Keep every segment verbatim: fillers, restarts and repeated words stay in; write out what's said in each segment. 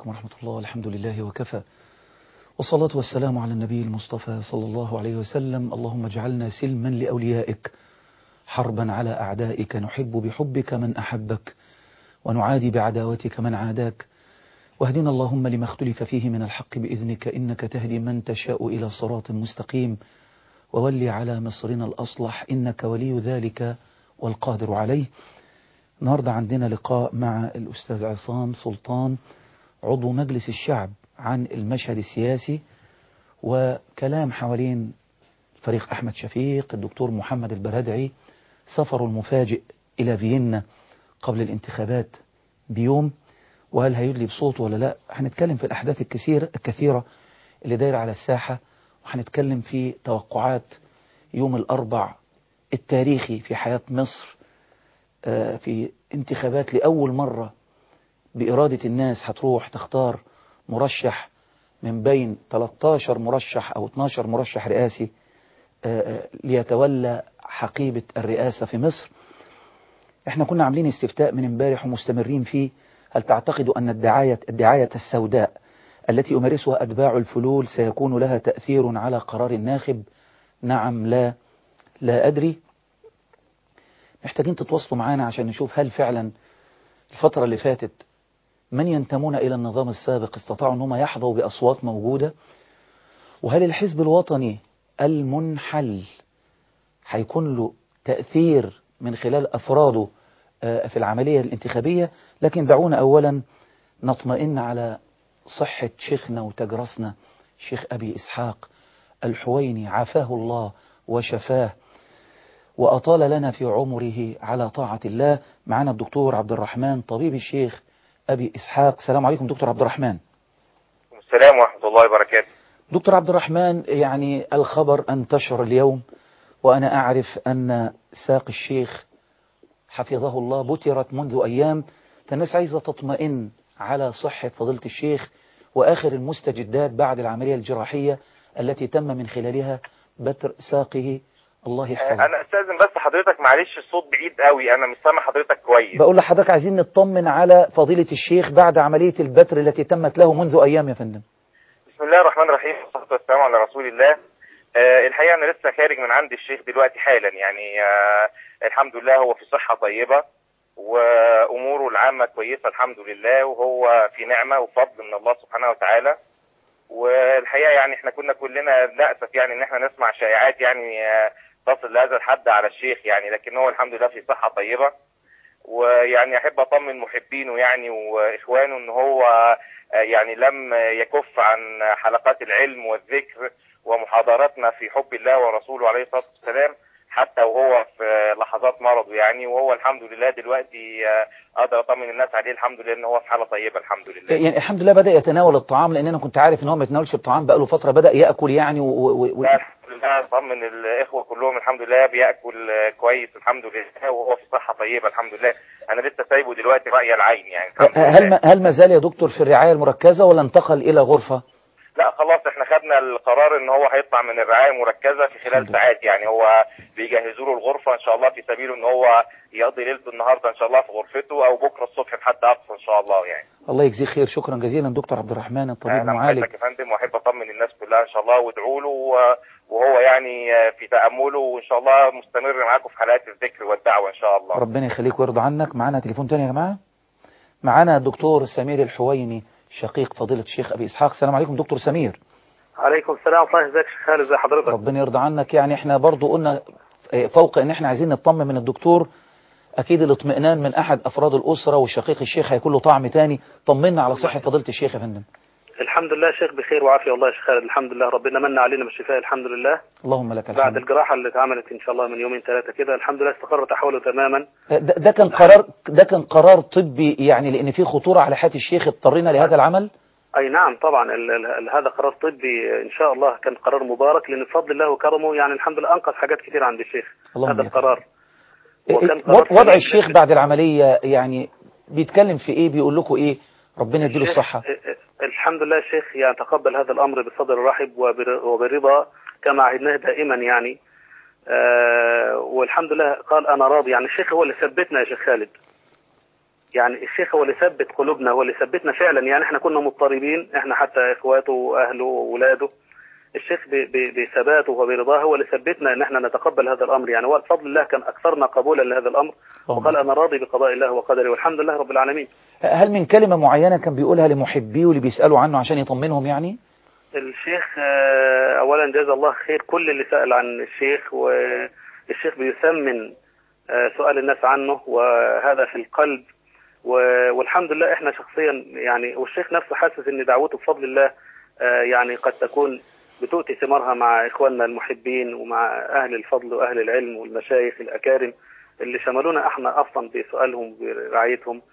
عليكم ورحمة الله. الحمد لله وكفى، والصلاة والسلام على النبي المصطفى صلى الله عليه وسلم. اللهم اجعلنا سلما لأوليائك، حربا على أعدائك، نحب بحبك من أحبك، ونعادي بعداوتك من عاداك، واهدنا اللهم لما اختلف فيه من الحق بإذنك، إنك تهدي من تشاء إلى صراط مستقيم، وولي على مصرنا الأصلح، إنك ولي ذلك والقادر عليه. النهاردة عندنا لقاء مع الأستاذ عصام سلطان، عضو مجلس الشعب، عن المشهد السياسي وكلام حوالين فريق أحمد شفيق، الدكتور محمد البرادعي، سفره المفاجئ إلى فيينا قبل الانتخابات بيوم، وهل هيدلي بصوته ولا لا. هنتكلم في الأحداث الكثيرة الكثيرة اللي دايرة على الساحة، وهنتكلم في توقعات يوم الأربع التاريخي في حياة مصر، في انتخابات لأول مرة بإرادة الناس هتروح تختار مرشح من بين ثلاثة عشر مرشح أو اثني عشر مرشح رئاسي ليتولى حقيبة الرئاسة في مصر. احنا كنا عاملين استفتاء من امبارح ومستمرين فيه. هل تعتقدوا أن الدعاية, الدعاية السوداء التي يمارسها أتباع الفلول سيكون لها تأثير على قرار الناخب؟ نعم، لا، لا أدري. محتاجين تتواصلوا معانا عشان نشوف هل فعلا الفترة اللي فاتت من ينتمون إلى النظام السابق استطاعوا أنهم يحظوا بأصوات موجودة، وهل الحزب الوطني المنحل هيكون له تأثير من خلال أفراده في العملية الانتخابية. لكن دعونا أولا نطمئن على صحة شيخنا وتجرسنا شيخ أبي إسحاق الحويني، عافاه الله وشفاه وأطال لنا في عمره على طاعة الله. معنا الدكتور عبد الرحمن طبيب الشيخ أبي إسحاق. السلام عليكم دكتور عبد الرحمن. السلام ورحمة الله وبركاته. دكتور عبد الرحمن، يعني الخبر انتشر اليوم، وأنا أعرف أن ساق الشيخ حفظه الله بترت منذ أيام، فالناس عايزة تطمئن على صحة فضيلة الشيخ وآخر المستجدات بعد العملية الجراحية التي تم من خلالها بتر ساقه. الله يحفظه. أنا أستاذن بس حضرتك، معلش الصوت بعيد قوي، أنا مش سامع حضرتك كويس. بقول لحضرتك عايزين نطمن على فضيلة الشيخ بعد عملية البتر التي تمت له منذ أيام يا فندم. بسم الله الرحمن الرحيم، والصلاة والسلام على رسول الله. أه الحقيقة أنا لسه خارج من عند الشيخ دلوقتي حالا، يعني أه الحمد لله هو في صحة طيبة وأموره العامة كويسة الحمد لله، وهو في نعمة وفضل من الله سبحانه وتعالى. والحقيقة يعني احنا كنا كلنا نأسف يعني ان احنا نسمع شائعات يعني أه تصل لهذا الحد على الشيخ يعني، لكن هو الحمد لله في صحة طيبة. ويعني احب اطمن محبينه يعني واخوانه ان هو يعني لم يكف عن حلقات العلم والذكر ومحاضراتنا في حب الله ورسوله عليه الصلاة والسلام حتى وهو في لحظات مرضه يعني، وهو الحمد لله دلوقتي اقدر اطمن الناس عليه الحمد لله ان هو في حالة طيبة الحمد لله. يعني الحمد لله بدأ يتناول الطعام، لان انا كنت عارف ان هو ما يتناولش الطعام بقاله فترة، بدأ يأكل يعني و... و... و... الحمد لله اطمن الاخوة كلهم الحمد لله بيأكل كويس الحمد لله، وهو في صحة طيبة الحمد لله. انا لسه سايبه دلوقتي رأي العين يعني الحمد لله. هل ما... هل ما زال يا دكتور في الرعاية المركزة ولا انتقل الى غرفة؟ لا خلاص احنا خدنا القرار ان هو هيطلع من الرعاية المركزة في خلال ساعات، يعني هو بيجهزوا له الغرفة ان شاء الله في سبيل ان هو يقضي ليلته النهاردة ان شاء الله في غرفته او بكرة الصبح في حد اقصى ان شاء الله يعني. الله يجزيه خير. شكرا جزيلا دكتور عبد الرحمن الطبيب المعالج. انا يا فندم واحب اطمن الناس كلها ان شاء الله وادعوا له، وهو يعني في تأمله وان شاء الله مستمر معاكم في حلقات الذكر والدعوة ان شاء الله. ربنا يخليك ويرضى عنك. معانا تليفون تاني يا جماعة. معانا الدكتور سمير الحويني شقيق فضيلة الشيخ أبي إسحاق. السلام عليكم دكتور سمير. عليكم السلام ورحمة الله. ازيك يا شيخ خالد؟ ازي حضرتك؟ ربنا يرضى عنك. يعني احنا برضو قلنا فوق ان احنا عايزين نطمن من الدكتور، اكيد الاطمئنان من احد افراد الاسره والشقيق الشيخ هيكون له طعم تاني. طمنا على صحه فضيله الشيخ يا فندم. الحمد لله شيخ بخير وعافيه والله يا شيخ خالد، الحمد لله ربنا من علينا بالشفاء الحمد لله. اللهم لك الحمد. بعد الجراحه اللي اتعملت ان شاء الله من يومين ثلاثه كده الحمد لله استقر تحوله تماما. ده, ده كان قرار ده كان قرار طبي يعني، لان في خطوره على حياه الشيخ اضطرينا لهذا العمل. اي نعم طبعا ال ال هذا قرار طبي ان شاء الله، كان قرار مبارك لان بفضل الله وكرمه يعني الحمد لله انقذ حاجات كتير عند الشيخ هذا القرار. وكان وضع الشيخ بعد العمليه يعني بيتكلم في ايه؟ بيقول لكم ايه؟ ربنا يديله الصحه. الحمد لله الشيخ يعني تقبل هذا الامر بصدر رحب وبرضا كما عهدناه دائما يعني. آه والحمد لله قال انا راضي، يعني الشيخ هو اللي ثبتنا يا شيخ خالد. يعني الشيخ هو اللي ثبت قلوبنا، هو اللي ثبتنا فعلا. يعني احنا كنا مضطربين، احنا حتى اخواته واهله واولاده. الشيخ بثباته وبرضاه هو اللي ثبتنا ان احنا نتقبل هذا الامر. يعني هو بفضل الله كان اكثرنا قبولا لهذا الامر، وقال انا راضي بقضاء الله وقدره والحمد لله رب العالمين. هل من كلمة معينة كان بيقولها لمحبيه واللي بيسألوا عنه عشان يطمنهم يعني؟ الشيخ اولا جزا الله خير كل اللي سأل عن الشيخ، والشيخ بيثمن سؤال الناس عنه وهذا في القلب، والحمد لله احنا شخصيا يعني، والشيخ نفسه حاسس ان دعوته بفضل الله يعني قد تكون بتؤتي ثمارها مع اخواننا المحبين ومع اهل الفضل واهل العلم والمشايخ الاكارم اللي شملونا احنا اصلا بسؤالهم برعايتهم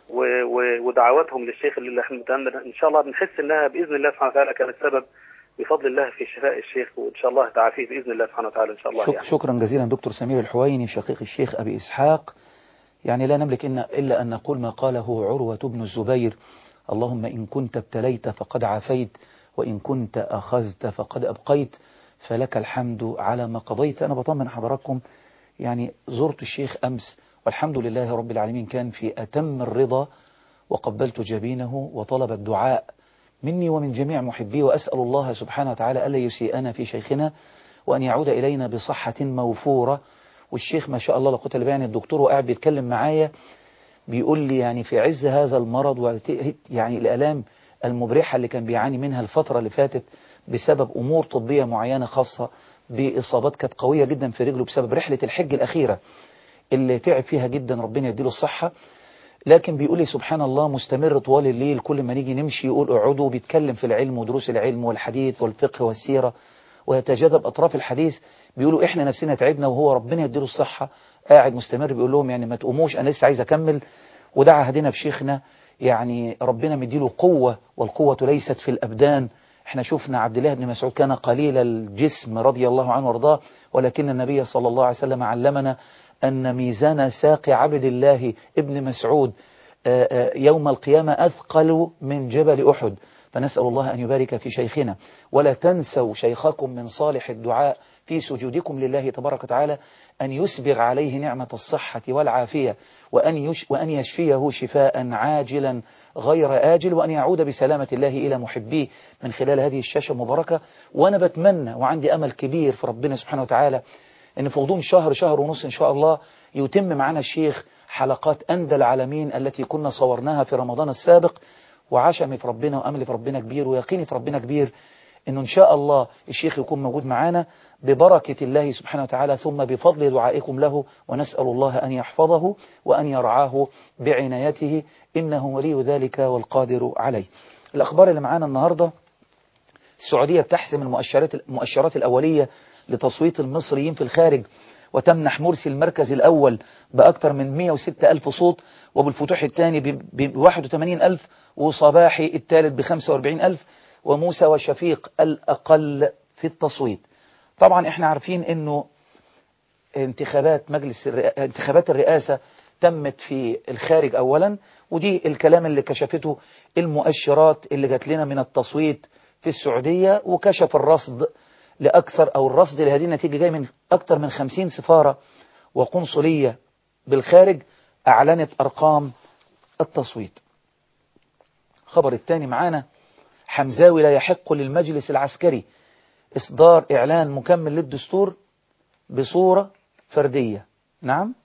ودعواتهم للشيخ، اللي احنا ان شاء الله بنحس انها باذن الله سبحانه وتعالى كانت سبب بفضل الله في شفاء الشيخ، وان شاء الله تعافيه باذن الله سبحانه وتعالى ان شاء الله. شك يعني. شكرا جزيلا دكتور سمير الحويني شقيق الشيخ ابي اسحاق. يعني لا نملك إن إلا أن نقول ما قاله عروة بن الزبير: اللهم إن كنت ابتليت فقد عافيت، وإن كنت أخذت فقد أبقيت، فلك الحمد على ما قضيت. أنا بطمن حضراتكم، يعني زرت الشيخ أمس والحمد لله رب العالمين كان في أتم الرضا، وقبلت جبينه وطلب الدعاء مني ومن جميع محبيه، وأسأل الله سبحانه وتعالى ألا يسيئنا في شيخنا، وأن يعود إلينا بصحة موفورة. والشيخ ما شاء الله لا قوة إلا بالله، يعني الدكتور وقاعد بيتكلم معايا بيقول لي يعني في عز هذا المرض، يعني الآلام المبرحة اللي كان بيعاني منها الفترة اللي فاتت بسبب أمور طبية معينة خاصة بإصابات كانت قوية جدا في رجله بسبب رحلة الحج الأخيرة اللي تعب فيها جدا، ربنا يديله الصحة. لكن بيقول لي سبحان الله مستمر طوال الليل، كل ما نيجي نمشي يقول اقعدوا، بيتكلم في العلم ودروس العلم والحديث والفقه والسيرة ويتجاذب أطراف الحديث. بيقولوا إحنا نفسنا تعبنا وهو ربنا يديله الصحة قاعد مستمر بيقول لهم يعني ما تقوموش أنا لسه عايز أكمل. ودعا هدينا بشيخنا، يعني ربنا مديله قوة، والقوة ليست في الأبدان. احنا شفنا عبد الله بن مسعود كان قليل الجسم رضي الله عنه وارضاه، ولكن النبي صلى الله عليه وسلم علمنا أن ميزان ساق عبد الله ابن مسعود يوم القيامة أثقل من جبل أحد. فنسأل الله أن يبارك في شيخنا، ولا تنسوا شيخكم من صالح الدعاء في سجودكم لله تبارك وتعالى، أن يسبغ عليه نعمة الصحة والعافية، وأن, يش وأن يشفيه شفاء عاجلا غير آجل، وأن يعود بسلامة الله إلى محبيه من خلال هذه الشاشة المباركة. وأنا بتمنى وعندي أمل كبير في ربنا سبحانه وتعالى أن في غضون شهر شهر ونص إن شاء الله يتم معنا الشيخ حلقات أندى العالمين التي كنا صورناها في رمضان السابق. وعشمي في ربنا وأملي في ربنا كبير ويقيني في ربنا كبير إنه إن شاء الله الشيخ يكون موجود معانا ببركة الله سبحانه وتعالى، ثم بفضل دعائكم له، ونسأل الله أن يحفظه وأن يرعاه بعنايته إنه ولي ذلك والقادر عليه. الأخبار اللي معانا النهاردة: السعودية بتحسم المؤشرات المؤشرات الأولية لتصويت المصريين في الخارج، وتمنح مرسي المركز الأول بأكثر من مئة وستة ألف صوت، وبالفتوح الثاني ب واحد وثمانين ألف، وصباحي الثالث ب خمسة وأربعين ألف، وموسى وشفيق الأقل في التصويت. طبعا احنا عارفين انه انتخابات مجلس الرئاسة انتخابات الرئاسة تمت في الخارج أولا، ودي الكلام اللي كشفته المؤشرات اللي جات لنا من التصويت في السعودية، وكشف الرصد لأكثر أو الرصد لهذه النتيجة جاي من أكثر من خمسين سفارة وقنصلية بالخارج أعلنت أرقام التصويت. خبر الثاني معانا: حمزاوي لا يحق للمجلس العسكري إصدار إعلان مكمل للدستور بصورة فردية. نعم.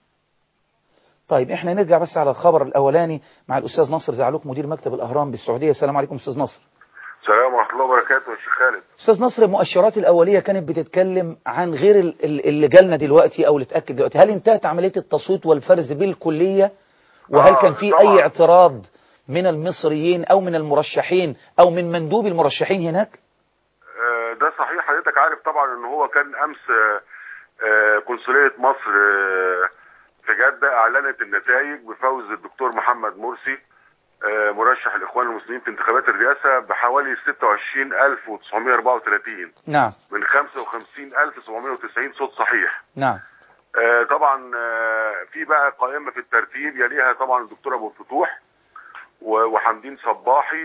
طيب احنا نرجع بس على الخبر الأولاني مع الأستاذ نصر زعلوك مدير مكتب الأهرام بالسعودية. السلام عليكم أستاذ نصر. السلام ورحمة الله وبركاته يا شيخ خالد. أستاذ نصر، المؤشرات الأولية كانت بتتكلم عن غير اللي جالنا دلوقتي أو اللي اتأكد دلوقتي. هل انتهت عملية التصويت والفرز بالكلية؟ وهل آه كان في طبعا. أي اعتراض من المصريين أو من المرشحين أو من مندوب المرشحين هناك؟ آه ده صحيح. حضرتك عارف طبعا ان هو كان أمس آه قنصلية مصر آه في جدة أعلنت النتائج بفوز الدكتور محمد مرسي آه مرشح الإخوان المسلمين في انتخابات الرئاسة بحوالي ستة وعشرين ألف وتسعمئة وأربعة وثلاثين. نعم. من خمسة وخمسين ألف وسبعمئة وتسعين صوت صحيح. نعم. آه طبعا آه في بقى قائمة في الترتيب يليها طبعا الدكتور أبو الفتوح وحمدين صباحي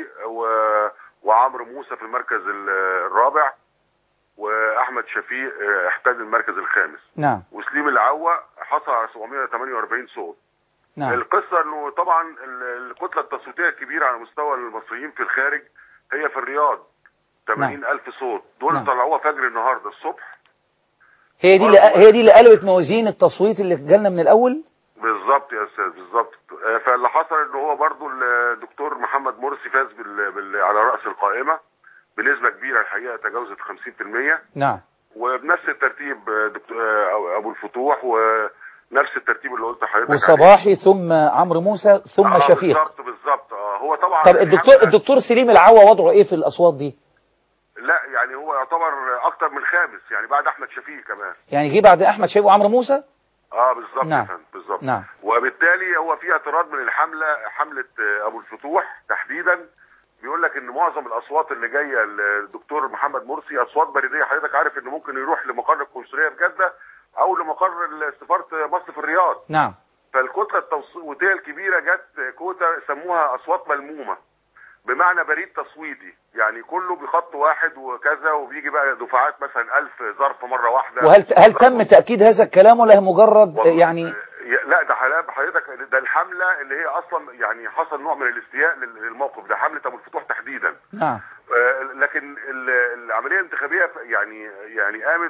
وعمرو موسى في المركز الرابع، وأحمد شفيق احتل المركز الخامس. نعم. وسليم العوة حصل على سبعمئة وثمانية وأربعين صوت. نعم. القصة انه طبعا ال- الكتلة التصويتية الكبيرة على مستوى المصريين في الخارج هي في الرياض، ثمانين ألف صوت دول نعم. طلعوها فجر النهاردة الصبح. هي دي اللي هي دي اللي قلبت موازين التصويت اللي جالنا من الاول. بالظبط يا استاذ بالظبط. آه، فاللي حصل ان هو برضو الدكتور محمد مرسي فاز بال... بال... على رأس القائمة بنسبة كبيرة الحقيقة تجاوزت خمسين في المية. نعم. وبنفس الترتيب آه، دكتور آه، ابو الفتوح، ونفس الترتيب اللي قلت لحضرتك وصباحي ثم عمرو موسى ثم آه شفيق. بالظبط بالظبط. اه هو طبعا طب الدكتور الدكتور سليم العوا وضعه ايه في الاصوات دي؟ لا يعني هو يعتبر اكتر من خامس، يعني بعد احمد شفيق كمان. يعني جه بعد احمد شفيق وعمرو موسى؟ اه بالظبط. نعم. يا فندم بالظبط. نعم. وبالتالي هو في اعتراض من الحمله، حمله آه، ابو الفتوح تحديدا، بيقول لك ان معظم الاصوات اللي جايه للدكتور محمد مرسي اصوات بريديه. حضرتك عارف انه ممكن يروح لمقر القنصليه في جده او لمقر سفاره مصر في الرياض. نعم. فالكتله التصويتيه الكبيره جت كوتا سموها اصوات ملمومه، بمعنى بريد تصويتي، يعني كله بخط واحد وكذا، وبيجي بقى دفعات مثلا ألف ظرف مره واحده. وهل هل تم تاكيد هذا الكلام ولا مجرد يعني؟ لا ده حلال حضرتك، ده الحمله اللي هي اصلا يعني حصل نوع من الاستياء للموقف ده، حمله ابو الفتوح تحديدا. نعم. آه لكن العمليه الانتخابيه يعني يعني قامت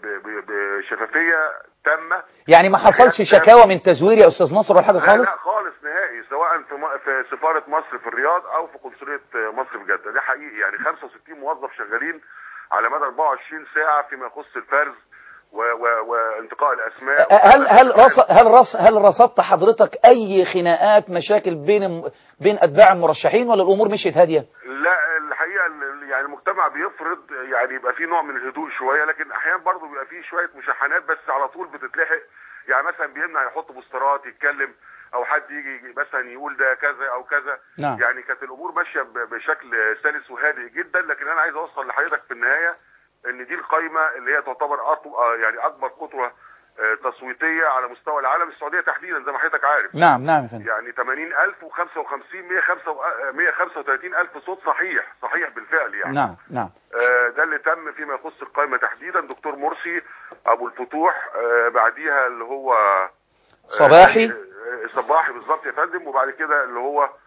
بشفافيه تامه. يعني ما حصلش شكاوى من تزوير يا استاذ نصر ولا حاجه خالص؟ لا لا خالص نهائي، سواء في في سفاره مصر في الرياض او في قنصليه مصر في جده. ده حقيقي، يعني خمسة وستين موظف شغالين على مدى أربعة وعشرين ساعه فيما يخص الفرز وانتقاء الاسماء. هل هل رص هل رص هل رصدت حضرتك اي خناقات مشاكل بين بين اتباع المرشحين ولا الامور مشيت هاديه؟ لا الحقيقه يعني المجتمع بيفرض يعني يبقى في نوع من الهدوء شويه، لكن احيانا برضه بيبقى في شويه مشاحنات بس على طول بتتلحق. يعني مثلا بيمنع يحط بوسترات يتكلم، او حد يجي مثلا يقول ده كذا او كذا. نعم. يعني كانت الامور ماشيه بشكل سلس وهادئ جدا. لكن انا عايز اوصل لحضرتك في النهايه ان دي القايمه اللي هي تعتبر أطو... يعني اكبر قطوه تصويتيه على مستوى العالم، السعوديه تحديدا زي ما حضرتك عارف. نعم نعم يا فندم. يعني ثمانين ألف وخمسة وخمسين مئة وخمسة وثلاثين ألف صوت صحيح صحيح بالفعل يعني. نعم نعم. آه ده اللي تم فيما يخص القائمه تحديدا. دكتور مرسي، ابو الفتوح، آه بعديها اللي هو آه صباحي. آه صباحي بالظبط يا فندم، وبعد كده اللي هو آه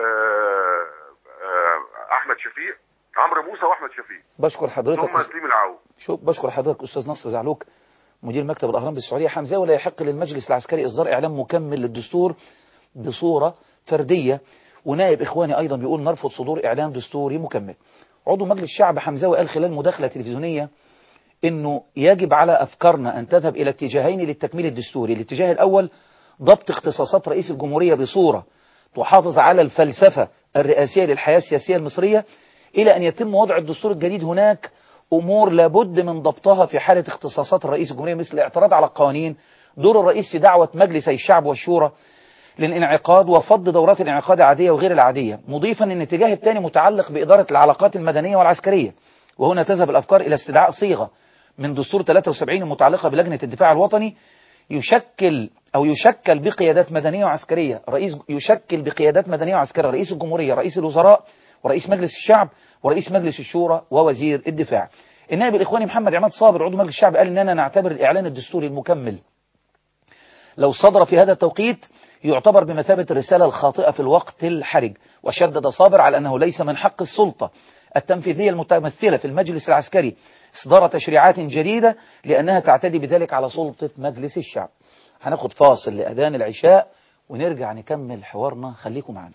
آه احمد شفيق، عمرو موسى واحمد شفيق. بشكر حضرتك. ثم سليم العو. شو بشكر حضرتك استاذ نصر زعلوك مدير مكتب الاهرام بالسعوديه. حمزه، ولا يحق للمجلس العسكري اصدار اعلام مكمل للدستور بصوره فرديه. ونائب اخواني ايضا بيقول نرفض صدور اعلان دستوري مكمل. عضو مجلس الشعب حمزاوي قال خلال مداخله تلفزيونيه انه يجب على افكارنا ان تذهب الى اتجاهين للتكميل الدستوري. الاتجاه الاول ضبط اختصاصات رئيس الجمهوريه بصوره تحافظ على الفلسفه الرئاسيه للحياه السياسيه المصريه، الى ان يتم وضع الدستور الجديد هناك أمور لابد من ضبطها في حالة اختصاصات الرئيس الجمهورية، مثل الاعتراض على القوانين، دور الرئيس في دعوة مجلسي الشعب والشورى للانعقاد وفض دورات الانعقاد العادية وغير العادية، مضيفا أن الاتجاه الثاني متعلق بإدارة العلاقات المدنية والعسكرية. وهنا تذهب الأفكار إلى استدعاء صيغة من دستور ثلاثة وسبعين المتعلقة بلجنة الدفاع الوطني يشكل أو يشكل بقيادات مدنية وعسكرية، رئيس يشكل بقيادات مدنية وعسكرية رئيس الجمهورية، رئيس الوزراء، ورئيس مجلس الشعب، ورئيس مجلس الشورى، ووزير الدفاع. النائب الإخواني محمد عماد صابر عضو مجلس الشعب قال إننا نعتبر الإعلان الدستوري المكمل لو صدر في هذا التوقيت يعتبر بمثابة الرسالة الخاطئة في الوقت الحرج. وشدد صابر على أنه ليس من حق السلطة التنفيذية المتمثلة في المجلس العسكري إصدار تشريعات جديدة لأنها تعتدي بذلك على سلطة مجلس الشعب. هناخد فاصل لأذان العشاء ونرجع نكمل حوارنا، خليكم معنا.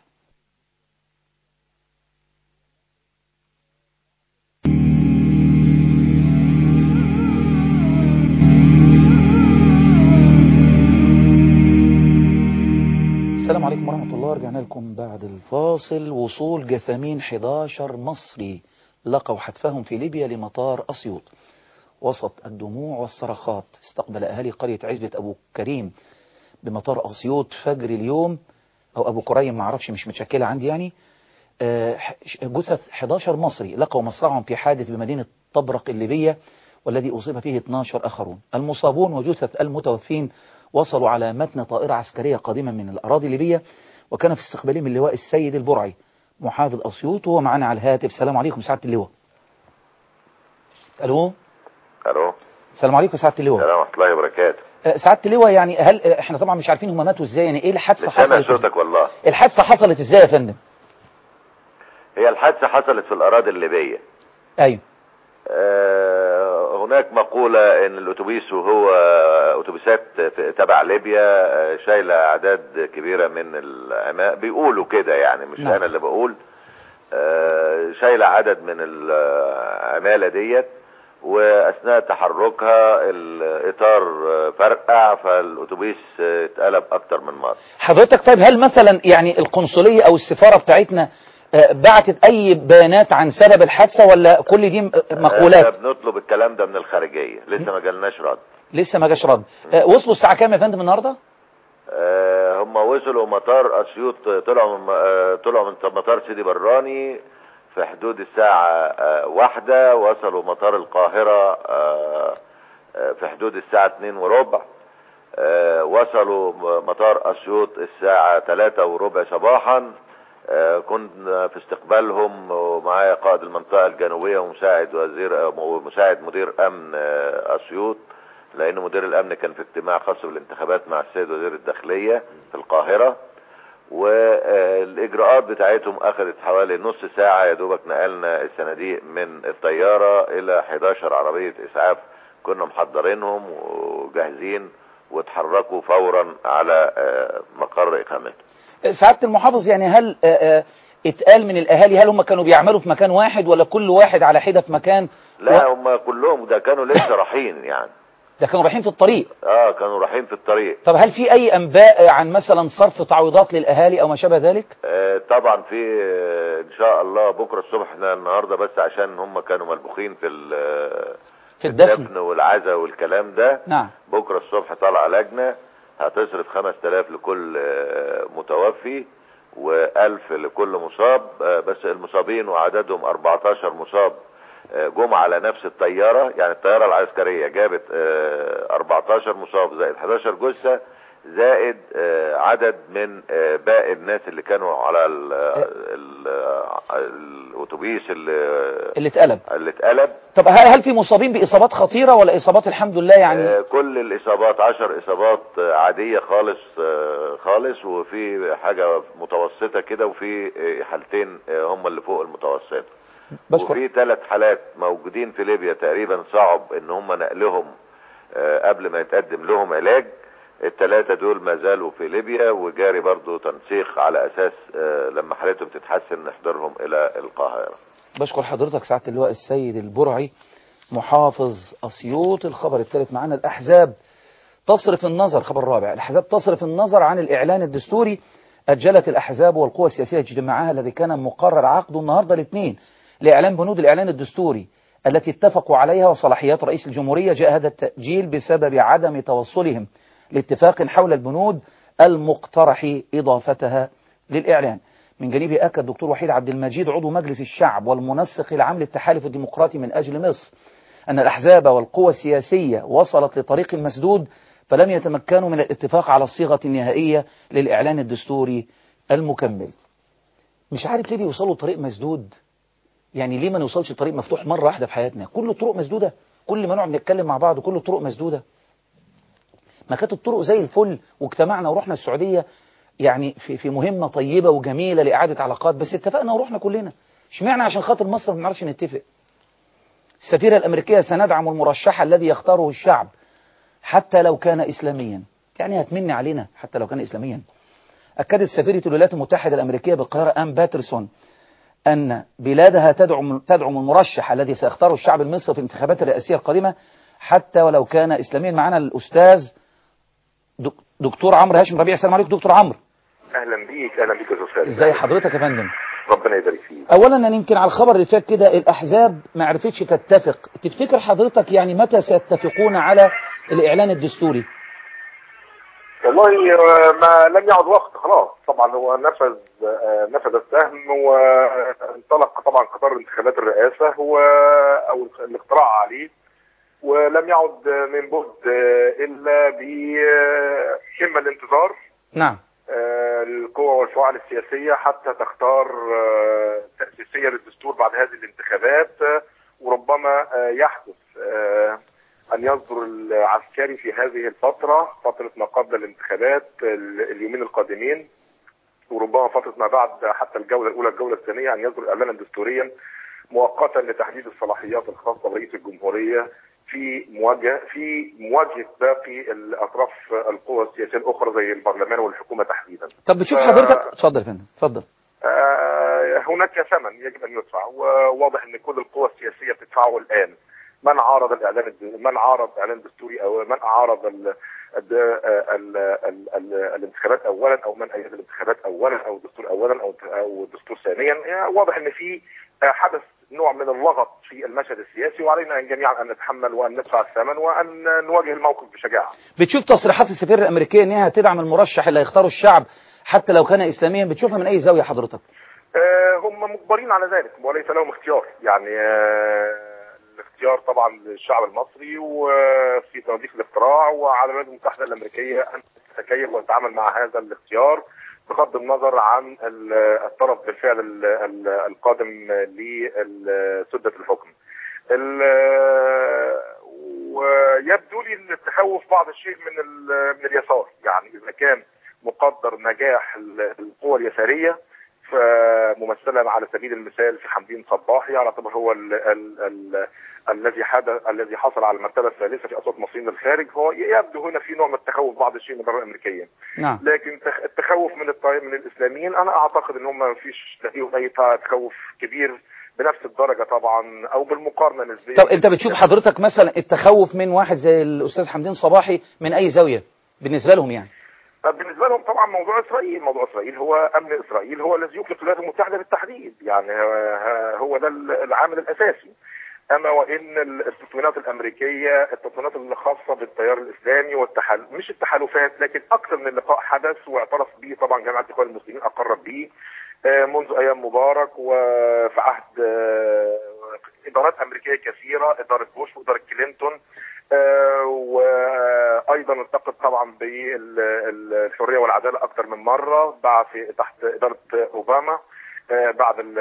السلام عليكم ورحمة الله. رجعنا لكم بعد الفاصل. وصول جثامين أحد عشر مصري لقوا حتفهم في ليبيا لمطار أسيوط. وسط الدموع والصرخات استقبل أهالي قرية عزبة أبو كريم بمطار أسيوط فجر اليوم، أو أبو كريم معرفش مش متشكلة عندي يعني، جثث أحد عشر مصري لقوا مصرعهم في حادث بمدينة طبرق الليبية والذي أصيب فيه اثني عشر آخرون. المصابون وجثث المتوفين وصلوا على متن طائرة عسكرية قادمة من الأراضي الليبية، وكان في استقبالهم اللواء السيد البرعي محافظ أسيوط، وهو معنا على الهاتف. السلام عليكم سعادة اللواء. ألو. ألو. السلام عليكم سعادة اللواء. السلام ورحمة الله وبركاته. سعاده اللواء يعني هل احنا طبعا مش عارفين هم ماتوا ازاي، يعني ايه الحادثه حصلت؟ صوتك والله. الحادثه حصلت ازاي يا فندم؟ هي الحادثه حصلت في الاراضي الليبيه. ايوه. آه هناك مقوله ان الاتوبيس وهو اتوبيسات تبع ليبيا شايله اعداد كبيره من العماء، بيقولوا كده يعني مش نعم. انا اللي بقول. آه شايله عدد من العماله ديت، واثناء تحركها الاطار فرقع فالاتوبيس اتقلب اكتر من مره. حضرتك طيب هل مثلا يعني القنصليه او السفاره بتاعتنا بعتت اي بيانات عن سبب الحادثه ولا كل دي مقولات؟ احنا بنطلب الكلام ده من الخارجيه، لسه ما جالناش رد. لسه ما جاش رد. وصلوا الساعه كام يا فندم النهارده؟ آه هم وصلوا مطار اسيوط، طلعوا من آه طلعوا من مطار سيدي براني في حدود الساعة آه واحدة، وصلوا مطار القاهرة آه آه في حدود الساعة اتنين وربع، آه وصلوا مطار أسيوط الساعة تلاتة وربع صباحا. آه كنا في استقبالهم ومعايا قائد المنطقة الجنوبية ومساعد وزير ومساعد مدير أمن آه أسيوط، لأن مدير الأمن كان في اجتماع خاص بالانتخابات مع السيد وزير الداخلية في القاهرة، والاجراءات بتاعتهم اخذت حوالي نص ساعة. يا دوبك نقلنا الصناديق من الطيارة الى حداشر عربية اسعاف كنا محضرينهم وجاهزين، واتحركوا فورا على مقر اقامتهم. سعادة المحافظ يعني هل اتقال من الاهالي هل هم كانوا بيعملوا في مكان واحد ولا كل واحد على حدة في مكان؟ لا و... هم كلهم ده كانوا لسه رايحين يعني. ده كانوا رايحين في الطريق؟ اه كانوا رايحين في الطريق. طب هل في اي انباء عن مثلا صرف تعويضات للاهالي او ما شابه ذلك؟ آه طبعا في آه ان شاء الله بكره الصبح. احنا النهارده بس عشان هم كانوا ملبوخين في في الدفن, الدفن والعزاء والكلام ده. نعم. بكره الصبح طالعه لجنه هتصرف خمس تلاف لكل آه متوفي والف لكل مصاب. آه بس المصابين وعددهم اربعتاشر مصاب جم على نفس الطيارة، يعني الطيارة العسكرية جابت اربعتاشر مصاب زائد حداشر جثة زائد عدد من باقي الناس اللي كانوا على ال ال الاتوبيس اللي اللي اتقلب اللي اتقلب. طب هل في مصابين بإصابات خطيرة ولا إصابات الحمد لله يعني؟ كل الإصابات عشر إصابات عادية خالص خالص، وفي حاجة متوسطة كده، وفي حالتين هم اللي فوق المتوسطة. وفي ثلاث حالات موجودين في ليبيا تقريبا صعب ان هم نقلهم قبل ما يتقدم لهم علاج. الثلاثة دول ما زالوا في ليبيا وجاري برضو تنسيق على اساس لما حالتهم تتحسن نحضرهم الى القاهرة. بشكر حضرتك سعادة اللواء السيد البرعي محافظ اسيوط. الخبر الثالث معنا: الاحزاب تصرف النظر، خبر رابع، الاحزاب تصرف النظر عن الاعلان الدستوري. اجلت الاحزاب والقوى السياسية اجتماعها الذي كان مقرر عقده النهارده الاثنين لإعلان بنود الإعلان الدستوري التي اتفقوا عليها وصلاحيات رئيس الجمهورية. جاء هذا التأجيل بسبب عدم توصلهم لاتفاق حول البنود المقترح إضافتها للإعلان. من جانبه أكد الدكتور وحيد عبد المجيد عضو مجلس الشعب والمنسق العام للتحالف الديمقراطي من أجل مصر أن الأحزاب والقوى السياسية وصلت لطريق مسدود فلم يتمكنوا من الاتفاق على الصيغة النهائية للإعلان الدستوري المكمل. مش عارف ليه بيوصلوا طريق مسدود، يعني ليه ما نوصلش طريق مفتوح مرة واحدة في حياتنا؟ كل الطرق مسدودة، كل ما نقعد نتكلم مع بعض كل الطرق مسدودة. ما كانت الطرق زي الفل واجتمعنا ورحنا السعودية يعني في في مهمة طيبة وجميلة لإعادة علاقات، بس اتفقنا ورحنا كلنا. اشمعنى عشان خاطر مصر ما بنعرفش نتفق؟ السفيرة الأمريكية: سندعم المرشح الذي يختاره الشعب حتى لو كان إسلاميا. يعني هتمن علينا حتى لو كان إسلاميا. أكدت سفيرة الولايات المتحدة الأمريكية بالقاهرة آن باترسون أن بلادها تدعم تدعم المرشح الذي سيختاره الشعب المصري في الانتخابات الرئاسية القادمة حتى ولو كان إسلاميا. معنا الأستاذ دكتور عمرو هاشم ربيع. السلام عليكم دكتور عمرو. أهلا بيك. أهلا بيك يا أستاذ. إزاي حضرتك يا فندم؟ ربنا يبارك فيك. أولا أنا يمكن على الخبر اللي فات كده الأحزاب ما عرفتش تتفق، تفتكر حضرتك يعني متى سيتفقون على الإعلان الدستوري؟ والله ما لم يعد وقت، خلاص طبعا هو نفذ نفذ السهم وانطلق طبعا قطار انتخابات الرئاسة هو او الاقتراع عليه، ولم يعد من بعد الا ب اما الانتظار نعم القوى والفعال السياسية حتى تختار تأسيسية للدستور بعد هذه الانتخابات، وربما يحدث ان ان يصدر العسكري في هذه الفتره، فتره ما قبل الانتخابات اليومين القادمين، وربما فتره ما بعد حتى الجوله الاولى الجوله الثانيه، ان يصدر اعلانا دستوريا مؤقتا لتحديد الصلاحيات الخاصه برئيس الجمهوريه في مواجهه في مواجهه باقي الاطراف القوى السياسيه الاخرى زي البرلمان والحكومه تحديدا. طب بتشوف حضرتك، اتفضل يا فندم اتفضل. آه هناك ثمن يجب ان يدفع، وواضح ان كل القوى السياسيه بتدفعه الان. من عارض الاعلان من عارض اعلان دستوري او من عارض ال ال ال ال ال الانتخابات اولا، او من ايد الانتخابات اولا او الدستور اولا او او الدستور ثانيا، يعني واضح ان في حدث نوع من اللغط في المشهد السياسي، وعلينا ان جميعا ان نتحمل وان ندفع الثمن وان نواجه الموقف بشجاعه. بتشوف تصريحات السفير الامريكيه انها تدعم المرشح اللي هيختاره الشعب حتى لو كان اسلاميا، بتشوفها من اي زاويه حضرتك؟ آه هم مجبرين على ذلك وليس لهم اختيار، يعني آه الاختيار طبعا للشعب المصري وفي صناديق الاقتراع، وعلى الولايات المتحده الامريكيه ان تتكيف وتتعامل مع هذا الاختيار بغض النظر عن الطرف بالفعل القادم لسدة الحكم. ويبدو لي ان التخوف بعض الشيء من من اليسار، يعني اذا كان مقدر نجاح القوى اليساريه فممثلا على سبيل المثال في حمدين صباحي، على اعتبار هو ال ال ال الذي حدث الذي حصل على المرتبه الثالثه في اصوات مصريين للخارج، هو يبدو هنا في نوع من التخوف بعض الشيء من الاداره الامريكيه. نعم. لكن التخوف من الطائف من الاسلاميين انا اعتقد ان هم ما فيش لديهم اي تخوف كبير بنفس الدرجه طبعا او بالمقارنه نسبيا. طب انت بتشوف حضرتك مثلا التخوف من واحد زي الاستاذ حمدين صباحي من اي زاويه بالنسبه لهم يعني؟ بالنسبه لهم طبعا موضوع اسرائيل، موضوع اسرائيل هو امن اسرائيل هو الذي يقلق الولايات المتحده بالتحديد، يعني هو ده العامل الاساسي. اما وان التطمينات الامريكيه، التطمينات الخاصه بالتيار الاسلامي والتحالف، مش التحالفات لكن اكثر من لقاء حدث واعترف به طبعا جماعه الاخوان المسلمين، اقرت به منذ ايام مبارك وفي عهد ادارات امريكيه كثيره، اداره بوش واداره كلينتون، وايضا التقط طبعا بالحريه والعداله اكثر من مره بعد في تحت اداره اوباما بعد ال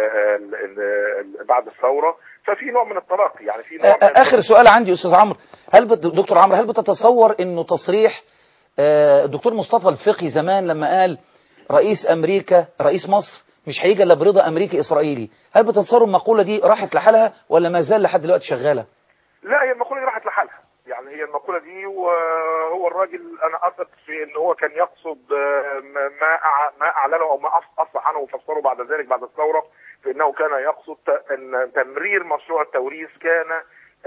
ال بعد الثوره، ففي نوع من التلاقي، يعني في نوع من اخر سؤال عندي استاذ عمرو، هل دكتور عمرو هل بتتصور انه تصريح الدكتور مصطفى الفقي زمان لما قال رئيس امريكا رئيس مصر مش هيجي الا برضا امريكي اسرائيلي، هل بتتصور المقوله دي راحت لحالها ولا ما زال لحد دلوقتي شغاله؟ لا، هي المقوله دي راحت لحالها، يعني هي المقوله دي، وهو الراجل انا اثق في ان هو كان يقصد ما ما اعلنه او ما اصبح عنه وفسره بعد ذلك بعد الثوره، في انه كان يقصد ان تمرير مشروع التوريث كان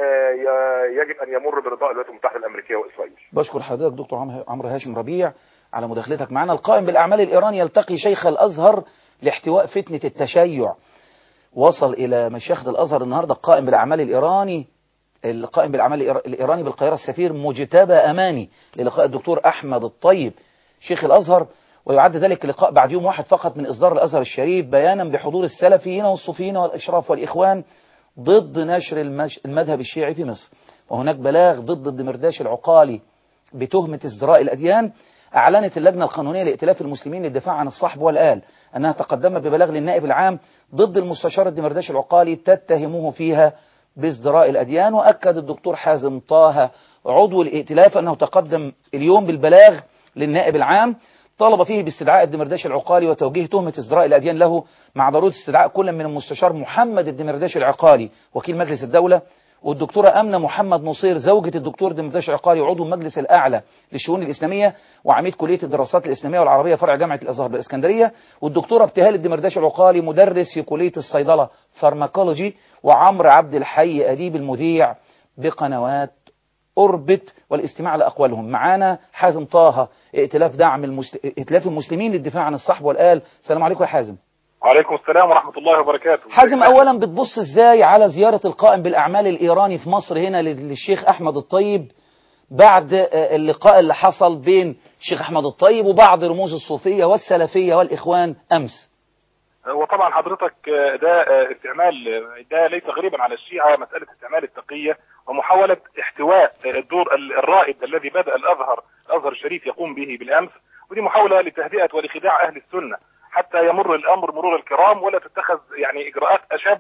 يجب ان يمر برضاء الولايات المتحده الامريكيه واسرائيل. بشكر حضرتك دكتور عمرو هاشم ربيع على مداخلتك معنا. القائم بالاعمال الايراني يلتقي شيخ الازهر لاحتواء فتنه التشيع. وصل الى مشيخة الازهر النهارده القائم بالاعمال الايراني القائم بالأعمال الإيراني بالقاهرة السفير مجتبى أماني للقاء الدكتور أحمد الطيب شيخ الأزهر، ويعد ذلك اللقاء بعد يوم واحد فقط من إصدار الأزهر الشريف بيانا بحضور السلفيين والصوفيين والإشراف والإخوان ضد نشر المذهب الشيعي في مصر. وهناك بلاغ ضد الدمرداش العقالي بتهمة ازدراء الأديان. أعلنت اللجنة القانونية لائتلاف المسلمين للدفاع عن الصحب والآل أنها تقدمت ببلاغ للنائب العام ضد المستشار الدمرداش العقالي تتهمه فيها بازدراء الأديان. وأكد الدكتور حازم طه عضو الائتلاف أنه تقدم اليوم بالبلاغ للنائب العام طالب فيه باستدعاء الدمرداش العقالي وتوجيه تهمة ازدراء الأديان له، مع ضرورة استدعاء كل من المستشار محمد الدمرداش العقالي وكيل مجلس الدولة والدكتورة أمنة محمد نصير زوجة الدكتور الدمرداش العقالي عضو المجلس الأعلى للشؤون الإسلامية وعميد كلية الدراسات الإسلامية والعربية فرع جامعة الأزهر بالإسكندرية، والدكتورة ابتهال الدمرداش العقالي مدرس في كلية الصيدلة فارماكولوجي، وعمرو عبد الحي أديب المذيع بقنوات أوربت والاستماع لأقوالهم. معانا حازم طه ائتلاف دعم المسل... ائتلاف المسلمين للدفاع عن الصحب والآل. السلام عليكم يا حازم. وعليكم السلام ورحمة الله وبركاته. حازم، أولا بتبص إزاي على زيارة القائم بالأعمال الإيراني في مصر هنا للشيخ أحمد الطيب بعد اللقاء اللي حصل بين الشيخ أحمد الطيب وبعض رموز الصوفية والسلفية والإخوان أمس؟ وطبعا حضرتك ده استعمال، ده ليس غريبا على الشيعة، مسألة استعمال التقية ومحاولة احتواء الدور الرائد الذي بدأ الأزهر الأزهر الشريف يقوم به بالأمس، ودي محاولة لتهدئة ولخداع أهل السنة حتى يمر الأمر مرور الكرام ولا تتخذ يعني إجراءات أشد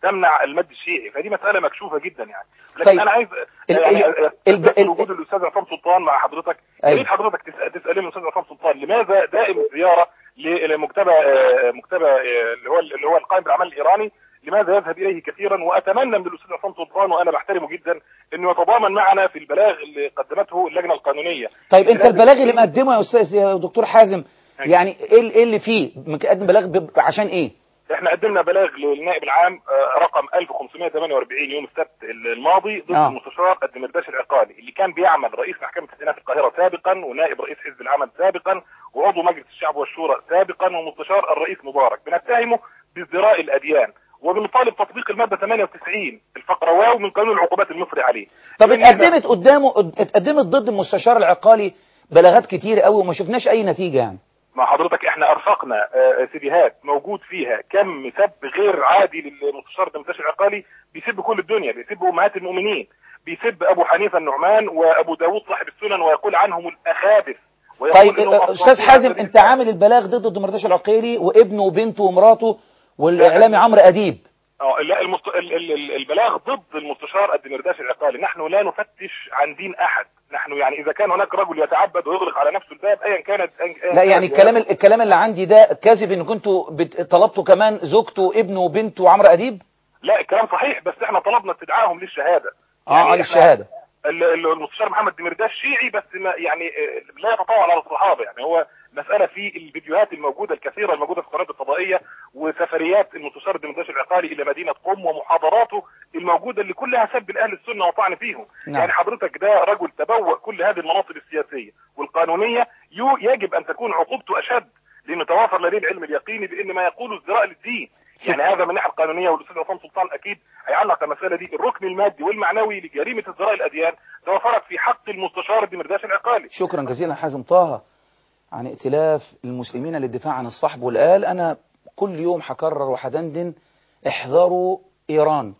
تمنع المد الشيعي، فدي مساله مكشوفه جدا يعني. لكن طيب. انا عايز ال- يعني ال- ال- وجود الاستاذ عصام سلطان مع حضرتك، يا أيوة. ريت حضرتك تسال تسالني الاستاذ عصام سلطان لماذا دائم الزياره لمكتبه مكتبه اللي هو اللي هو القائم بالاعمال الايراني، لماذا يذهب اليه كثيرا؟ واتمنى من الاستاذ عصام سلطان، وانا بحترمه جدا، انه يتضامن معنا في البلاغ اللي قدمته اللجنه القانونيه. طيب انت البلاغ اللي مقدمه يا استاذ يا دكتور حازم يعني ايه ايه اللي فيه مقدم بلاغ ب- عشان ايه؟ احنا قدمنا بلاغ للنائب العام آه، رقم ألف وخمسمائة وثمانية وأربعين يوم السبت الماضي ضد آه. المستشار الدمرداش العقالي اللي كان بيعمل رئيس محكمة استئناف القاهرة سابقا، ونائب رئيس حزب العمل سابقا، وعضو مجلس الشعب والشورى سابقا، ومستشار الرئيس مبارك. بنتهمه بازدراء الاديان، وبنطالب تطبيق المادة ثمانية وتسعين الفقرة واو من قانون العقوبات المصري عليه. طب اتقدمت قدامه اتقدمت ضد المستشار العقالي بلاغات كتير قوي وما شفناش اي نتيجة يعني. مع حضرتك احنا ارفقنا آه، سيديهات موجود فيها كم سب غير عادي للمستشار الدمرداش العقالي، بيسب كل الدنيا، بيسب امهات المؤمنين، بيسب ابو حنيفه النعمان وابو داوود صاحب السنن ويقول عنهم الاخابث. طيب استاذ حازم انت عامل البلاغ ضد الدمرداش العقيلي وابنه وبنته ومراته والاعلامي عمرو اديب. اه لا المست... ال... ال... البلاغ ضد المستشار الدمرداش العقالي. نحن لا نفتش عن دين احد، نحن يعني اذا كان هناك رجل يتعبد ويغلق على نفسه الباب ايا كانت أياً لا يعني الكلام الكلام اللي عندي ده كاذب ان كنتوا بت... طلبتوا كمان زوجته وابنه وبنته وعمرو اديب؟ لا الكلام صحيح، بس احنا طلبنا استدعائهم للشهاده. اه يعني للشهاده. المستشار محمد دمرداش شيعي بس ما يعني لا يتطاول على الصحابه، يعني هو مساله في الفيديوهات الموجوده الكثيره الموجوده في القنوات الفضائيه وسفريات المستشار دمرداش العقالي الى مدينه قم ومحاضراته الموجوده اللي كلها سب لاهل السنه وطعن فيهم. نعم. يعني حضرتك ده رجل تبوأ كل هذه المناصب السياسيه والقانونيه، يجب ان تكون عقوبته اشد، لانه توافر لديه العلم اليقيني بان ما يقوله ازدراء للدين. يعني هذا من الناحيه القانونيه، والاستاذ عصام سلطان اكيد هيعلق المساله دي. الركن المادي والمعنوي لجريمه ازدراء الاديان توفرت في حق المستشار الدمرداش العقالي. شكرا جزيلا حازم طه عن ائتلاف المسلمين للدفاع عن الصحب والآل. انا كل يوم هكرر وحدندن احذروا ايران،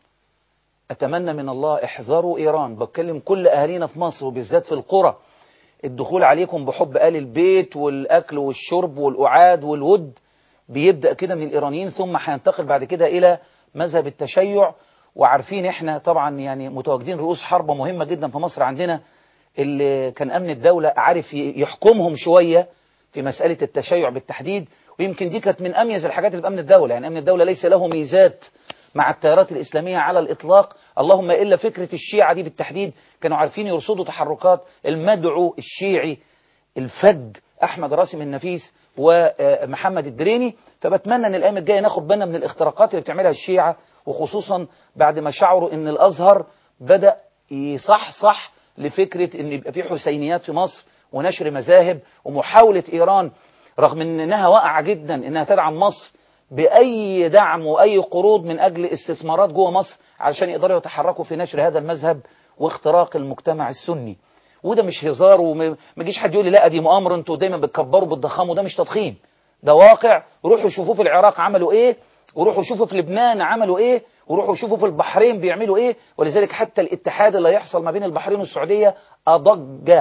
اتمنى من الله احذروا ايران. بتكلم كل اهالينا في مصر وبالذات في القرى، الدخول عليكم بحب آل البيت والاكل والشرب والأعاد والود بيبدأ كده من الإيرانيين، ثم هينتقل بعد كده إلى مذهب التشيع. وعارفين احنا طبعا يعني متواجدين رؤوس حربة مهمة جدا في مصر عندنا، اللي كان أمن الدولة عارف يحكمهم شوية في مسألة التشيع بالتحديد، ويمكن دي كانت من أميز الحاجات اللي في أمن الدولة. يعني أمن الدولة ليس له ميزات مع التيارات الإسلامية على الإطلاق، اللهم إلا فكرة الشيعة دي بالتحديد كانوا عارفين يرصدوا تحركات المدعو الشيعي الفج أحمد راسم النفيس ومحمد الدريني. فبتمنى ان الايام الجايه ناخد بالنا من الاختراقات اللي بتعملها الشيعة، وخصوصا بعد ما شعروا ان الازهر بدأ يصحصح لفكرة ان يبقى في حسينيات في مصر ونشر مذاهب، ومحاولة ايران رغم انها واقعة جدا انها تدعم مصر باي دعم واي قروض من اجل استثمارات جوه مصر علشان يقدروا يتحركوا في نشر هذا المذهب واختراق المجتمع السني. وده مش هزار، وما يجيش حد يقول لي لا دي مؤامره انتوا دايما بتكبروا بتضخموا، ده مش تضخيم، ده واقع. روحوا شوفوا في العراق عملوا ايه، وروحوا شوفوا في لبنان عملوا ايه، وروحوا شوفوا في البحرين بيعملوا ايه. ولذلك حتى الاتحاد اللي هيحصل ما بين البحرين والسعوديه اضج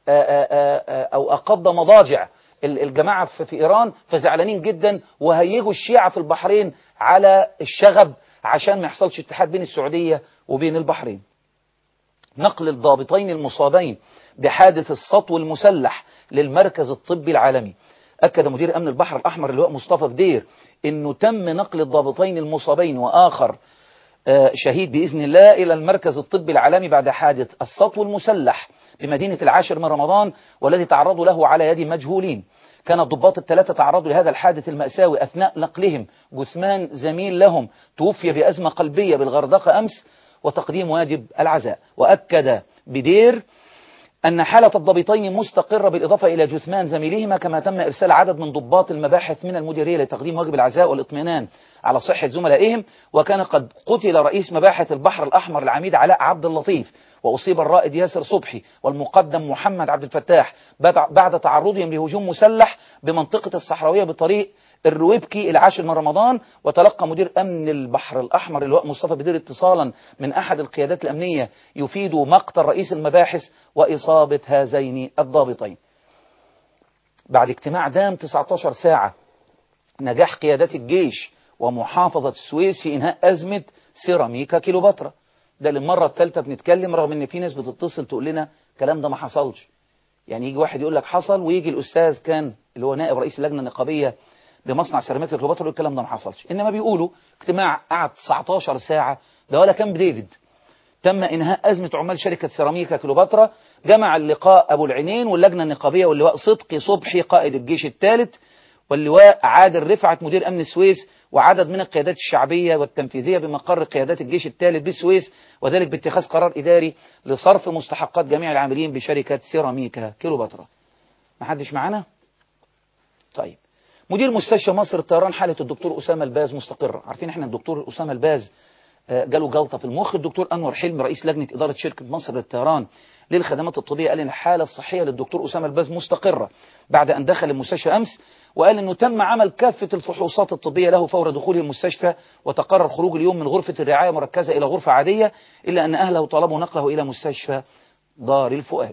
او اقض مضاجع الجماعه في ايران، فزعلانين جدا وهيجوا الشيعة في البحرين على الشغب عشان ما يحصلش اتحاد بين السعوديه وبين البحرين. نقل الضابطين المصابين بحادث السطو المسلح للمركز الطبي العالمي. أكد مدير أمن البحر الأحمر اللواء مصطفى بدير أنه تم نقل الضابطين المصابين وآخر شهيد بإذن الله إلى المركز الطبي العالمي بعد حادث السطو المسلح بمدينة العاشر من رمضان، والذي تعرضوا له على يد مجهولين. كان الضباط الثلاثة تعرضوا لهذا الحادث المأساوي أثناء نقلهم جثمان زميل لهم توفي بأزمة قلبية بالغردقة أمس وتقديم واجب العزاء. وأكد بدير أن حالة الضابطين مستقرة بالإضافة إلى جثمان زميلهما، كما تم إرسال عدد من ضباط المباحث من المديرية لتقديم واجب العزاء والاطمئنان على صحة زملائهم. وكان قد قتل رئيس مباحث البحر الأحمر العميد علاء عبد اللطيف، وأصيب الرائد ياسر صبحي والمقدم محمد عبد الفتاح بعد تعرضهم لهجوم مسلح بمنطقة الصحراوية بطريق الرويبكي العاشر من رمضان. وتلقى مدير أمن البحر الأحمر اللواء مصطفى بدير اتصالا من أحد القيادات الأمنية يفيد مقتل رئيس المباحث وإصابة هذين الضابطين. بعد اجتماع دام تسعة عشر ساعة، نجاح قيادات الجيش ومحافظة السويس في إنهاء أزمة سيراميكا كيلوباترا. ده للمرة الثالثة بنتكلم، رغم إن في ناس بتتصل تقول لنا الكلام ده ما حصلش. يعني يجي واحد يقول لك حصل، ويجي الأستاذ كان اللي هو نائب رئيس اللجنة النقابية بمصنع سيراميكا كيلوباترا يقول الكلام ده ما حصلش. إنما بيقولوا اجتماع قعد تسعتاشر ساعة، ده ولا كان بديفيد. تم إنهاء أزمة عمال شركة سيراميكا كيلوباترا، جمع اللقاء أبو العينين واللجنة النقابية واللواء صدقي صبحي قائد الجيش الثالث واللواء عادل رفعت مدير أمن السويس وعدد من القيادات الشعبية والتنفيذية بمقر قيادات الجيش الثالث بالسويس، وذلك باتخاذ قرار إداري لصرف مستحقات جميع العاملين بشركة سيراميكا كيلوباترا. ما حدش معانا؟ طيب، مدير مستشفى مصر الطيران حالة الدكتور أسامة الباز مستقرة. عارفين احنا الدكتور أسامة الباز جاله جلطة في المخ. الدكتور أنور حلمي رئيس لجنة إدارة شركة مصر للطيران للخدمات الطبية قال إن الحالة الصحية للدكتور أسامة الباز مستقرة بعد أن دخل المستشفى أمس، وقال إنه تم عمل كافة الفحوصات الطبية له فور دخوله المستشفى، وتقرر خروج اليوم من غرفة الرعاية مركزة إلى غرفة عادية، إلا أن أهله طلبوا نقله إلى مستشفى دار الفؤاد.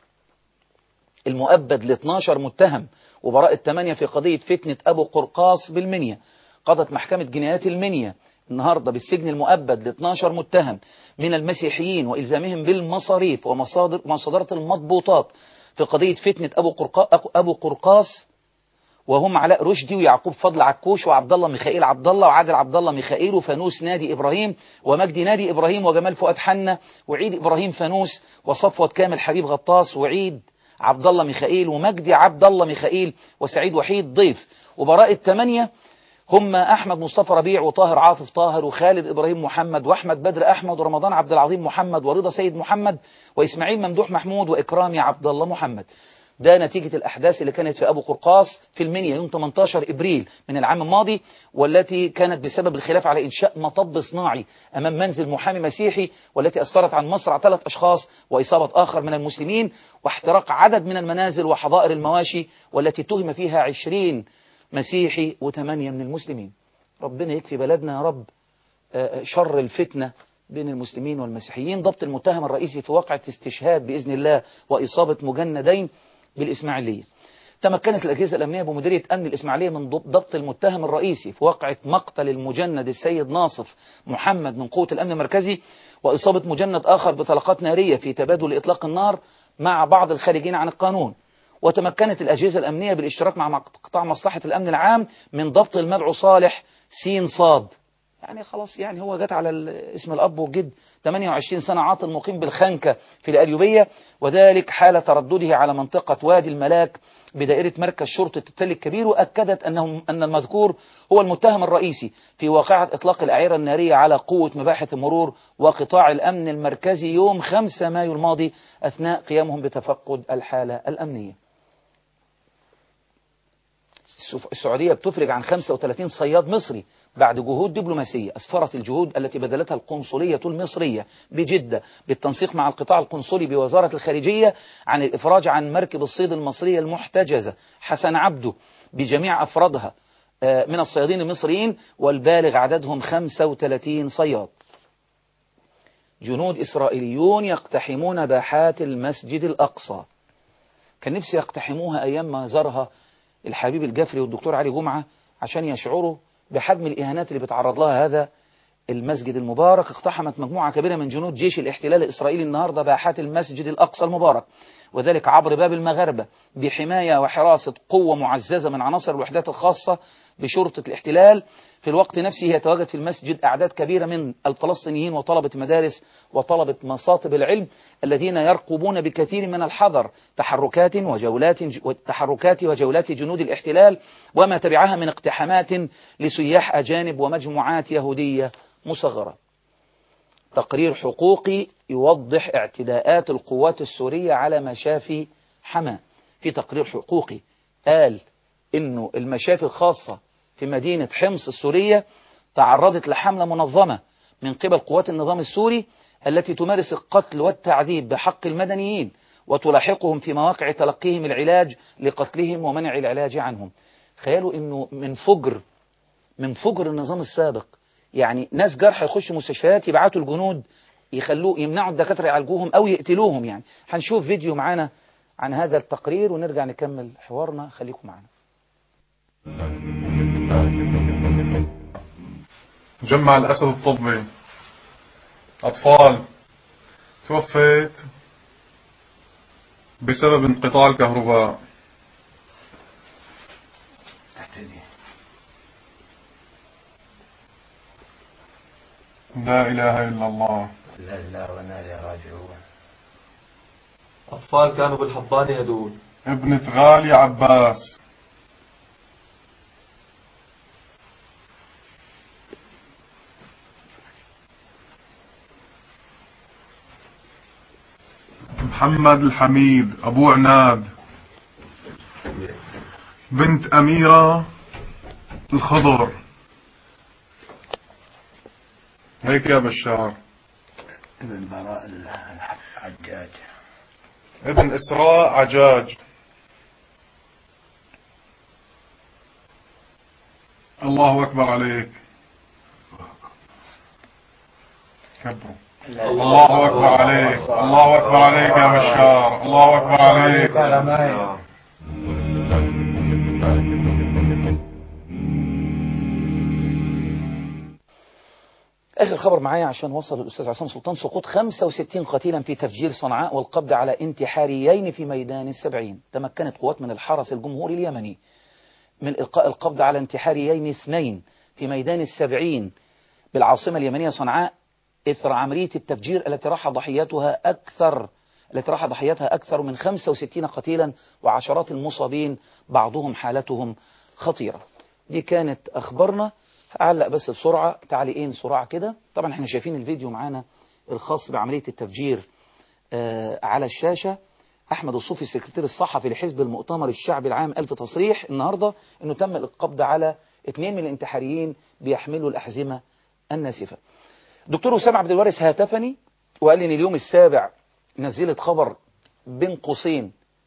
المؤبد ل اثناشر متهم وبراءة ثمانية في قضية فتنة أبو قرقاص بالمنيا. قضت محكمة جنايات المنيا النهاردة بالسجن المؤبد ل اثناشر متهم من المسيحيين وإلزامهم بالمصاريف ومصادر مصادرة المضبوطات في قضية فتنة أبو قرقاص, أبو قرقاص وهم علاء رشدي ويعقوب فضل عكوش وعبد الله ميخائيل عبد الله وعادل عبد الله ميخائيل وفانوس نادي إبراهيم ومجدي نادي إبراهيم وجمال فؤاد حنة وعيد إبراهيم فانوس وصفوة كامل حبيب غطاس وعيد عبد الله ميخائيل ومجدي عبد الله ميخائيل وسعيد وحيد ضيف. وبراءة ثمانية هم أحمد مصطفى ربيع وطاهر عاطف طاهر وخالد إبراهيم محمد وأحمد بدر أحمد ورمضان عبد العظيم محمد ورضا سيد محمد وإسماعيل ممدوح محمود وإكرامي عبد الله محمد. ده نتيجة الأحداث اللي كانت في أبو قرقاص في المنيا يوم ثمانية عشر إبريل من العام الماضي، والتي كانت بسبب الخلاف على إنشاء مطب صناعي أمام منزل محامي مسيحي، والتي أسفرت عن مصرع ثلاث أشخاص وإصابة آخر من المسلمين واحتراق عدد من المنازل وحظائر المواشي، والتي تهم فيها عشرين مسيحي وثمانية من المسلمين. ربنا يكفي بلدنا يا رب شر الفتنة بين المسلمين والمسيحيين. ضبط المتهم الرئيسي في واقعة استشهاد بإذن الله وإصابة مجندين بالإسماعيلية. تمكنت الأجهزة الأمنية بمديرية أمن الإسماعيلية من ضبط المتهم الرئيسي في واقعة مقتل المجند السيد ناصف محمد من قوة الأمن المركزي وإصابة مجند آخر بطلقات نارية في تبادل إطلاق النار مع بعض الخارجين عن القانون. وتمكنت الأجهزة الأمنية بالاشتراك مع قطاع مصلحة الأمن العام من ضبط المدعو صالح سين صاد، يعني خلاص يعني هو جت على اسم الأب والجد، ثمانية وعشرين سنة عاطل مقيم بالخنكة في الأليوبية، وذلك حال تردده على منطقة وادي الملاك بدائرة مركز شرطة التل الكبير. وأكدت أنه أن المذكور هو المتهم الرئيسي في واقعة إطلاق الأعيرة النارية على قوة مباحث المرور وقطاع الأمن المركزي يوم خمسة مايو الماضي أثناء قيامهم بتفقد الحالة الأمنية. السعودية بتفرج عن خمسة وثلاثين صياد مصري بعد جهود دبلوماسية. أسفرت الجهود التي بذلتها القنصلية المصرية بجدة بالتنسيق مع القطاع القنصلي بوزارة الخارجية عن الإفراج عن مركب الصيد المصرية المحتجزة حسن عبده بجميع أفرادها من الصيادين المصريين، والبالغ عددهم خمسة وثلاثين صياد. جنود إسرائيليون يقتحمون باحات المسجد الأقصى. كان نفسي يقتحموها أيام ما زارها الحبيب الجفري والدكتور علي جمعة عشان يشعروا بحجم الإهانات اللي بيتعرض لها هذا المسجد المبارك. اقتحمت مجموعة كبيرة من جنود جيش الاحتلال الإسرائيلي النهاردة باحات المسجد الأقصى المبارك، وذلك عبر باب المغاربة بحماية وحراسة قوة معززة من عناصر الوحدات الخاصة بشرطة الاحتلال. في الوقت نفسه يتواجد في المسجد أعداد كبيرة من الفلسطينيين وطلبة مدارس وطلبة مصاطب العلم الذين يرقبون بكثير من الحذر تحركات وجولات تحركات وجولات جنود الاحتلال وما تبعها من اقتحامات لسياح أجانب ومجموعات يهودية مصغرة. تقرير حقوقي يوضح اعتداءات القوات السورية على مشافي حما. في تقرير حقوقي قال إنه المشافي الخاصة في مدينة حمص السورية تعرضت لحملة منظمة من قبل قوات النظام السوري التي تمارس القتل والتعذيب بحق المدنيين وتلاحقهم في مواقع تلقيهم العلاج لقتلهم ومنع العلاج عنهم. خيالوا إنه من فجر من فجر النظام السابق، يعني ناس جرحى يخشوا مستشفيات يبعتوا الجنود يخلوه يمنعوا الدكاترة يعالجوهم أو يقتلوهم. يعني هنشوف فيديو معانا عن هذا التقرير ونرجع نكمل حوارنا. خليكم معنا. مجمع الأسد الطبي. أطفال توفيت بسبب انقطاع الكهرباء. لا إله إلا الله. لا إله وإنا إليه راجعون. أطفال كانوا بالحضانة يدول. ابنة غالي عباس. محمد الحميد أبو عناد. بنت أميرة الخضر. هيك يا بشار. ابن براء العجاج. ابن إسراء عجاج. الله أكبر عليك. كبروا. الله أكبر عليك. الله أكبر عليك يا بشار. الله أكبر عليك. آخر خبر معايا عشان وصل الأستاذ عصام سلطان. سقوط خمسة وستين قتيلا في تفجير صنعاء والقبض على انتحاريين في ميدان السبعين. تمكنت قوات من الحرس الجمهوري اليمني من إلقاء القبض على انتحاريين اثنين في ميدان السبعين بالعاصمة اليمنية صنعاء إثر عملية التفجير التي راح ضحياتها أكثر التي راح ضحياتها أكثر من خمسة وستين قتيلا وعشرات المصابين بعضهم حالتهم خطيرة. دي كانت أخبارنا. هعلق بس بسرعة تعليقين سرعة كده. طبعا احنا شايفين الفيديو معانا الخاص بعملية التفجير آه على الشاشة. أحمد الصوفي السكرتير الصحفي لحزب المؤتمر الشعبي العام ألف تصريح النهاردة أنه تم القبض على اثنين من الانتحاريين بيحملوا الأحزمة الناسفة. دكتور وسام عبد الوارث هاتفني وقال لي ان اليوم السابع نزلت خبر بين قوسين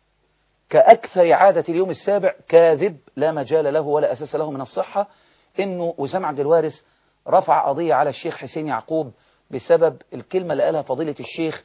كأكثر عادة اليوم السابع كاذب لا مجال له ولا أساس له من الصحة، انه وسام عبد الوارث رفع قضية على الشيخ حسين يعقوب بسبب الكلمة اللي قالها فضيلة الشيخ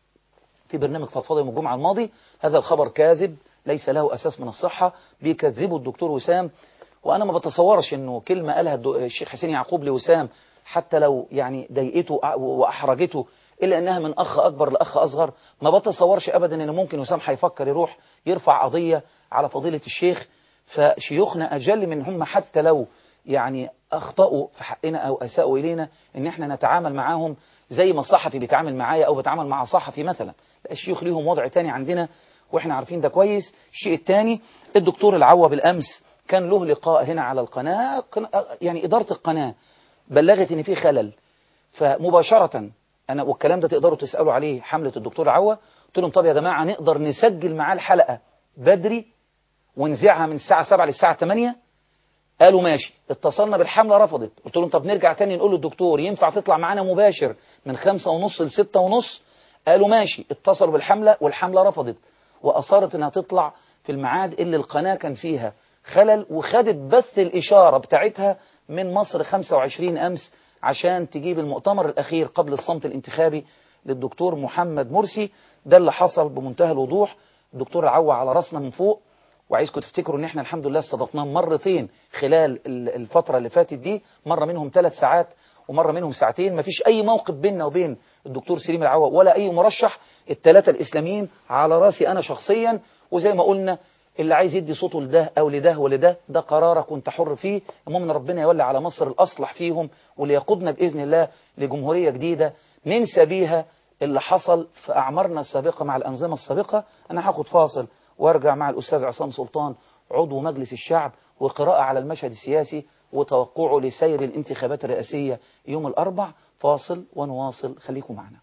في برنامج فضفاضة يوم الجمعة الماضي. هذا الخبر كاذب ليس له أساس من الصحة، بيكذبه الدكتور وسام. وأنا ما بتصورش انه كلمة قالها الشيخ حسين يعقوب لوسام حتى لو يعني ضايقته وأحرجته إلا أنها من أخ أكبر لأخ أصغر. ما بتصورش أبدا أنه ممكن وسام هيفكر يروح يرفع قضية على فضيلة الشيخ. فشيوخنا أجل من هم حتى لو يعني أخطأوا في حقنا أو أساءوا إلينا أن احنا نتعامل معاهم زي ما صحفي بيتعامل معايا أو بتعامل مع صحفي مثلا. لا، الشيوخ ليهم وضع تاني عندنا وإحنا عارفين ده كويس. الشيء الثاني، الدكتور العوا بالأمس كان له لقاء هنا على القناة، يعني إدارة القناة بلغت ان في خلل، فمباشرة انا والكلام ده تقدروا تسألوا عليه حملة الدكتور عوا. قلت لهم طب يا جماعة نقدر نسجل معاه الحلقة بدري ونذيعها من الساعة سبعة للساعة ثمانية؟ قالوا ماشي. اتصلنا بالحملة رفضت. قلت لهم طب نرجع تاني نقول للدكتور ينفع تطلع معانا مباشر من خمسة ونص لستة ونص؟ قالوا ماشي. اتصلوا بالحملة والحملة رفضت وأصرت انها تطلع في الميعاد اللي القناة كان فيها خلل، وخدت بث الإشارة بتاعتها من مصر خمسة وعشرين أمس عشان تجيب المؤتمر الأخير قبل الصمت الانتخابي للدكتور محمد مرسي. ده اللي حصل بمنتهى الوضوح. الدكتور عوا على راسنا من فوق، وعايزكم تفتكروا ان احنا الحمد لله استضفناه مرتين خلال الفترة اللي فاتت دي، مرة منهم ثلاث ساعات ومرة منهم ساعتين. مفيش أي موقف بيننا وبين الدكتور سليم العوا ولا أي مرشح. الثلاثة الإسلاميين على راسي أنا شخصيا. وزي ما قلنا اللي عايز يدي صوته لده أو لده ولده ده قرارك وانت حر فيه. المهم ان ربنا يولي على مصر الأصلح فيهم واللي يقودنا بإذن الله لجمهورية جديدة ننسى بيها اللي حصل في أعمارنا السابقة مع الأنظمة السابقة. أنا هاخد فاصل وارجع مع الأستاذ عصام سلطان عضو مجلس الشعب وقراءة على المشهد السياسي وتوقعه لسير الانتخابات الرئاسية يوم الأربع. فاصل ونواصل، خليكم معنا.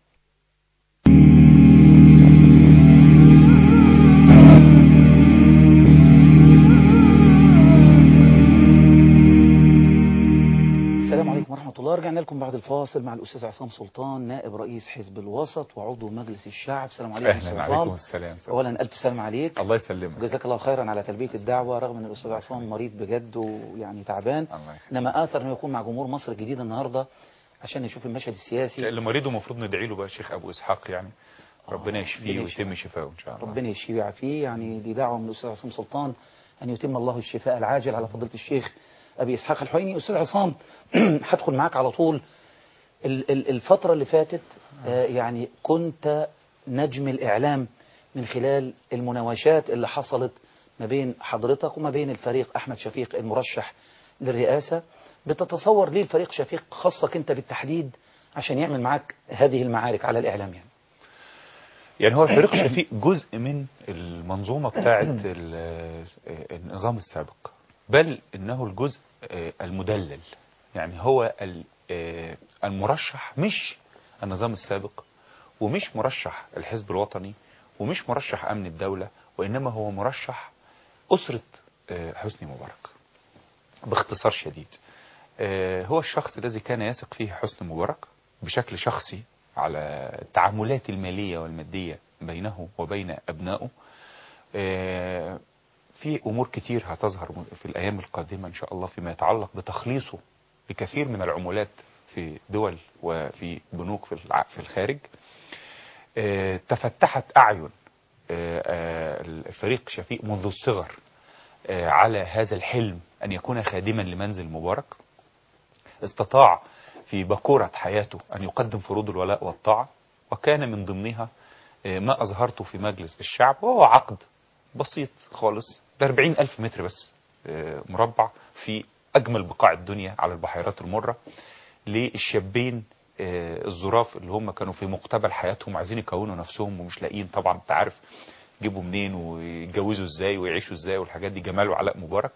السلام عليكم ورحمة الله. رجعنا لكم بعد الفاصل مع الأستاذ عصام سلطان نائب رئيس حزب الوسط وعضو مجلس الشعب. السلام عليكم أستاذ عصام. وعليكم السلام. أولا ألف سلام عليك. الله يسلمك. جزاك الله خيرا على تلبية الدعوة رغم أن الأستاذ عصام مريض بجد ويعني تعبان، إنما آثر أنه يكون مع جمهور مصر الجديد النهاردة عشان نشوف المشهد السياسي. اللي مريضه المفروض ندعي له بقى شيخ أبو إسحاق، يعني ربنا يشفيه ويتم شفاءه إن شاء الله. ربنا يشفيه ويعافيه. يعني دي دعوة من الأستاذ عصام سلطان أن يتم الله الشفاء العاجل على فضيلة الشيخ أبي إسحاق الحويني. أستاذ عصام هدخل معاك على طول. الفترة اللي فاتت يعني كنت نجم الإعلام من خلال المناوشات اللي حصلت ما بين حضرتك وما بين الفريق أحمد شفيق المرشح للرئاسة. بتتصور ليه الفريق شفيق خاصك أنت بالتحديد عشان يعمل معاك هذه المعارك على الإعلام؟ يعني يعني هو الفريق شفيق جزء من المنظومة بتاعة النظام السابق، بل إنه الجزء المدلل. يعني هو المرشح مش النظام السابق، ومش مرشح الحزب الوطني، ومش مرشح أمن الدولة، وإنما هو مرشح أسرة حسني مبارك باختصار شديد. هو الشخص الذي كان يثق فيه حسني مبارك بشكل شخصي على التعاملات المالية والمادية بينه وبين أبنائه. في أمور كتير هتظهر في الأيام القادمة إن شاء الله فيما يتعلق بتخليصه بكثير من العمولات في دول وفي بنوك في الخارج. تفتحت أعين الفريق شفيق منذ الصغر على هذا الحلم أن يكون خادما لمنزل مبارك. استطاع في بكورة حياته أن يقدم فروض الولاء والطاعة، وكان من ضمنها ما أظهرته في مجلس الشعب، وهو عقد بسيط خالص بأربعين ألف متر بس مربع في أجمل بقاع الدنيا على البحيرات المرة، للشابين الظراف اللي هم كانوا في مقتبل حياتهم عايزين يكونوا نفسهم ومش لاقيين طبعا، انت عارف يجيبوا منين ويتجوزوا ازاي ويعيشوا ازاي والحاجات دي. جمال وعلاء مبارك،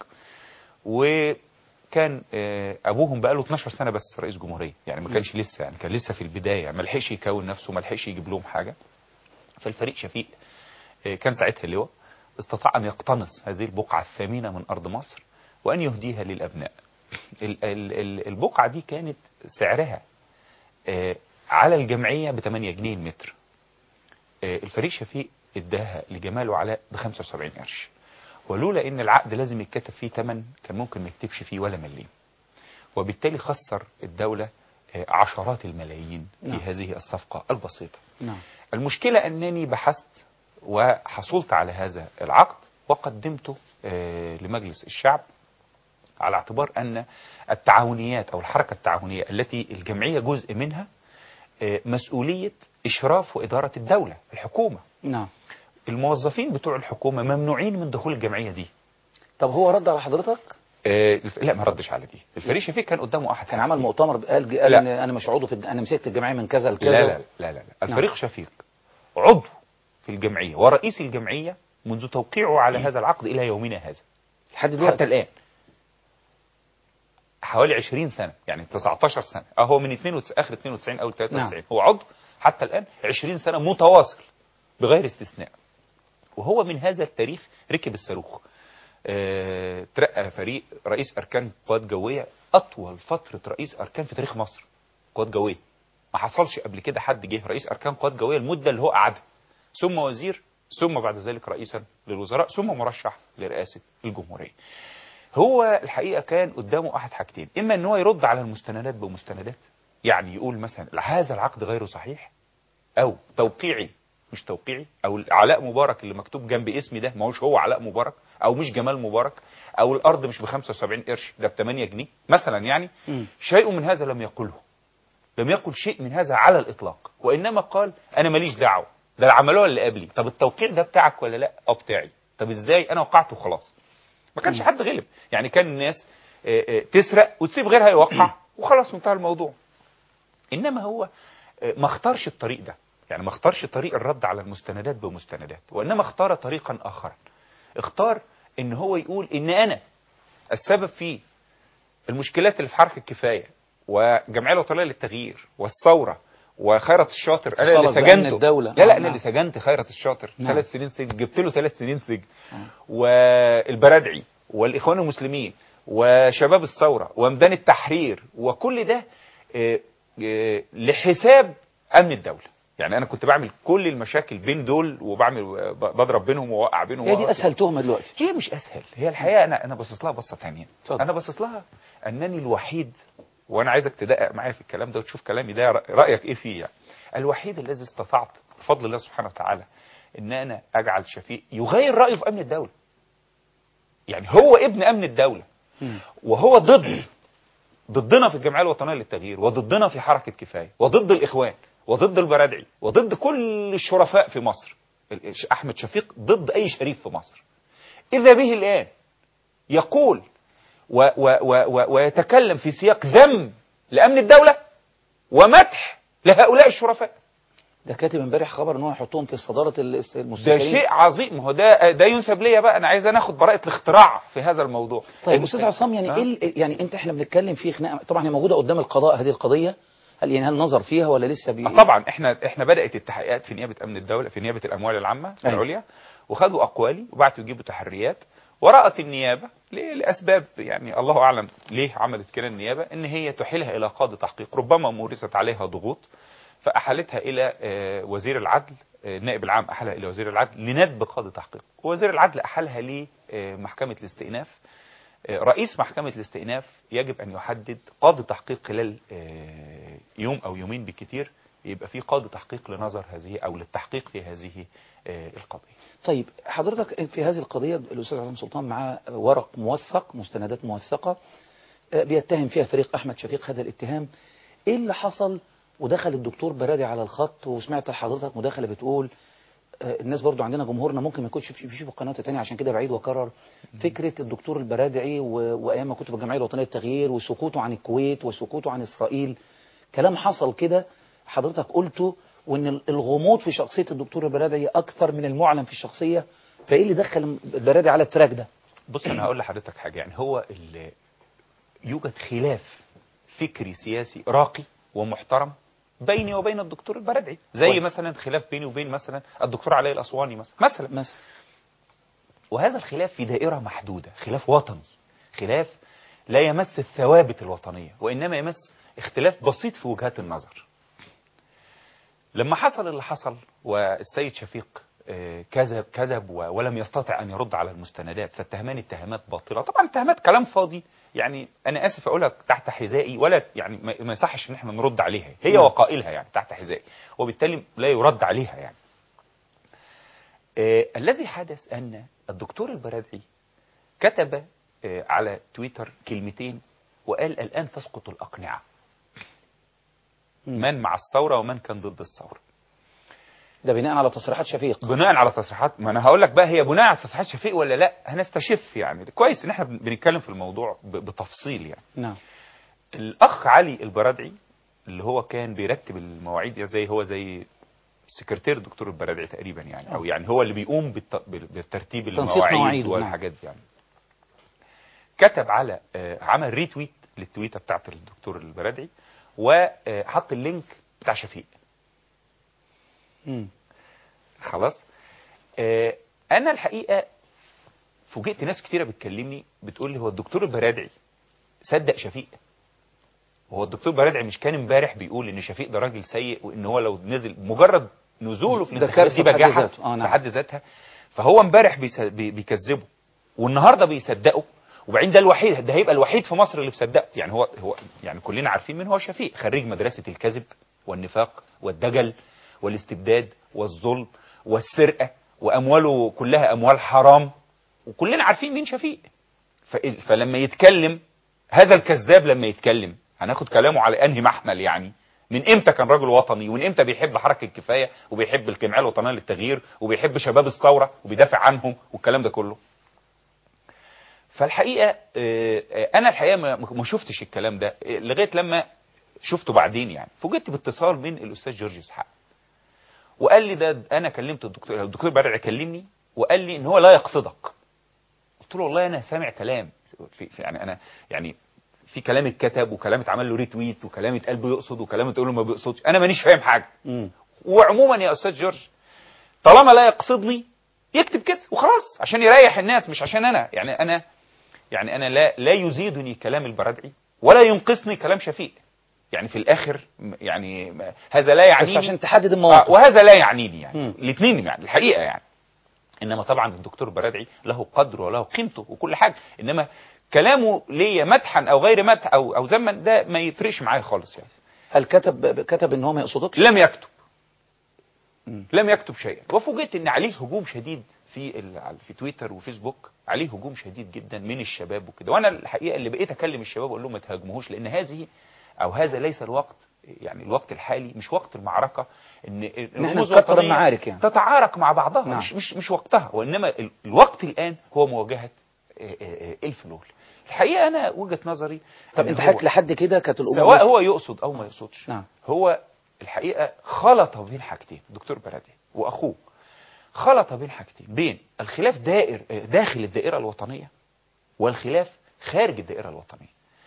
وكان ابوهم بقاله اتناشر سنة بس رئيس جمهورية، يعني ما كانش لسه، يعني كان لسه في البداية، ما لحقش يكون نفسه، ما لحقش يجيب لهم حاجة. فالفريق شفيق كان ساعتها اللواء، استطاع ان يقتنص هذه البقعة الثمينة من ارض مصر وان يهديها للابناء. البقعة دي كانت سعرها على الجمعية بثمانية جنيه المتر. الفريق شفيق اداها لجمال وعلاء بخمسة وسبعين قرش، ولولا ان العقد لازم يتكتب فيه ثمن كان ممكن ما يكتبش فيه ولا مليم، وبالتالي خسر الدولة عشرات الملايين في نعم. هذه الصفقة البسيطة. نعم. المشكلة أنني بحثت وحصلت على هذا العقد وقدمته لمجلس الشعب، على اعتبار أن التعاونيات أو الحركة التعاونية التي الجمعية جزء منها مسؤولية إشراف وإدارة الدولة، الحكومة. نعم. الموظفين بتوع الحكومة ممنوعين من دخول الجمعية دي. طب هو رد على حضرتك؟ آه لا ما ردش على دي. الفريق شفيق كان قدامه أحد، كان عمل مؤتمر قال قال إن أنا مش عضو في الج... أنا مسكت الجمعية من كذا لكذا. لا لا لا لا, لا. الفريق نعم. شفيق عضو في الجمعية ورئيس الجمعية منذ توقيعه على هذا العقد إلى يومنا هذا لحد دلوقتي حتى الآن حوالي عشرين سنة، يعني تسعتاشر سنة. أهو من اثنين وتسعين آخر اثنين وتسعين أو ثلاثة وتسعين نعم. هو عضو حتى الآن عشرين سنة متواصل بغير استثناء. وهو من هذا التاريخ ركب الصاروخ. اه ترقى فريق رئيس أركان قوات جوية، أطول فترة رئيس أركان في تاريخ مصر قوات جوية. ما حصلش قبل كده حد جه رئيس أركان قوات جوية المدة اللي هو قعدها، ثم وزير، ثم بعد ذلك رئيسا للوزراء، ثم مرشح لرئاسة الجمهورية. هو الحقيقة كان قدامه أحد حاجتين، إما أن هو يرد على المستندات بمستندات، يعني يقول مثلا هذا العقد غير صحيح، أو توقيعي مش توقيعي، أو علاء مبارك اللي مكتوب جنب اسمي ده ما هوش هو علاء مبارك، أو مش جمال مبارك، أو الأرض مش ب خمسة وسبعين قرش ده ب ثمانية جنيه مثلا. يعني م. شيء من هذا لم يقله، لم يقل شيء من هذا على الإطلاق، وإنما قال أنا ماليش دعوة، ده العملوه اللي قبلي. طب التوقيع ده بتاعك ولا لا؟ اه بتاعي. طب ازاي؟ أنا وقعته خلاص. ما كانش حد غلب، يعني كان الناس تسرق وتسيب غيرها يوقع وخلاص انتهى الموضوع. إنما هو ما اختارش الطريق ده، يعني ما اختارش طريق الرد على المستندات بمستندات، وإنما اختار طريقا آخر. اختار ان هو يقول ان انا السبب في المشكلات اللي في حركة الكفاية وجمعية الوطنية للتغيير والثورة وخيرت الشاطر، انا اللي سجنته. الدولة. لا لا انا اللي سجنت خيرت الشاطر ثلاث سنين سجن، جبت له ثلاث سنين سجن. والبرادعي والاخوان المسلمين وشباب الثورة وميدان التحرير، وكل ده لحساب امن الدولة. يعني انا كنت بعمل كل المشاكل بين دول وبعمل بضرب بينهم واوقع بينهم. هي دي اسهل تهمه دلوقتي؟ هي مش اسهل، هي الحقيقه انا انا باصص لها بصه ثانيه. انا باصص لها انني الوحيد، وانا عايزك تدقق معايا في الكلام ده وتشوف كلامي ده رايك ايه فيه. يعني الوحيد الذي استطعت بفضل الله سبحانه وتعالى ان انا اجعل شفيق يغير رايه في امن الدوله. يعني هو ابن امن الدوله، وهو ضد ضدنا في الجمعيه الوطنيه للتغيير، وضدنا في حركه كفايه، وضد الاخوان، وضد البرادعي، وضد كل الشرفاء في مصر. احمد شفيق ضد اي شريف في مصر. اذا به الان يقول و و و و ويتكلم في سياق ذم لامن الدوله ومدح لهؤلاء الشرفاء. ده كاتب امبارح خبر ان هو يحطهم في صداره المستشارين. ده شيء عظيم. ما هو ده ده ينسب ليا بقى. انا عايز ناخد براءه الاختراع في هذا الموضوع. طيب استاذ عصام، يعني ايه يعني انت احنا بنتكلم في خناقه طبعا هي موجوده قدام القضاء هذه القضيه، هل يعني هل نظر فيها ولا لسه بي... طبعا احنا احنا بدات التحقيقات في نيابه امن الدوله، في نيابه الاموال العامه العليا، وخدوا اقوالي وبعتوا يجيبوا تحريات، ورأت النيابه لاسباب يعني الله اعلم ليه عملت كده النيابه، ان هي تحيلها الى قاضي تحقيق، ربما مورست عليها ضغوط فاحالتها الى وزير العدل، النائب العام احالها الى وزير العدل لندب قاضي تحقيق، ووزير العدل احالها لمحكمه الاستئناف. رئيس محكمة الاستئناف يجب أن يحدد قاضي تحقيق خلال يوم أو يومين بكتير، يبقى في قاضي تحقيق لنظر هذه أو للتحقيق في هذه القضية. طيب حضرتك في هذه القضية الأستاذ عصام سلطان معاه ورق موثق، مستندات موثقة بيتهم فيها فريق أحمد شفيق هذا الاتهام. إيه اللي حصل ودخل الدكتور برادعي على الخط، وسمعت حضرتك مداخلة بتقول الناس برضو عندنا جمهورنا ممكن ما يكونش بيشوف القناه الثانيه، عشان كده بعيد واكرر فكره الدكتور البرادعي وايام ما كنت في الجمعيه الوطنيه للتغيير وسكوته عن الكويت وسكوته عن اسرائيل. كلام حصل كده حضرتك قلته، وان الغموض في شخصيه الدكتور البرادعي اكثر من المعلن في الشخصيه. فايه اللي دخل البرادعي على التراك ده؟ بص انا هقول لحضرتك حاجه، يعني هو يوجد خلاف فكري سياسي راقي ومحترم بيني وبين الدكتور البرادعي، زي طيب. مثلا خلاف بيني وبين مثلا الدكتور علي الاسواني مثلا مثلا مثلا وهذا الخلاف في دائره محدوده، خلاف وطني، خلاف لا يمس الثوابت الوطنيه، وانما يمس اختلاف بسيط في وجهات النظر. لما حصل اللي حصل والسيد شفيق كذب كذب ولم يستطع ان يرد على المستندات، فاتهمان اتهامات باطله، طبعا اتهامات كلام فاضي، يعني انا اسف اقولها تحت حذائي، ولا يعني ما يصحش ان احنا نرد عليها، هي وقائلها يعني تحت حذائي، وبالتالي لا يرد عليها يعني. آه الذي حدث ان الدكتور البرادعي كتب آه على تويتر كلمتين وقال الان تسقط الاقنعه، من مع الثوره ومن كان ضد الثوره. ده بناء على تصريحات شفيق. بناء على تصريحات، ما انا هقول لك بقى هي بناء على تصريحات شفيق ولا لا، هنستشف يعني. كويس ان احنا بنتكلم في الموضوع بتفصيل يعني. نعم. الاخ علي البرادعي اللي هو كان بيرتب المواعيد، زي هو زي سكرتير الدكتور البرادعي تقريبا يعني، او يعني هو اللي بيقوم بترتيب المواعيد والحاجات دي يعني. كتب على عمل ريتويت للتويته بتاعت الدكتور البرادعي وحط اللينك بتاع شفيق. امم خلاص. آه انا الحقيقه فوجئت ناس كتيره بتكلمني بتقول لي هو الدكتور البرادعي صدق شفيق؟ وهو الدكتور البرادعي مش كان امبارح بيقول ان شفيق ده راجل سيء، وان هو لو نزل مجرد نزوله في الانتخابات دي بجاحه في حد ذاتها، فهو امبارح بيكذبه والنهارده بيصدقه، وبعدين ده الوحيد، ده هيبقى الوحيد في مصر اللي بيصدقه يعني. هو هو يعني كلنا عارفين مين هو شفيق، خريج مدرسه الكذب والنفاق والدجل والاستبداد والظلم والسرقة، وأمواله كلها أموال حرام، وكلنا عارفين مين شفيق. فلما يتكلم هذا الكذاب، لما يتكلم هناخد كلامه على أنهي محمل يعني؟ من إمتى كان راجل وطني؟ ومن إمتى بيحب حركة الكفاية وبيحب الجمعية الوطنية للتغيير وبيحب شباب الثورة وبيدافع عنهم والكلام ده كله؟ فالحقيقة أنا الحقيقة ما شفتش الكلام ده لغاية لما شفته بعدين يعني. فوجئت باتصال من الأستاذ جورج إسحاق وقال لي ده انا كلمت الدكتور الدكتور برادعي كلمني وقال لي ان هو لا يقصدك. قلت له والله انا سامع كلام في يعني انا يعني في كلام اتكتب وكلام اتعمل له ريتويت وكلام اتقال بيقصد وكلام اتقال له ما بيقصدش، انا مانيش فاهم حاجه. م. وعموما يا استاذ جورج طالما لا يقصدني يكتب كده وخلاص عشان يريح الناس، مش عشان انا يعني انا يعني انا لا لا يزيدني كلام البرادعي ولا ينقصني كلام شفيق يعني. في الاخر يعني هذا لا يعنيني، بس عشان تحدد المواقف، آه وهذا لا يعنيني يعني الاثنين يعني الحقيقه يعني. انما طبعا الدكتور برادعي له قدره وله قيمته وكل حاجه، انما كلامه ليا مدحا او غير مدح او او ذما ده ما يفرقش معايا خالص يعني. هل كتب كتب ان هو ما يقصدكش؟ لم يكتب. مم. لم يكتب شيئا. وفوجئت ان عليه هجوم شديد في ال- في تويتر وفيسبوك عليه هجوم شديد جدا من الشباب وكده، وانا الحقيقه اللي بقيت اكلم الشباب اقول لهم ما تهاجموهوش، لان هذه او هذا ليس الوقت، يعني الوقت الحالي مش وقت المعركه ان الرموز نكتر الوطنية المعارك يعني تتعارك مع بعضها. نعم. مش مش مش وقتها، وانما ال- الوقت الان هو مواجهه آه، آه، الفلول. الحقيقه انا وجهه نظري، طب إن انت هو حضرتك لحد كده كانت الامور سواء ماشية. هو يقصد او ما يقصدش، نعم. هو الحقيقه خلط بين حاجتين، الدكتور برادعي واخوه خلط بين حاجتين، بين الخلاف دائر داخل الدائره الوطنيه والخلاف خارج الدائره الوطنيه.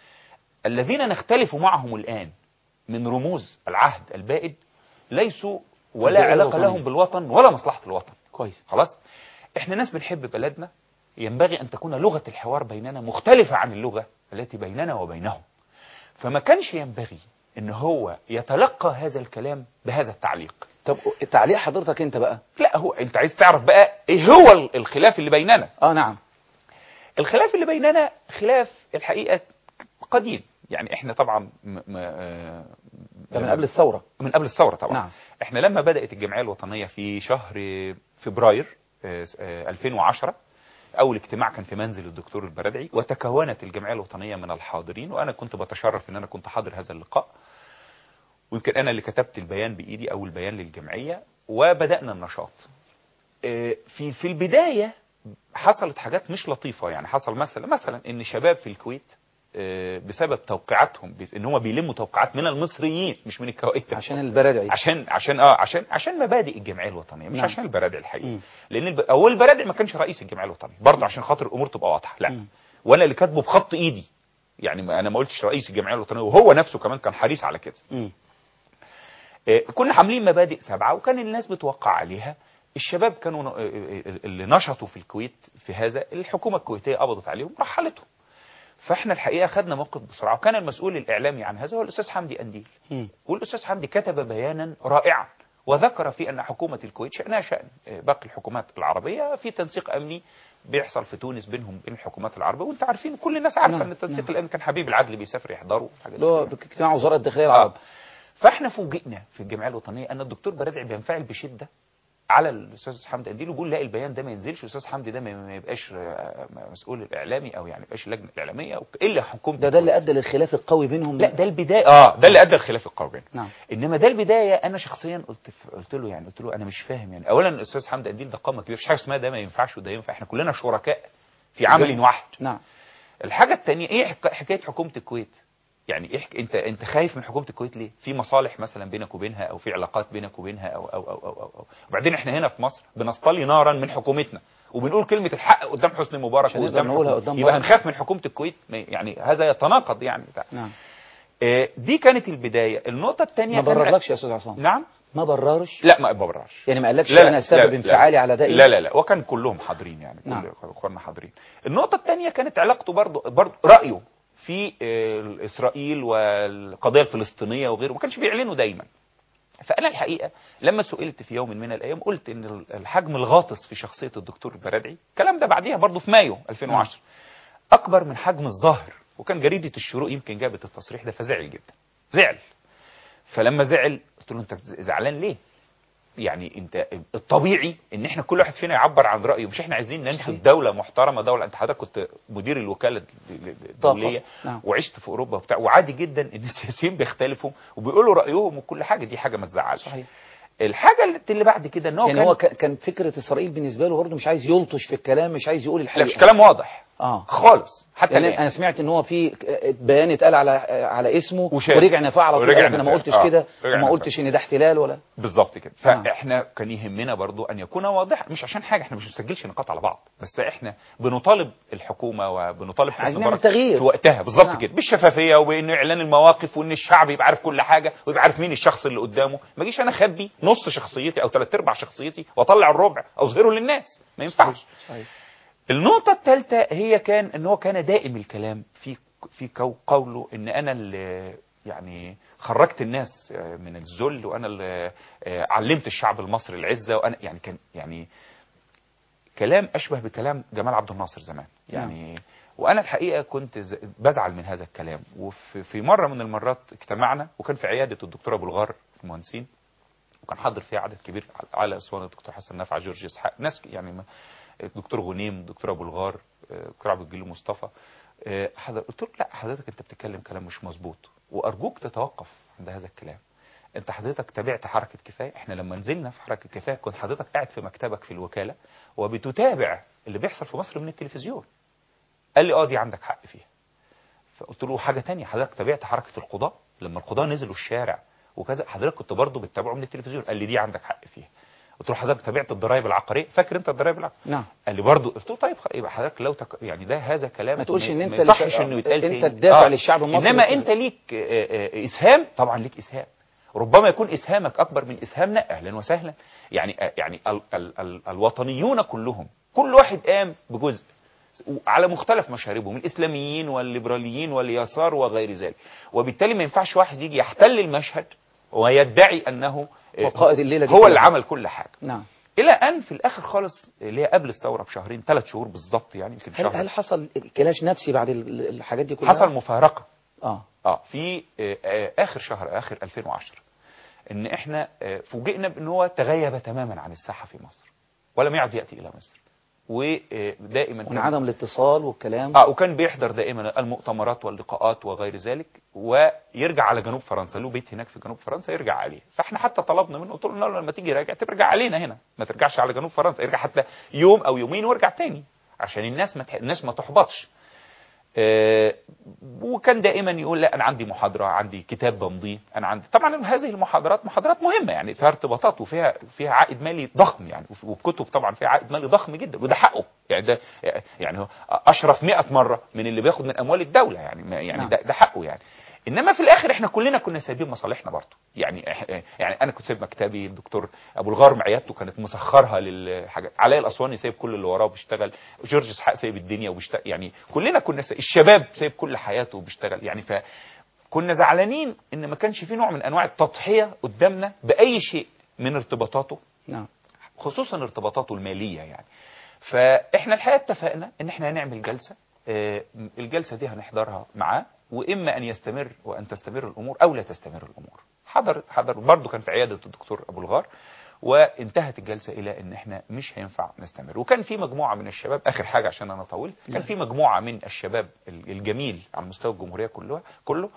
الذين نختلف معهم الان من رموز العهد البائد ليسوا ولا الدائرة علاقه الوطنية. لهم بالوطن ولا مصلحه الوطن. كويس. خلاص، احنا ناس بنحب بلدنا، ينبغي ان تكون لغه الحوار بيننا مختلفه عن اللغه التي بيننا وبينهم. فما كانش ينبغي ان هو يتلقى هذا الكلام بهذا التعليق. طب تعليق حضرتك انت بقى؟ لا، هو انت عايز تعرف بقى ايه هو ال- الخلاف اللي بيننا. اه نعم. الخلاف اللي بيننا خلاف الحقيقه قديم، يعني احنا طبعا م م آه ده من قبل الثوره. من قبل الثوره طبعا. نعم. احنا لما بدات الجمعيه الوطنيه في شهر فبراير آه، آه، ألفين وعشرة، اول اجتماع كان في منزل الدكتور البرادعي، وتكونت الجمعيه الوطنيه من الحاضرين، وانا كنت بتشرف ان انا كنت حاضر هذا اللقاء، ويمكن انا اللي كتبت البيان بايدي، اول بيان للجمعيه، وبدانا النشاط. آه، في في البدايه حصلت حاجات مش لطيفه، يعني حصل مثلا مثلا ان شباب في الكويت آه، بسبب توقيعاتهم، بس- ان هم بيلموا توقيعات من المصريين مش من الكويت، عشان البرادعي. عشان عشان اه عشان عشان مبادئ الجمعيه الوطنيه، مش نعم. عشان البرادعي الحقيقي. مم. لان الب... اول البرادعي ما كانش رئيس الجمعيه الوطنيه برضه، عشان خاطر الامور تبقى واضحه، لا. مم. وانا اللي كاتبه بخط ايدي، يعني ما انا ما قلتش رئيس الجمعيه الوطنيه، وهو نفسه كمان كان حريص على كده. مم. آه، كنا عاملين مبادئ سبعه وكان الناس بتوقع عليها. الشباب كانوا ن- آه، آه، اللي نشطوا في الكويت في هذا، الحكومه الكويتيه قبضت عليهم رحلتهم. فاحنا الحقيقه خدنا موقف بسرعه، وكان المسؤول الاعلامي عن هذا هو الاستاذ حمدي قنديل. مم. والاستاذ حمدي كتب بيانا رائعا وذكر فيه ان حكومه الكويت شانها شان باقي الحكومات العربيه، في تنسيق امني بيحصل في تونس بينهم بين الحكومات العربيه، وانت عارفين كل الناس عارفه نعم. ان التنسيق نعم. الامني كان حبيب العدل بيسافر يحضروا حاجات اللي هو كده. اجتماع وزاره الداخليه العرب. آه. فاحنا فوجئنا في الجمعيه الوطنيه ان الدكتور برادعي بينفعل بشده على الاستاذ حمدي قنديل، وبيقول لا البيان ده ما ينزلش، والاستاذ حمدي ده ما ما يبقاش آه، مسؤول الاعلامي، او يعني ما يبقاش اللجنه الاعلاميه الا حكومه ده ده اللي ادى للخلاف القوي بينهم. لا ده البدايه، اه ده اللي ادى الخلاف القوي بينهم. نعم. انما ده البدايه، انا شخصيا قلت قلت له يعني قلت له انا مش فاهم، يعني اولا الاستاذ حمدي قنديل ده قامه كبيره، مفيش حاجه اسمها ده ما ينفعش وده ينفع، احنا كلنا شركاء في عمل واحد. نعم. الحاجه الثانيه ايه حك- حكايه حكومه الكويت؟ يعني إيه حك... انت انت خايف من حكومه الكويت ليه؟ في مصالح مثلا بينك وبينها، او في علاقات بينك وبينها، او او او او, أو, أو. وبعدين احنا هنا في مصر بنصطلي نارا من حكومتنا، وبنقول كلمه الحق قدام حسني مبارك عشان نقدر وقدام نقولها حكومة. قدام يبقى بعض. هنخاف من حكومه الكويت؟ يعني هذا يتناقض يعني. نعم. آه، دي كانت البدايه. النقطه الثانيه ما بررلكش يا استاذ عصام؟ نعم. ما بررش؟ لا ما بررش. يعني ما قالكش لا، انا لا، سبب لا، انفعالي لا، على ده إيه؟ لا لا لا، وكان كلهم حاضرين يعني، نعم. كل اخواننا حاضرين. النقطه الثانيه كانت علاقته برضه برضه رايه في آه، اسرائيل والقضيه الفلسطينيه وغيره، ما كانش بيعلنوا دايما. فانا الحقيقه لما سئلت في يوم من الايام قلت ان الحجم الغاطس في شخصيه الدكتور البرادعي، الكلام ده بعديها برضه في مايو ألفين وعشرة، اكبر من حجم الظاهر. وكان جريده الشروق يمكن جابت التصريح ده، فزعل جدا، زعل. فلما زعل قلت له انت زعلان ليه؟ يعني انت الطبيعي ان احنا كل واحد فينا يعبر عن رايه، مش احنا عايزين ننشد دوله محترمه، دوله. انت حضرتك كنت مدير الوكاله الدوليه نعم. وعشت في اوروبا وبتاع، وعادي جدا ان السياسيين بيختلفوا وبيقولوا رايهم وكل حاجه، دي حاجه ما تزعلش. صحيح. الحاجه اللي بعد كده ان هو يعني كان هو كان فكره اسرائيل بالنسبه له برضه مش عايز يلطش في الكلام، مش عايز يقول الحقيقه. لا مش كلام واضح اه خالص حتى يعني الآن. انا سمعت ان هو في بيان اتقال على على اسمه وشاف. ورجع نفاه على طول، ورجع انا ما نفاه. قلتش آه. كده رجع وما نفاه. قلتش ان ده احتلال ولا بالظبط كده. آه. فاحنا كان يهمنا برضو ان يكون واضح، مش عشان حاجه، احنا مش بنسجلش نقاط على بعض، بس احنا بنطالب الحكومه وبنطالب عايزين حسن نعمل مبارك تغيير في وقتها بالظبط نعم. كده، بالشفافيه وبان اعلان المواقف، وان الشعب يبقى عارف كل حاجه ويبقى عارف مين الشخص اللي قدامه. ما اجيش انا اخبي نص شخصيتي او ثلاث ارباع شخصيتي واطلع الربع اظهره للناس، ما ينفعش. صحيح. صحيح. النقطة الثالثة هي كان ان هو كان دائم الكلام في في قوله ان انا اللي يعني خرجت الناس من الذل، وانا اللي علمت الشعب المصري العزة، وانا يعني كان يعني كلام اشبه بكلام جمال عبد الناصر زمان يعني. نعم. وانا الحقيقة كنت بزعل من هذا الكلام. وفي في مرة من المرات اجتمعنا، وكان في عيادة الدكتور ابو الغار في المهندسين، وكان حاضر فيها عدد كبير على اسوان، الدكتور حسن نافع، جورج اسحاق، ناس يعني الدكتور غنيم، الدكتور ابو الغار، الدكتور عبد الجليل مصطفى حضر. قلت له لا حضرتك انت بتتكلم كلام مش مظبوط، وارجوك تتوقف عند هذا الكلام. انت حضرتك تابعت حركه كفايه، احنا لما نزلنا في حركه كفايه كنت حضرتك قاعد في مكتبك في الوكاله وبتتابع اللي بيحصل في مصر من التلفزيون. قال لي اه دي عندك حق فيها. فقلت له حاجه ثانيه، حضرتك تابعت حركه القضاء لما القضاء نزلوا الشارع وكذا، حضرتك كنت برضه بتتابعه من التلفزيون. قال لي دي عندك حق فيها. قلت له حضرتك تابعت الضرائب العقاريه، فاكر انت الضرائب العقاريه؟ نعم. قال لي برضه. قلت له طيب يبقى حضرتك لو تك... يعني ده هذا كلام ما تقولش ان انت ما يصحش انه يتقال انت تدافع آه. للشعب المصري، انما انت ليك اسهام، طبعا ليك اسهام، ربما يكون اسهامك اكبر من اسهامنا، اهلا وسهلا. يعني يعني ال... ال... ال... الوطنيون كلهم كل واحد قام بجزء على مختلف مشاربهم، الاسلاميين والليبراليين واليسار وغير ذلك، وبالتالي ما ينفعش واحد يجي يحتل المشهد ويدعي انه وقائد الليله دي هو اللي عمل كل حاجه. نعم. الى ان في الاخر خالص اللي هي قبل الثوره بشهرين، ثلاث شهور بالظبط يعني يمكن شهر. هل حصل كلاش نفسي بعد الحاجات دي كلها؟ حصل مفارقه اه اه في آه اخر شهر، اخر ألفين وعشرة، ان احنا آه فوجئنا بان هو تغيب تماما عن الساحه في مصر ولم يعد ياتي الى مصر، ودائما كان عدم الاتصال والكلام اه وكان بيحضر دائما المؤتمرات واللقاءات وغير ذلك، ويرجع على جنوب فرنسا، له بيت هناك في جنوب فرنسا يرجع عليه. فاحنا حتى طلبنا منه، قلت له لما تيجي راجع ترجع علينا هنا، ما ترجعش على جنوب فرنسا، ارجع حتى يوم او يومين وارجع تاني عشان الناس ما تح... الناس ما تحبطش. آه وكان دائما يقول لا انا عندي محاضره، عندي كتاب بمضيه، انا عندي. طبعا هذه المحاضرات محاضرات مهمه يعني، فيها ارتباطات وفيها فيها عائد مالي ضخم يعني، والكتب طبعا فيها عائد مالي ضخم جدا، وده حقه يعني، ده يعني هو اشرف مئة مره من اللي بياخد من اموال الدوله يعني، يعني ده, ده حقه يعني. انما في الاخر احنا كلنا كنا سايبين مصالحنا برضه يعني. يعني انا كنت سايب مكتبي، الدكتور ابو الغار معيادته كانت مسخرها للحاجات، علاء الاسواني سايب كل اللي وراه وبيشتغل، جورج اسحاق سايب الدنيا وبيشتغل يعني، كلنا كنا سايب. الشباب سايب كل حياته وبيشتغل يعني. فكنا زعلانين ان ما كانش في نوع من انواع التضحيه قدامنا باي شيء من ارتباطاته، نعم، خصوصا ارتباطاته الماليه يعني. فاحنا الحقيقه اتفقنا ان احنا هنعمل جلسه، الجلسه دي هنحضرها معاه، واما ان يستمر وان تستمر الامور او لا تستمر الامور. حضر حضر برضه كان في عياده الدكتور ابو الغار، وانتهت الجلسه الى ان احنا مش هينفع نستمر. وكان في مجموعه من الشباب، اخر حاجه عشان انا طولت، كان في مجموعه من الشباب الجميل على مستوى الجمهوريه كلها كله،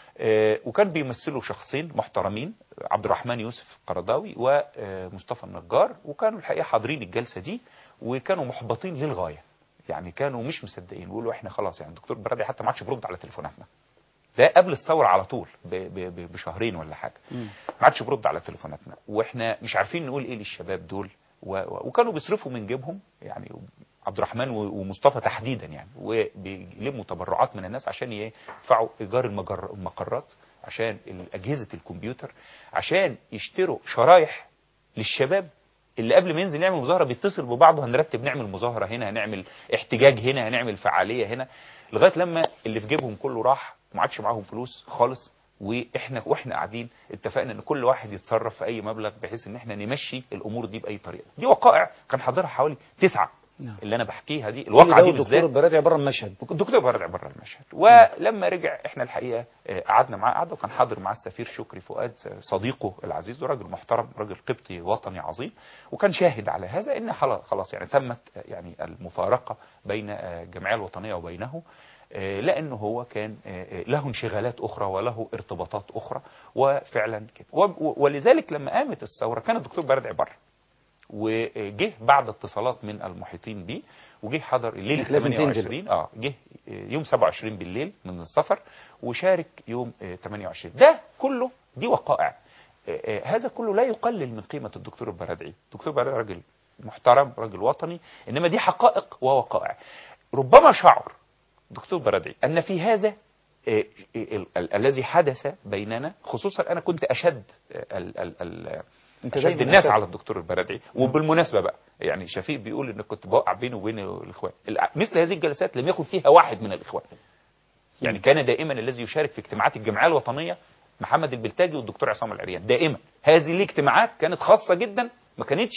وكان بيمثلوا شخصين محترمين، عبد الرحمن يوسف قرضاوي ومصطفى النجار، وكانوا الحقيقه حاضرين الجلسه دي وكانوا محبطين للغايه يعني، كانوا مش مصدقين، بيقولوا احنا خلاص يعني الدكتور برادعي حتى ما عادش بيرد على تليفوناتنا. ده قبل الثوره على طول بشهرين ولا حاجه، ما عادش بيرد على تليفوناتنا، واحنا مش عارفين نقول ايه للشباب دول، و... وكانوا بيصرفوا من جيبهم يعني، عبد الرحمن ومصطفى تحديدا يعني، وبيلموا تبرعات من الناس عشان يدفعوا ايجار المجر... المقرات، عشان اجهزه الكمبيوتر، عشان يشتروا شرايح للشباب اللي قبل ما ينزل يعمل مظاهره بيتصل ببعضه، هنرتب نعمل مظاهره هنا، هنعمل احتجاج هنا، هنعمل فعاليه هنا، لغايه لما اللي في جيبهم كله راح وما عادش معاهم فلوس خالص. واحنا واحنا قاعدين اتفقنا ان كل واحد يتصرف في اي مبلغ بحيث ان احنا نمشي الامور دي باي طريقه. دي وقائع كان حاضرها حوالي تسعه اللي انا بحكيها دي، الواقعه دي بالذات. الدكتور البرادعي بره المشهد، الدكتور البرادعي بره المشهد. ولما رجع احنا الحقيقه قعدنا معاه قعده، وكان حاضر معاه السفير شكري فؤاد صديقه العزيز، وراجل محترم، راجل قبطي وطني عظيم، وكان شاهد على هذا ان خلاص يعني تمت يعني المفارقه بين الجمعيه الوطنيه وبينه، لانه هو كان له انشغالات اخرى وله ارتباطات اخرى، وفعلا كده. ولذلك لما قامت الثوره كان الدكتور برادعي بره، وجه بعد اتصالات من المحيطين بيه، وجه حضر الليله ثمانية وعشرين، اه جه يوم سبعة وعشرين بالليل من السفر، وشارك يوم ثمانية وعشرين. ده كله دي وقائع. هذا كله لا يقلل من قيمه الدكتور البرادعي. الدكتور البرادعي راجل محترم، راجل وطني، انما دي حقائق ووقائع. ربما شعر دكتور برادعي ان في هذا الذي حدث بيننا، خصوصا انا كنت اشد ال ال ال أشد الناس على الدكتور البرادعي. وبالمناسبة بقى يعني شفيق بيقول إن كنت بوقع بينه وبين الإخوان. مثل هذه الجلسات لم يكن فيها واحد من الإخوان يعني، كان دائما الذي يشارك في اجتماعات الجمعية الوطنية محمد البلتاجي والدكتور عصام العريان. دائما هذه الاجتماعات كانت خاصة جدا، ما كانتش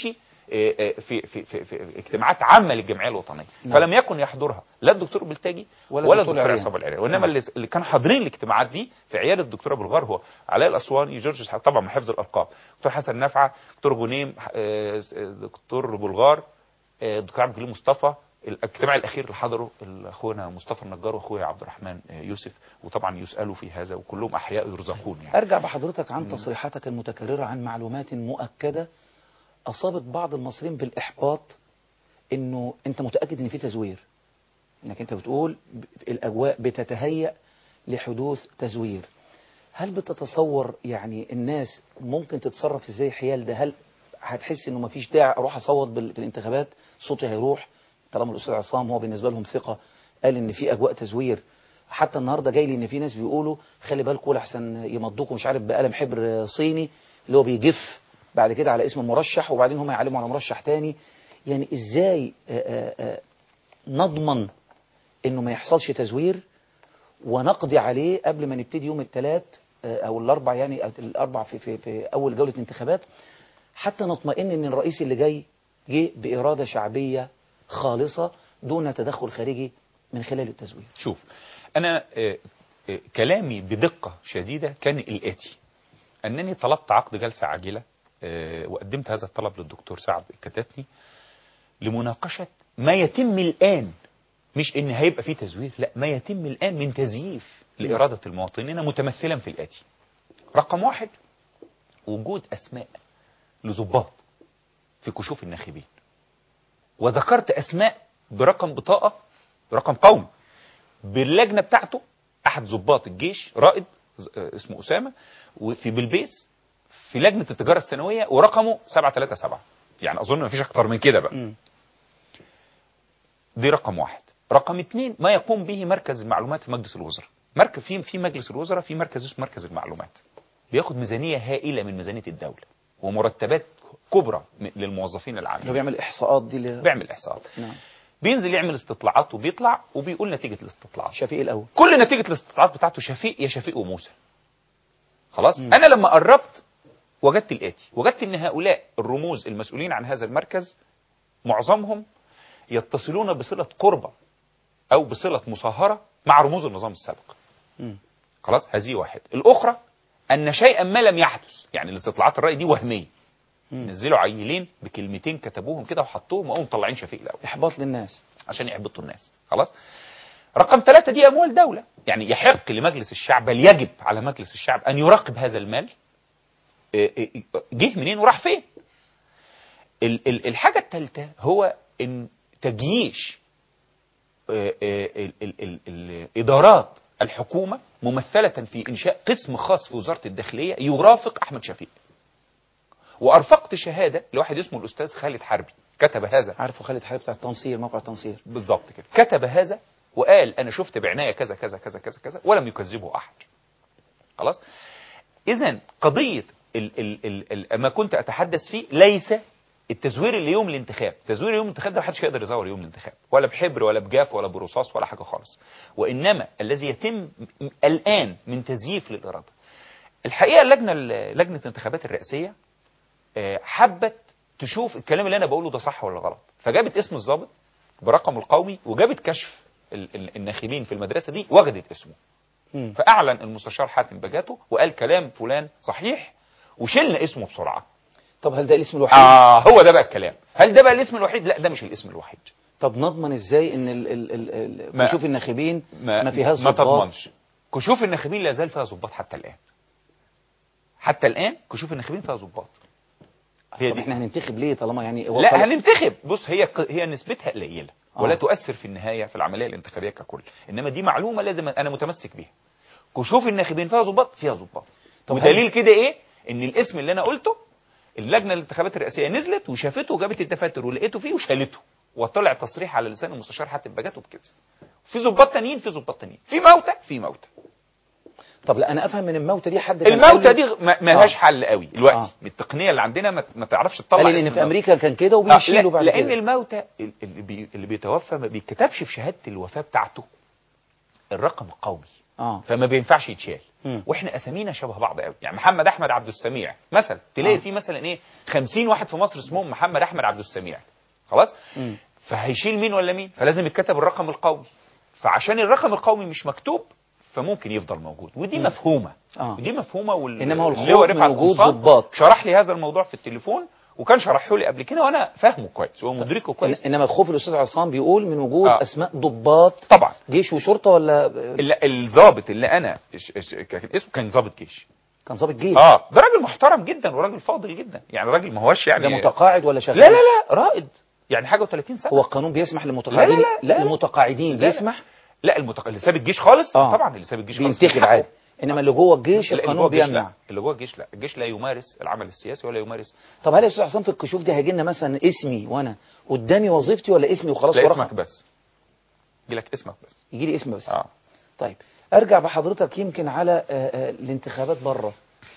في في في, في اجتماعات عامه للجمعيه الوطنيه. نعم. فلم يكن يحضرها لا الدكتور بلتاجي ولا, ولا الدكتور عصام العريان، وانما نعم. اللي كانوا حاضرين الاجتماعات دي في عياده الدكتور ابو الغار هو علاء الاسواني، جورج طبعا مع حفظ الالقاب، دكتور حسن نافعه، دكتور غنيم، دكتور ابو الغار، الدكتور عبد الكريم مصطفى. الاجتماع الاخير اللي حضره اخونا مصطفى النجار واخويا عبد الرحمن يوسف، وطبعا يسالوا في هذا وكلهم احياء يرزقون يعني. ارجع بحضرتك عن تصريحاتك المتكرره عن معلومات مؤكده اصابت بعض المصريين بالاحباط، انه انت متاكد ان في تزوير، انك انت بتقول الاجواء بتتهيأ لحدوث تزوير. هل بتتصور يعني الناس ممكن تتصرف ازاي حيال ده؟ هل هتحس انه مفيش داعي اروح اصوت في الانتخابات، صوتي هيروح طالما الاستاذ عصام هو بالنسبه لهم ثقه قال ان في اجواء تزوير؟ حتى النهارده جاي لي ان في ناس بيقولوا خلي بالكم لحسن يمضوكم مش عارف بقلم حبر صيني اللي هو بيجف بعد كده على اسم مرشح، وبعدين هم يعلموا على مرشح تاني. يعني ازاي آآ آآ نضمن انه ما يحصلش تزوير ونقضي عليه قبل ما نبتدي يوم الثلاث او الاربع، يعني الاربع في, في, في اول جوله انتخابات، حتى نطمئن ان الرئيس اللي جاي جه باراده شعبيه خالصة دون تدخل خارجي من خلال التزوير؟ شوف، أنا آه آه كلامي بدقة شديدة كان الآتي: أنني طلبت عقد جلسة عاجلة، آه وقدمت هذا الطلب للدكتور سعد الكتاتني لمناقشة ما يتم الآن، مش إن هيبقى فيه تزوير، لا، ما يتم الآن من تزييف لإرادة المواطنين، متمثلا في الآتي: رقم واحد، وجود أسماء لضباط في كشوف الناخبين، وذكرت أسماء برقم بطاقة، برقم قومي، باللجنة بتاعته أحد ضباط الجيش رائد اسمه أسامة، وفي بلبيس في لجنة التجارة السنوية ورقمه سبعة ثلاثة سبعة، يعني أظن ما فيش أكتر من كده بقى. م. دي رقم واحد. رقم اتنين، ما يقوم به مركز المعلومات في مجلس الوزراء. مركز في في مجلس الوزراء في مركز اسمه مركز المعلومات، بياخد ميزانية هائلة من ميزانية الدولة ومرتبات كبرى للموظفين العامين. هو بيعمل احصاءات دي اللي... بيعمل احصاءات. نعم. بينزل يعمل استطلاعات وبيطلع وبيقول نتيجة الاستطلاعات. شفيق الاول. كل نتيجة الاستطلاعات بتاعته شفيق يا شفيق وموسى. خلاص؟ م. انا لما قربت وجدت الاتي: وجدت ان هؤلاء الرموز المسؤولين عن هذا المركز معظمهم يتصلون بصلة قربة او بصلة مصاهرة مع رموز النظام السابق. م. خلاص؟ هذه واحد. الاخرى ان شيئا ما لم يحدث، يعني الاستطلاعات الرأي دي وهمية. نزلوا عيلين بكلمتين كتبوهم كده وحطوهم وقوم طلعين شفيق الاول. احباط للناس عشان يحبطوا الناس. خلاص. رقم ثلاثة، دي اموال دولة، يعني يحق لمجلس الشعب، بل يجب على مجلس الشعب ان يراقب هذا المال جه منين وراح فين. الحاجة الثالثة هو ان تجييش ادارات الحكومة ممثلة في انشاء قسم خاص في وزارة الداخلية يرافق احمد شفيق. وارفقت شهاده لواحد اسمه الاستاذ خالد حربي، كتب هذا. عارفه خالد حربي بتاع التنصير، موقع التنصير بالظبط كده، كتب هذا وقال انا شفت بعنايه كذا كذا كذا كذا كذا، ولم يكذبه احد. خلاص. اذا قضيه ال ال ال ما كنت اتحدث فيه ليس التزوير اللي يوم الانتخاب، تزوير يوم الانتخاب ده محدش يقدر يزور يوم الانتخاب، ولا بحبر ولا بجاف ولا برصاص ولا حاجه خالص. وانما الذي يتم الان من تزييف للاراده. الحقيقه اللجنه لجنه الانتخابات الرئاسيه حبت تشوف الكلام اللي انا بقوله ده صح ولا غلط، فجابت اسم الضابط برقمه القومي وجابت كشف الناخبين في المدرسه دي وجدت اسمه. م. فاعلن المستشار حاتم بجاته وقال كلام فلان صحيح وشلنا اسمه بسرعه. طب هل ده الاسم الوحيد؟ اه هو ده بقى الكلام. هل ده بقى الاسم الوحيد؟ لا، ده مش الاسم الوحيد. طب نضمن ازاي ان ال ال ال كشوف الناخبين ما, ما فيهاش ضباط؟ ما تضمنش. كشوف الناخبين لا زال فيها ضباط حتى الان. حتى الان كشوف الناخبين فيها ضباط. طب احنا هننتخب ليه طالما يعني لا هننتخب. بص، هي هي نسبتها قليله ولا آه. تؤثر في النهايه في العمليه الانتخابيه ككل، انما دي معلومه لازم انا متمسك بيها. كشوف الناخبين فيها ضباط، فيها ضباط. ودليل كده ايه؟ ان الاسم اللي انا قلته اللجنه الانتخابات الرئاسيه نزلت وشافته وجابت الدفاتر ولقيته فيه وشالته، وطلع تصريح على لسان المستشار حاتم بجاته بكده. في ضباط تانيين، في ضباط تانيين، في موتى، في موتى. طب لا انا افهم من الموتى دي حد الموتى دي ما لهاش آه. حل قوي دلوقتي. آه. التقنيه اللي عندنا ما, ما تعرفش تطلع. قال لان في امريكا كان كده وبيشيلوا آه. بعد لان كده. لان الموتى اللي, بي... اللي بيتوفى ما بيتكتبش في شهاده الوفاه بتاعته الرقم القومي. اه فما بينفعش يتشال. مم. واحنا اسامينا شبه بعض قوي، يعني محمد احمد عبد السميع مثلا تلاقي آه. في مثلا ايه خمسين واحد في مصر اسمهم محمد احمد عبد السميع، خلاص. مم. فهيشيل مين ولا مين؟ فلازم يتكتب الرقم القومي، فعشان الرقم القومي مش مكتوب فممكن يفضل موجود، ودي مم. مفهومه. آه. ودي مفهومه وال... إنما هو اللي الخوف من رفعت وجود قمصان ضباط. شرح لي هذا الموضوع في التليفون، وكان شرحه لي قبل كده وانا فاهمه كويس ومدركه كويس. إن- انما الخوف الاستاذ عصام بيقول من وجود آه. اسماء ضباط طبعا جيش وشرطه ولا ال- الضابط اللي انا إش- إش- كان اسمه كان ضابط جيش. كان ضابط جيش؟ اه ده راجل محترم جدا وراجل فاضل جدا، يعني راجل ما هوش يعني ده متقاعد ولا شغال؟ لا لا لا رائد، يعني حاجه و30 سنه. هو القانون بيسمح للمتقاعدين؟ لا لا لا, لا المتقاعدين لا لا. بيسمح؟ لا المتق... اللي ساب الجيش خالص آه. طبعا اللي ساب الجيش خالص بينتخب عادي، انما اللي جوه الجيش لا، اللي القانون جوه الجيش بيمنع. لا. اللي جوه الجيش لا، الجيش لا يمارس العمل السياسي ولا يمارس. طب هل يا استاذ عصام في الكشوف دي هيجي لنا مثلا اسمي وانا قدامي وظيفتي ولا اسمي وخلاص لا ورقم؟ اسمك بس، يجي لك اسمك بس، يجي لي اسم بس. اه طيب ارجع بحضرتك يمكن على آه، آه، الانتخابات بره،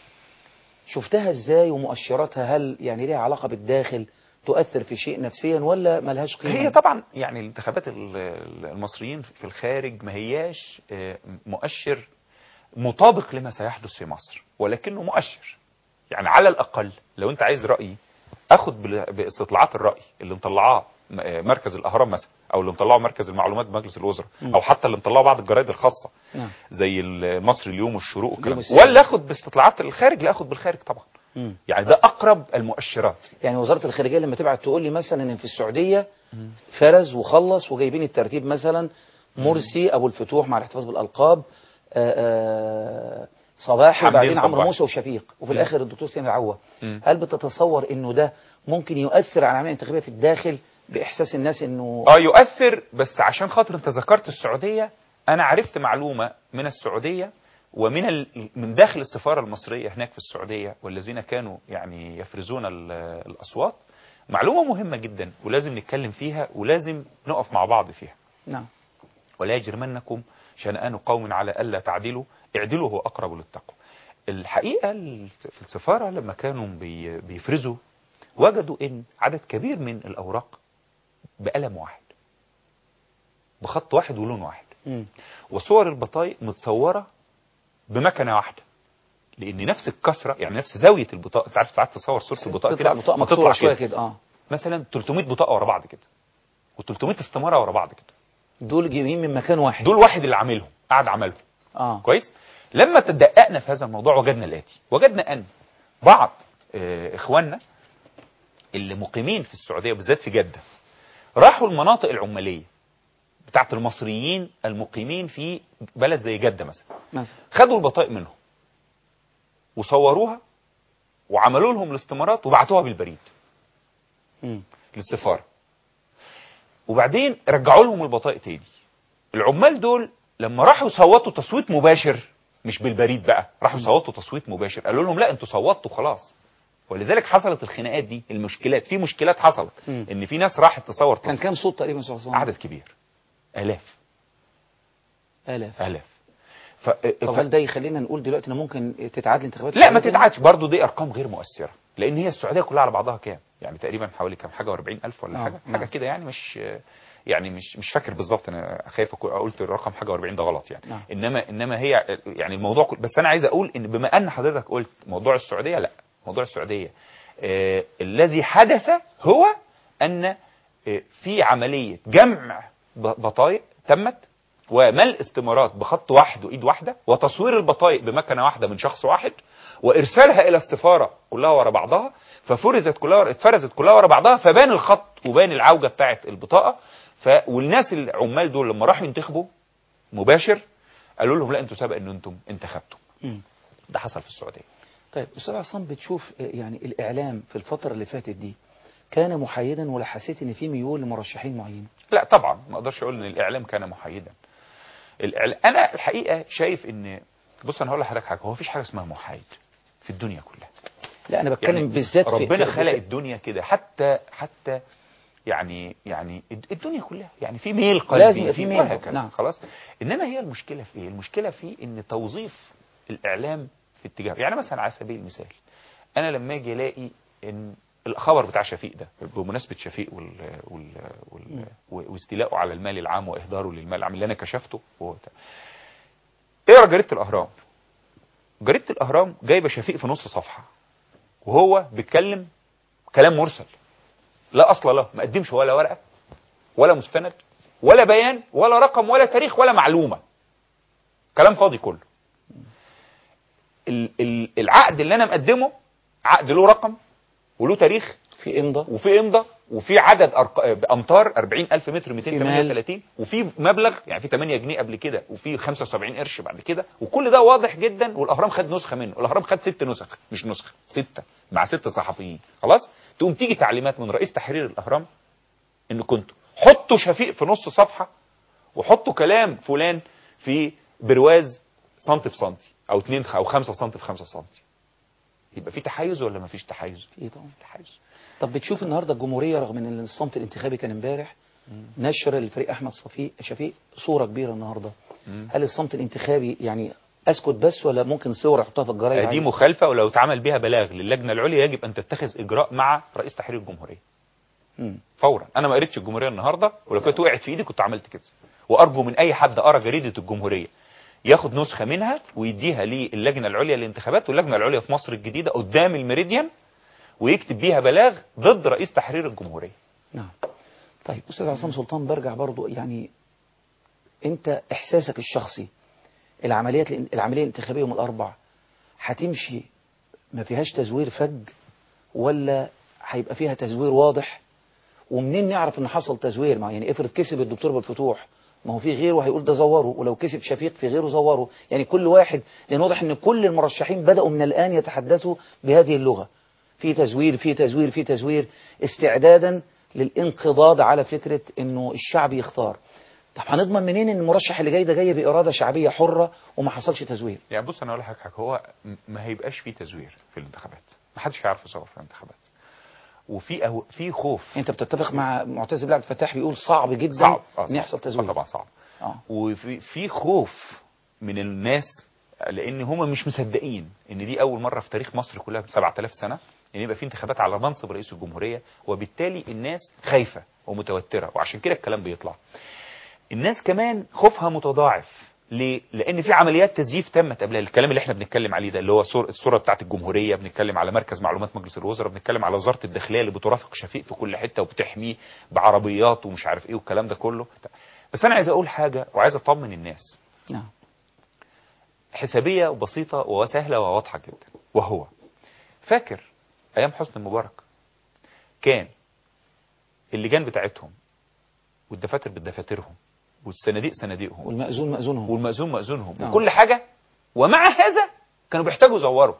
شفتها ازاي ومؤشراتها؟ هل يعني ليها علاقه بالداخل تؤثر في شيء نفسيا ولا ملهاش قيمه؟ هي طبعا يعني الانتخابات ال- ال- المصريين في الخارج ما هياش آه، مؤشر مطابق لما سيحدث في مصر، ولكنه مؤشر. يعني على الأقل لو أنت عايز رأيي أخد بال- باستطلاعات الرأي اللي مطلعاه م- آه، مركز الأهرام مثلا، أو اللي مطلعه مركز المعلومات بمجلس الوزراء، مم. أو حتى اللي مطلعه بعض الجرايد الخاصة نعم. زي المصري اليوم والشروق والكلام اليوم ده. السابع. ولا أخد باستطلاعات الخارج؟ لا أخد بالخارج طبعا. مم. يعني ده أقرب المؤشرات. يعني وزاره الخارجيه لما تبعت تقول لي مثلا ان في السعوديه فرز وخلص وجايبين الترتيب مثلا مرسي ابو الفتوح مع الاحتفاظ بالالقاب، آآ آآ صباحي حمدين وبعدين عمرو صباحي. موسى وشفيق وفي مم. الاخر الدكتور سامي العوة. مم. هل بتتصور انه ده ممكن يؤثر على العمليه الانتخابيه في الداخل باحساس الناس انه اه يؤثر؟ بس عشان خاطر انت ذكرت السعودية، انا عرفت معلومة من السعودية ومن ال... من داخل السفارة المصرية هناك في السعودية، والذين كانوا يعني يفرزون ال... الأصوات، معلومة مهمة جدا ولازم نتكلم فيها ولازم نقف مع بعض فيها. نعم. ولا يجرمنكم شنآن قوم على ألا تعدلوا اعدلوا هو أقرب للتقوى. الحقيقة ال- في السفارة لما كانوا بي... بيفرزوا وجدوا ان عدد كبير من الأوراق بقلم واحد بخط واحد ولون واحد، مم. وصور البطايق متصورة بمكنة واحدة، لأن نفس الكسرة يعني نفس زاوية البطاقة. أنت عارف ساعات تصور صورة البطاقة تطلع كده بطاقه فتطلع مكسوره شويه كده. كده. اه مثلا ثلاثمائة بطاقة ورا بعض كده و300 استمارة ورا بعض كده، دول جايين من مكان واحد. دول واحد اللي عاملهم قاعد عملهم. اه كويس. لما تدققنا في هذا الموضوع وجدنا الآتي، وجدنا أن بعض آه، إخواننا اللي مقيمين في السعودية بالذات في جدة راحوا المناطق العمالية بتاعت المصريين المقيمين في بلد زي جدة مثلا، مثلا خدوا البطائق منهم وصوروها وعملوا لهم الاستمارات وبعتوها بالبريد مم. للسفارة، وبعدين رجعوا لهم البطائق تاني. العمال دول لما راحوا صوتوا تصويت مباشر مش بالبريد بقى، راحوا صوتوا تصويت مباشر، قالوا لهم لا انتوا صوتوا خلاص. ولذلك حصلت الخناقات دي، المشكلات في مشكلات حصلت مم. ان في ناس راحت تصور كان تصويت. كام صوت تقريبا يا استاذ عصام؟ عدد كبير، آلاف آلاف. آلاف. ف... طب هل ده يخلينا نقول دلوقتي ان ممكن تتعاد الانتخابات؟ لا ما تتعادش برضه، دي ارقام غير مؤثره، لان هي السعوديه كلها على بعضها كام يعني تقريبا حوالي كام حاجه وأربعين ألف ولا آه، حاجه نعم. حاجه كده يعني، مش يعني مش مش فاكر بالظبط، انا خايف أكون قلت الرقم حاجه وأربعين ده غلط يعني. نعم. انما انما هي يعني الموضوع كل... بس انا عايز اقول ان بما ان حضرتك قلت موضوع السعوديه، لا موضوع السعوديه آه الذي حدث هو ان آه في عمليه جمع ب- بطايق تمت، وملء استمارات بخط واحد وايد واحده، وتصوير البطايق بمكنه واحده من شخص واحد، وارسالها الى السفاره كلها ورا بعضها، ففرزت كلها اتفرزت كلها ورا بعضها، فبان الخط وبان العوجه بتاعه البطاقه. ف والناس العمال دول لما راحوا ينتخبوا مباشر قالوا لهم لا انتوا سبق ان انتم انتخبتم. مم. ده حصل في السعوديه. طيب استاذ عصام، بتشوف آه، يعني الاعلام في الفتره اللي فاتت دي كان محايدا ولا حسيت ان في ميول لمرشحين معينين؟ لا طبعا ما اقدرش اقول ان الاعلام كان محايدا. الإعلام انا الحقيقه شايف ان، بص انا هقول لحضرتك حاجه، هو مفيش حاجه اسمها محايد في الدنيا كلها. لا انا بتكلم يعني بالذات في ربنا في- خلق في- الدنيا كده، حتى حتى يعني يعني الدنيا كلها يعني في ميل قلبي، لازم يبقى في ميل. وهكذا. نعم. خلاص. انما هي المشكله في ايه؟ المشكله في ان توظيف الاعلام في اتجاه، يعني مثلا على سبيل المثال انا لما اجي الاقي ان الخبر بتاع شفيق ده بمناسبه شفيق وال وال وال واستيلاءه على المال العام واهداره للمال العام اللي انا كشفته، هو ده. اقرا جريده الاهرام. جريده الاهرام جايبه شفيق في نص صفحه وهو بيتكلم كلام مرسل لا اصل له، ما قدمش ولا ورقه ولا مستند ولا بيان ولا رقم ولا تاريخ ولا معلومه، كلام فاضي كله. العقد اللي انا مقدمه عقد له رقم وله تاريخ، في امضاء وفي امضاء وفي عدد أرق... امتار أربعين ألف متر مئتين وثمانية وثلاثين، وفي مبلغ يعني في ثمانية جنيه قبل كده وفي خمسة وسبعين قرش بعد كده، وكل ده واضح جدا. والاهرام خد نسخه منه، الاهرام خد ست نسخ مش نسخه، سته مع ست صحفيين. خلاص تقوم تيجي تعليمات من رئيس تحرير الاهرام ان كنتوا حطوا شفيق في نص صفحه وحطوا كلام فلان في برواز سنتي في سنتي او اتنين او خمسة سنتي في خمسة سنتي. يبقى في تحيز ولا ما فيش تحيز؟ في طبعا تحيز. طب بتشوف النهارده الجمهوريه رغم ان الصمت الانتخابي كان امبارح نشر الفريق احمد صفي شفيق صوره كبيره النهارده، مم. هل الصمت الانتخابي يعني اسكت بس ولا ممكن صور يحطها في الجرايد؟ دي مخالفه، ولو اتعمل بها بلاغ للجنه العليا يجب ان تتخذ اجراء مع رئيس تحرير الجمهوريه مم. فورا. انا ما قريتش الجمهوريه النهارده، ولو كانت وقعت في ايدي كنت عملت كده. وارجو من اي حد قرا جريده الجمهوريه ياخد نسخه منها ويديها للجنه العليا للانتخابات، واللجنه العليا في مصر الجديده قدام الميريديان، ويكتب بيها بلاغ ضد رئيس تحرير الجمهوريه. نعم. طيب استاذ عصام سلطان، برجع برضو يعني انت احساسك الشخصي العمليات العمليه الانتخابيه يوم الاربع هتمشي ما فيهاش تزوير فج ولا هيبقى فيها تزوير واضح؟ ومنين نعرف ان حصل تزوير؟ ما يعني افرض كسب الدكتور بالفتوح، ما هو في غيره هيقول ده زوره، ولو كسب شفيق في غيره زوره، يعني كل واحد، لان واضح ان كل المرشحين بدأوا من الآن يتحدثوا بهذه اللغة، في تزوير في تزوير في تزوير استعدادا للانقضاض على فكرة انه الشعب يختار. طب هنضمن منين ان المرشح اللي جاي ده جاي بإرادة شعبية حرة وما حصلش تزوير؟ يعني بص انا اقول لك حاجه، هو ما هيبقاش فيه تزوير في الانتخابات، ما حدش هيعرف يصور في الانتخابات، وفي أو في خوف. انت بتتفق مع معتز بن عبد الفتاح بيقول صعب جدا صعب. آه ان يحصل تزوير؟ طبعا صعب. آه. وفي في خوف من الناس لان هم مش مصدقين ان دي اول مره في تاريخ مصر كلها ب سبعة آلاف سنه ان يبقى في انتخابات على منصب رئيس الجمهوريه، وبالتالي الناس خايفه ومتوتره، وعشان كده الكلام بيطلع. الناس كمان خوفها متضاعف. ليه؟ لان في عمليات تزييف تمت قبل الكلام اللي احنا بنتكلم عليه ده، اللي هو الصوره بتاعت الجمهوريه، بنتكلم على مركز معلومات مجلس الوزراء، بنتكلم على وزاره الداخليه اللي بترافق شفيق في كل حته وبتحميه بعربيات ومش عارف ايه والكلام ده كله. بس انا عايز اقول حاجه وعايز اطمن الناس. نعم. حسابيه وبسيطه وسهله وواضحه جدا، وهو فاكر ايام حسني مبارك كان اللجان بتاعتهم والدفاتر بدفاترهم والصناديق صناديقهم والمأذون مأذونهم والمأذون مأذونهم نعم. وكل حاجة، ومع هذا كانوا بيحتاجوا يزوروا.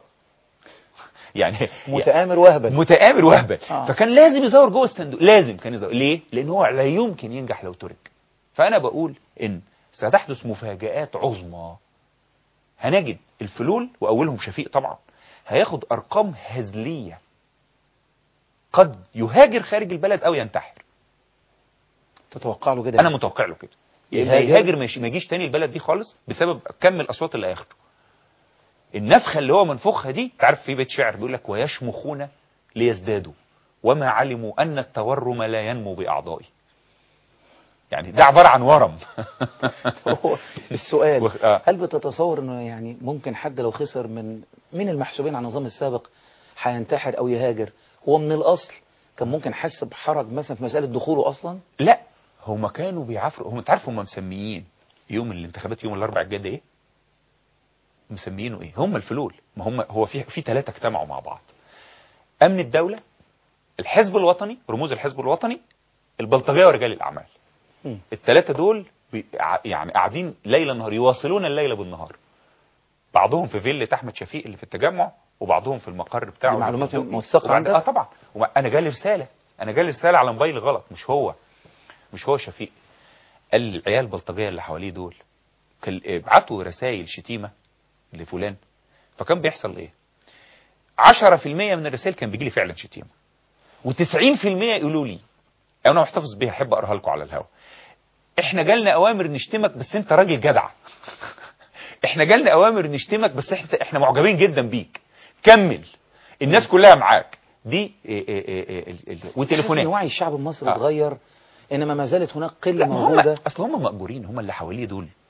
يعني متآمر وهبل متآمر وهبل آه. فكان لازم يزور جوه الصندوق، لازم كان يزور. ليه؟ لأن هو لا يمكن ينجح لو ترك. فأنا بقول إن ستحدث مفاجآت عظمى. هنجد الفلول وأولهم شفيق طبعا هياخد أرقام هزلية، قد يهاجر خارج البلد أو ينتحر. تتوقع له كده؟ أنا متوقع له كده. يهاجر ما يجيش تاني البلد دي خالص بسبب كم الاصوات اللي هياخده. النفخه اللي هو منفوخها دي، تعرف في بيت شعر بيقول لك ويشمخون ليزدادوا وما علموا ان التورم لا ينمو باعضائي. يعني ده عباره عن ورم. السؤال هل بتتصور انه يعني ممكن حد لو خسر من من المحسوبين على النظام السابق هينتحر او يهاجر، هو من الاصل كان ممكن حس بحرج مثلا في مساله دخوله اصلا؟ لا، هم كانوا بيعافروا. هم تعرفوا هم مسميين يوم الانتخابات يوم الاربعاء الجاي ده ايه؟ مسميينه ايه؟ هم الفلول. ما هم هو في في ثلاثه اجتمعوا مع بعض: امن الدوله، الحزب الوطني، رموز الحزب الوطني، البلطجيه ورجال الاعمال. الثلاثه دول يعني قاعدين ليل نهار، يواصلون الليل بالنهار. بعضهم في فيلة احمد شفيق اللي في التجمع، وبعضهم في المقر بتاعه. معلومات موثقه عندك؟ اه طبعا. انا جالي رساله انا جالي رساله على موبايل غلط، مش هو مش هو شفيق. قال العيال البلطجيه اللي حواليه دول ابعتوا رسائل شتيمه لفلان. فكان بيحصل ايه؟ عشرة في المية من الرسائل كان بيجي لي فعلا شتيمه، وتسعين في المية يقولوا لي، انا محتفظ بيها احب اقراها لكم على الهواء: احنا جالنا اوامر نشتمك بس انت راجل جدع. احنا جالنا اوامر نشتمك بس احنا احنا معجبين جدا بيك، كمل، الناس كلها معاك. دي إيه إيه إيه إيه وتليفونات. وعي الشعب المصري اتغير، آه. انما ما زالت هناك قله موجوده. اصل هم مأجورين، هم اللي حواليه دول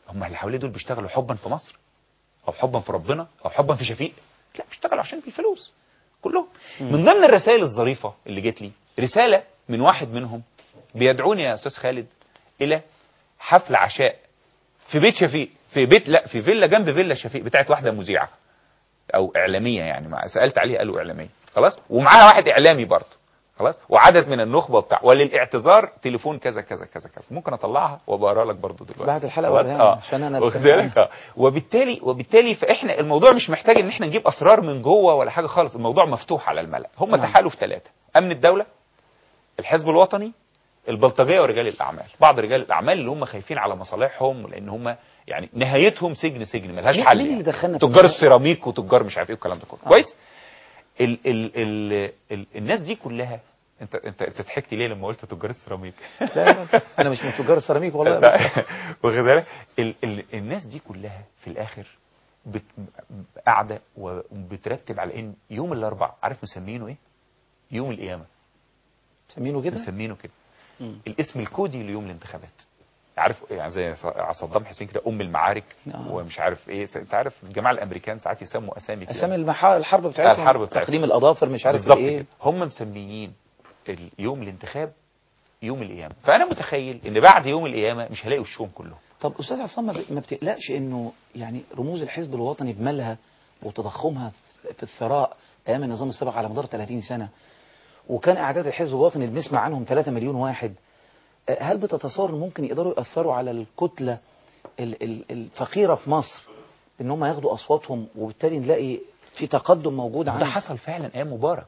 هم اللي حواليه دول بيشتغلوا حبا في مصر او حبا في ربنا او حبا في شفيق؟ لا، بيشتغلوا عشان الفلوس كلهم. من ضمن الرسائل الظريفة اللي جت لي رسالة من واحد منهم بيدعوني يا استاذ خالد الى حفل عشاء في بيت شفيق، في بيت لا في فيلا جنب فيلا شفيق بتاعت واحدة مذيعة او اعلامية، يعني ما سألت عليه قالوا اعلامية خلاص، ومعاها واحد اعلامي برضه خلاص، وعدد من النخبة بتاع، وللاعتذار تليفون كذا كذا كذا كذا. ممكن اطلعها وابقرا لك برضه دلوقتي بعد الحلقة خلاص. اه عشان انا اه وبالتالي وبالتالي فاحنا الموضوع مش محتاج ان احنا نجيب اسرار من جوه ولا حاجة خالص، الموضوع مفتوح على الملأ. هم نعم. تحالف ثلاثة: امن الدولة، الحزب الوطني، البلطجية ورجال الاعمال. بعض رجال الاعمال اللي هم خايفين على مصالحهم لان هم يعني نهايتهم سجن سجن ملهاش حل. مين يعني. اللي دخلنا تجار السيراميك وتجار مش عارف ايه والكلام ده كله. آه. كويس. ال ال ال ال الناس دي كلها، انت انت انت ضحكت ليه لما قلت تجار السيراميك؟ لا انا مش من تجار السيراميك والله. واخد بالك؟ ال ال الناس دي كلها في الاخر بت قاعده وبترتب على ان يوم الاربعاء، عارف مسمينه ايه؟ يوم القيامه. مسمينه كده؟ مسمينه كده. الاسم الكودي ليوم الانتخابات. عارف يعني زي صدام حسين كده ام المعارك آه. ومش عارف ايه. انت عارف الجماعه الامريكان ساعات يسموا اسامي كده، اسامي المحا... الحرب بتاعتهم، الحرب بتاعتهم تقديم الاظافر مش عارف ايه. هم مسميين يوم الانتخاب يوم القيامه. فانا متخيل ان بعد يوم القيامه مش هلاقي وشهم كلهم. طب استاذ عصام ما بتقلقش انه يعني رموز الحزب الوطني بمالها وتضخمها في الثراء ايام النظام السابق على مدار ثلاثين سنه، وكان اعداد الحزب الوطني اللي بنسمع عنهم ثلاثة مليون واحد، هل بتتصور ممكن يقدروا يأثروا على الكتلة الفقيرة في مصر ان هم ياخدوا اصواتهم وبالتالي نلاقي في تقدم موجود عنه؟ ده حصل فعلا ايام مبارك،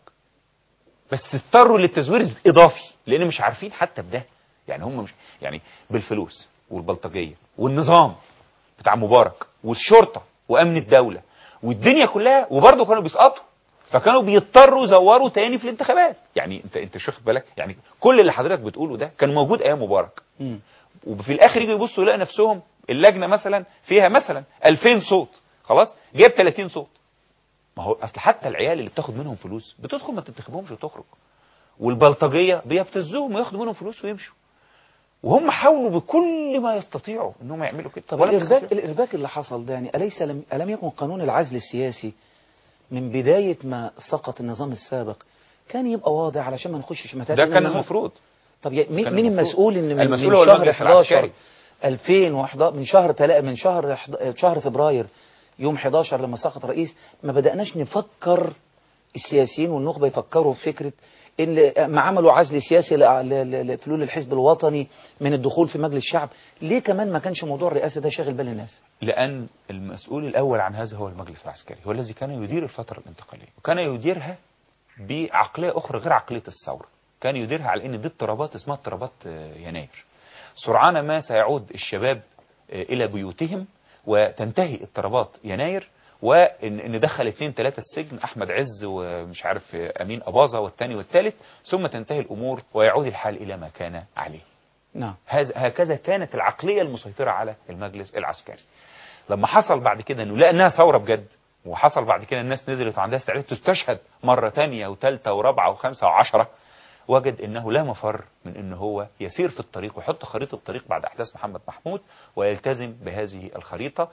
بس اضطروا للتزوير اضافي لان مش عارفين حتى بده. يعني هم مش يعني بالفلوس والبلطجيه والنظام بتاع مبارك والشرطه وامن الدوله والدنيا كلها، وبرضه كانوا بيسقطوا، فكانوا بيضطروا يزوروا تاني في الانتخابات. يعني انت انت شو خد بالك؟ يعني كل اللي حضرتك بتقوله ده كان موجود ايام مبارك. م. وفي الاخر يجوا يبصوا يلاقي نفسهم اللجنه مثلا فيها مثلا ألفين صوت، خلاص جايب ثلاثين صوت. ما هو اصل حتى العيال اللي بتاخد منهم فلوس بتدخل ما تنتخبهمش وتخرج، والبلطجيه بيبتزوهم وياخدوا منهم فلوس ويمشوا، وهم حاولوا بكل ما يستطيعوا انهم يعملوا كده. طب الارباك الارباك اللي حصل ده يعني اليس لم الم يكن قانون العزل السياسي من بدايه ما سقط النظام السابق كان يبقى واضح علشان ما نخشش متاهات؟ ده كان المفروض. طب مين مين المسؤول ان من, المسؤول من هو شهر حداشر ألفين وأحد عشر من شهر تلا من شهر شهر فبراير يوم حداشر لما سقط رئيس ما بدأناش نفكر السياسيين والنخبة يفكروا في فكرة ان ما عملوا عزل سياسي لفلول الحزب الوطني من الدخول في مجلس الشعب؟ ليه كمان ما كانش موضوع الرئاسة ده شاغل بال الناس؟ لأن المسؤول الأول عن هذا هو المجلس العسكري، هو الذي كان يدير الفترة الانتقالية، وكان يديرها بعقلية أخرى غير عقلية الثورة. كان يديرها على ان دي اضطرابات اسمها اضطرابات يناير. سرعان ما سيعود الشباب الى بيوتهم وتنتهي اضطرابات يناير، وان دخل اثنين ثلاثة السجن، احمد عز ومش عارف امين اباظة والثاني والثالث، ثم تنتهي الامور ويعود الحال الى ما كان عليه. نعم. هكذا كانت العقلية المسيطرة على المجلس العسكري. لما حصل بعد كده انه لقى انها ثورة بجد، وحصل بعد كده الناس نزلت وعندها استعداد تستشهد مرة ثانية وثالثة ورابعة وخمسة وعشرة، وجد انه لا مفر من انه هو يسير في الطريق ويحط خريطة الطريق بعد احداث محمد محمود ويلتزم بهذه الخريطة.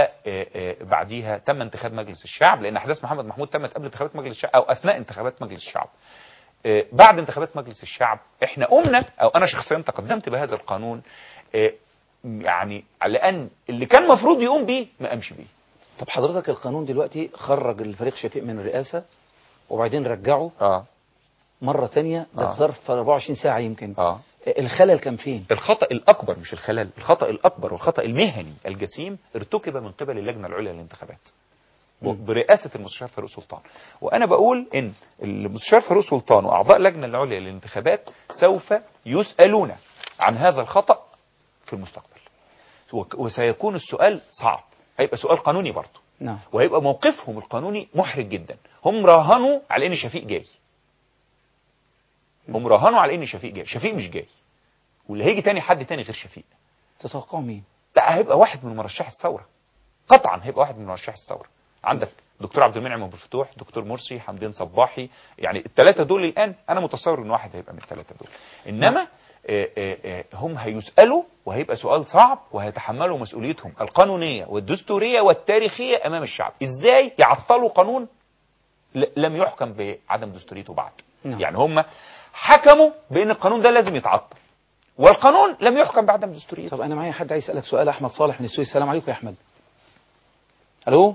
وبعديها تم انتخاب مجلس الشعب، لان احداث محمد محمود تمت قبل انتخابات مجلس الشعب او اثناء انتخابات مجلس الشعب. بعد انتخابات مجلس الشعب احنا قمنا، او انا شخصيا تقدمت بهذا القانون، يعني على ان اللي كان مفروض يقوم بيه ما قامش بيه. طب حضرتك القانون دلوقتي خرج الفريق شفيق من الرئاسة وبعدين رجعه اه مرة ثانية، ده آه. ظرف أربعة وعشرين ساعة يمكن. اه الخلل كان فين؟ الخطأ الأكبر مش الخلل، الخطأ الأكبر والخطأ المهني الجسيم ارتكب من قبل اللجنة العليا للانتخابات برئاسة المستشار فاروق سلطان. وأنا بقول إن المستشار فاروق سلطان وأعضاء اللجنة العليا للانتخابات سوف يسألون عن هذا الخطأ في المستقبل، وسيكون السؤال صعب، هيبقى سؤال قانوني برضه. نعم. وهيبقى موقفهم القانوني محرج جدا. هم راهنوا على إن شفيق جاي، هم راهنوا على ان شفيق جاي. شفيق مش جاي، واللي هيجي تاني حد تاني غير شفيق. تتوقعوا مين؟ لا، هيبقى واحد من مرشح الثوره، قطعا هيبقى واحد من مرشح الثوره. عندك دكتور عبد المنعم ابو الفتوح، دكتور مرسي، حمدين صباحي، يعني الثلاثه دول الان انا متصور ان واحد هيبقى من الثلاثه دول. انما آآ آآ هم هيسالوا وهيبقى سؤال صعب وهيتحملوا مسؤوليتهم القانونية والدستورية والتاريخية أمام الشعب. إزاي يعطلوا قانون لم يحكم بعدم دستوريته بعد؟ نعم. يعني هم حكموا بأن القانون ده لازم يتعطل والقانون لم يحكم بعدم دستوريته. طب أنا معايا حد عايز يسألك سؤال. أحمد صالح من السويس. السلام عليكم يا أحمد. ألو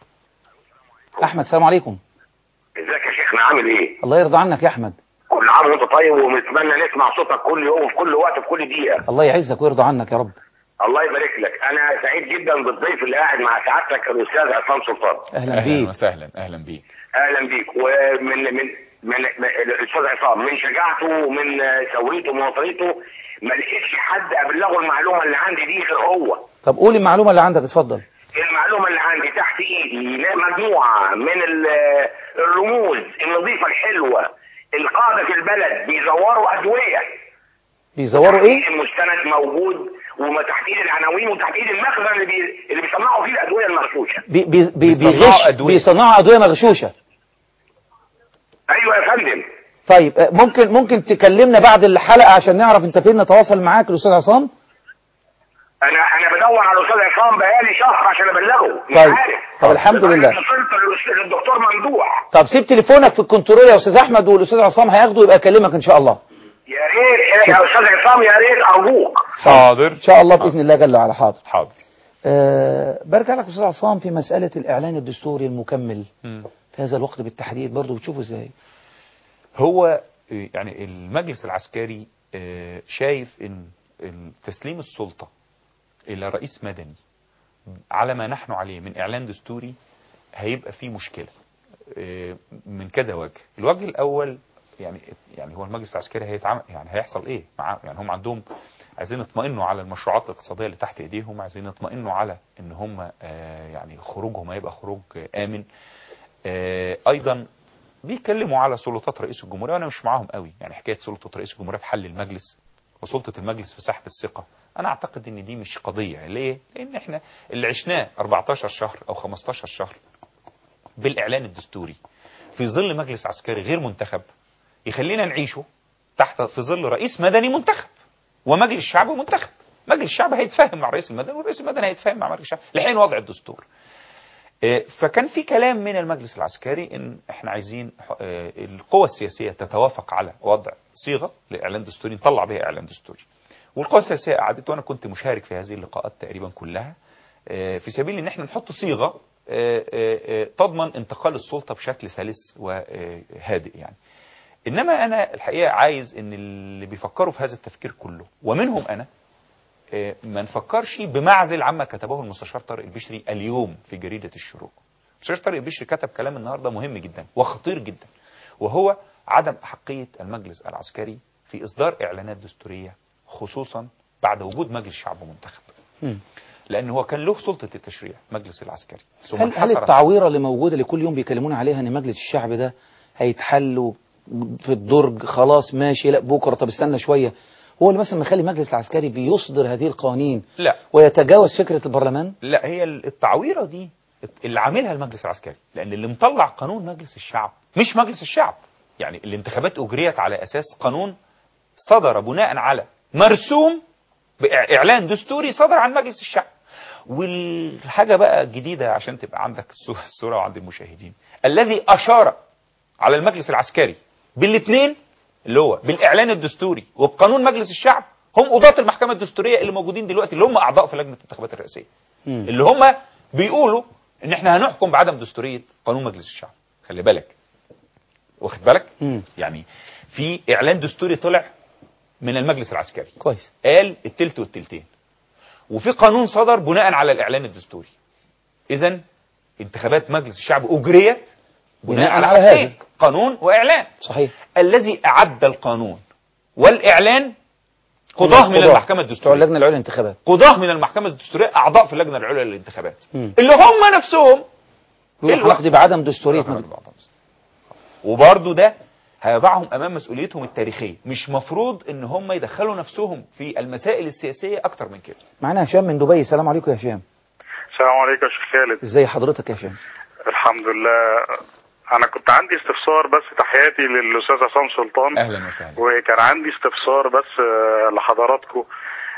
أحمد، السلام عليكم. ازيك يا شيخنا، عامل ايه؟ الله يرضى عنك يا أحمد. كل عام وانت طيب، ونتمنى نسمع صوتك كل يوم في كل وقت في كل دقيقة. الله يعزك ويرضى عنك يا رب. الله يبارك لك. انا سعيد جدا بالضيف اللي قاعد مع سعادتك الاستاذ عصام سلطان. اهلا بيك. اهلا وسهلا. اهلا بيك. اهلا بيك. ومن من من, من الاستاذ عصام من شجاعته ومن سويته ومن وطنيته ما لقيتش حد ابلغه المعلومه اللي عندي دي غير هو. طب قول المعلومه اللي عندك، اتفضل. المعلومه اللي عندي تحت ايدي مجموعه من الرموز النظيفه الحلوه القاده في البلد بيزوروا ادويه. بيزوروا ايه؟ المستند موجود وتحت ايد العناوين وتحت ايد المخزن اللي بي... اللي بيصنعوا فيه الادويه المغشوشه. بي... بي... بي... بيغش بيصنعوا ادويه مغشوشه. ايوه يا فندم. طيب ممكن ممكن تكلمنا بعد الحلقه عشان نعرف انت فين نتواصل معاك الاستاذ عصام؟ انا انا بدور على الاستاذ عصام بقالي شهر عشان ابلغه. مش طيب. عارف. طب الحمد لله. اتصلت للدكتور ممدوح. طب سيب تليفونك في الكنترول يا استاذ احمد، والاستاذ عصام هياخده يبقى يكلمك ان شاء الله. يا ريت يا استاذ عصام، يا ريت ارجوك. حاضر ان شاء الله باذن الله جل وعلا. حاضر حاضر. أه برجع لك استاذ عصام في مساله الاعلان الدستوري المكمل م. في هذا الوقت بالتحديد، برضه بتشوفه ازاي؟ هو يعني المجلس العسكري شايف ان تسليم السلطه الى رئيس مدني على ما نحن عليه من اعلان دستوري هيبقى فيه مشكله من كذا وجه. الوجه الاول يعني يعني هو المجلس العسكري هيتعامل يعني هيحصل ايه معاه؟ يعني هم عندهم عايزين يطمئنوا على المشروعات الاقتصاديه اللي تحت ايديهم، عايزين يطمئنوا على ان هم يعني خروجهم هيبقى خروج امن. ايضا بيتكلموا على سلطات رئيس الجمهوريه، وانا مش معاهم قوي. يعني حكايه سلطه رئيس الجمهوريه في حل المجلس وسلطه المجلس في سحب الثقه، انا اعتقد ان دي مش قضيه. ليه؟ لان احنا اللي عشناه أربعتاشر شهر او خمستاشر شهر بالاعلان الدستوري في ظل مجلس عسكري غير منتخب يخلينا نعيشه تحت في ظل رئيس مدني منتخب ومجلس الشعب منتخب. مجلس الشعب هيتفاهم مع رئيس المدني والرئيس المدني هيتفاهم مع مجلس الشعب لحين وضع الدستور. فكان في كلام من المجلس العسكري ان احنا عايزين القوى السياسيه تتوافق على وضع صيغه لاعلان دستوري نطلع بها اعلان دستوري. والقوى السياسيه قعدت وانا كنت مشارك في هذه اللقاءات تقريبا كلها في سبيل ان احنا نحط صيغه تضمن انتقال السلطه بشكل سلس وهادئ يعني. انما انا الحقيقه عايز ان اللي بيفكروا في هذا التفكير كله ومنهم انا ما نفكرش بمعزل عما كتبه المستشار طارق البشري اليوم في جريدة الشروق. المستشار طارق البشري كتب كلام النهارده مهم جدا وخطير جدا، وهو عدم أحقية المجلس العسكري في إصدار إعلانات دستورية خصوصا بعد وجود مجلس شعب منتخب. م. لأن هو كان له سلطة التشريع مجلس العسكري. هل, هل التعويرة اللي موجودة اللي كل يوم بيكلمونا عليها ان مجلس الشعب ده هيتحل في الدرج خلاص ماشي، لا بكرة طب استنى شوية، هو اللي مثلا مخلي المجلس العسكري بيصدر هذه القوانين لا ويتجاوز فكرة البرلمان؟ لا، هي التعويرة دي اللي عاملها المجلس العسكري، لأن اللي مطلع قانون مجلس الشعب مش مجلس الشعب. يعني الانتخابات أجريت على أساس قانون صدر بناء على مرسوم بإعلان دستوري صدر عن مجلس الشعب. والحاجة بقى جديدة عشان تبقى عندك الصورة وعند المشاهدين، الذي أشار على المجلس العسكري بالاثنين اللي هو بالإعلان الدستوري وبقانون مجلس الشعب هم قضاة المحكمة الدستورية اللي موجودين دلوقتي، اللي هم أعضاء في لجنة الانتخابات الرئاسية، م. اللي هم بيقولوا إن إحنا هنحكم بعدم دستورية قانون مجلس الشعب. خلي بالك، واخد بالك؟ م. يعني في إعلان دستوري طلع من المجلس العسكري كويس، قال التلت والتلتين، وفي قانون صدر بناء على الإعلان الدستوري. إذن انتخابات مجلس الشعب أجريت بناء على هذا قانون وإعلان. صحيح. الذي أعد القانون والإعلان قضاه من المحكمة الدستورية، اللجنة العليا للانتخابات، قضاه من المحكمة الدستورية أعضاء في اللجنة العليا للانتخابات، اللي هم نفسهم الوقت بعدم دستورية. وبرضه ده هيضعهم أمام مسؤوليتهم التاريخية. مش مفروض إن هم يدخلوا نفسهم في المسائل السياسية أكتر من كده. معنا هشام من دبي. السلام عليكم يا هشام. السلام عليكم يا شيخ خالد. ازي حضرتك يا هشام؟ الحمد لله. انا كنت عندي استفسار بس، تحياتي للاستاذ عصام سلطان. اهلا وسهلا. وكان عندي استفسار بس لحضراتكم.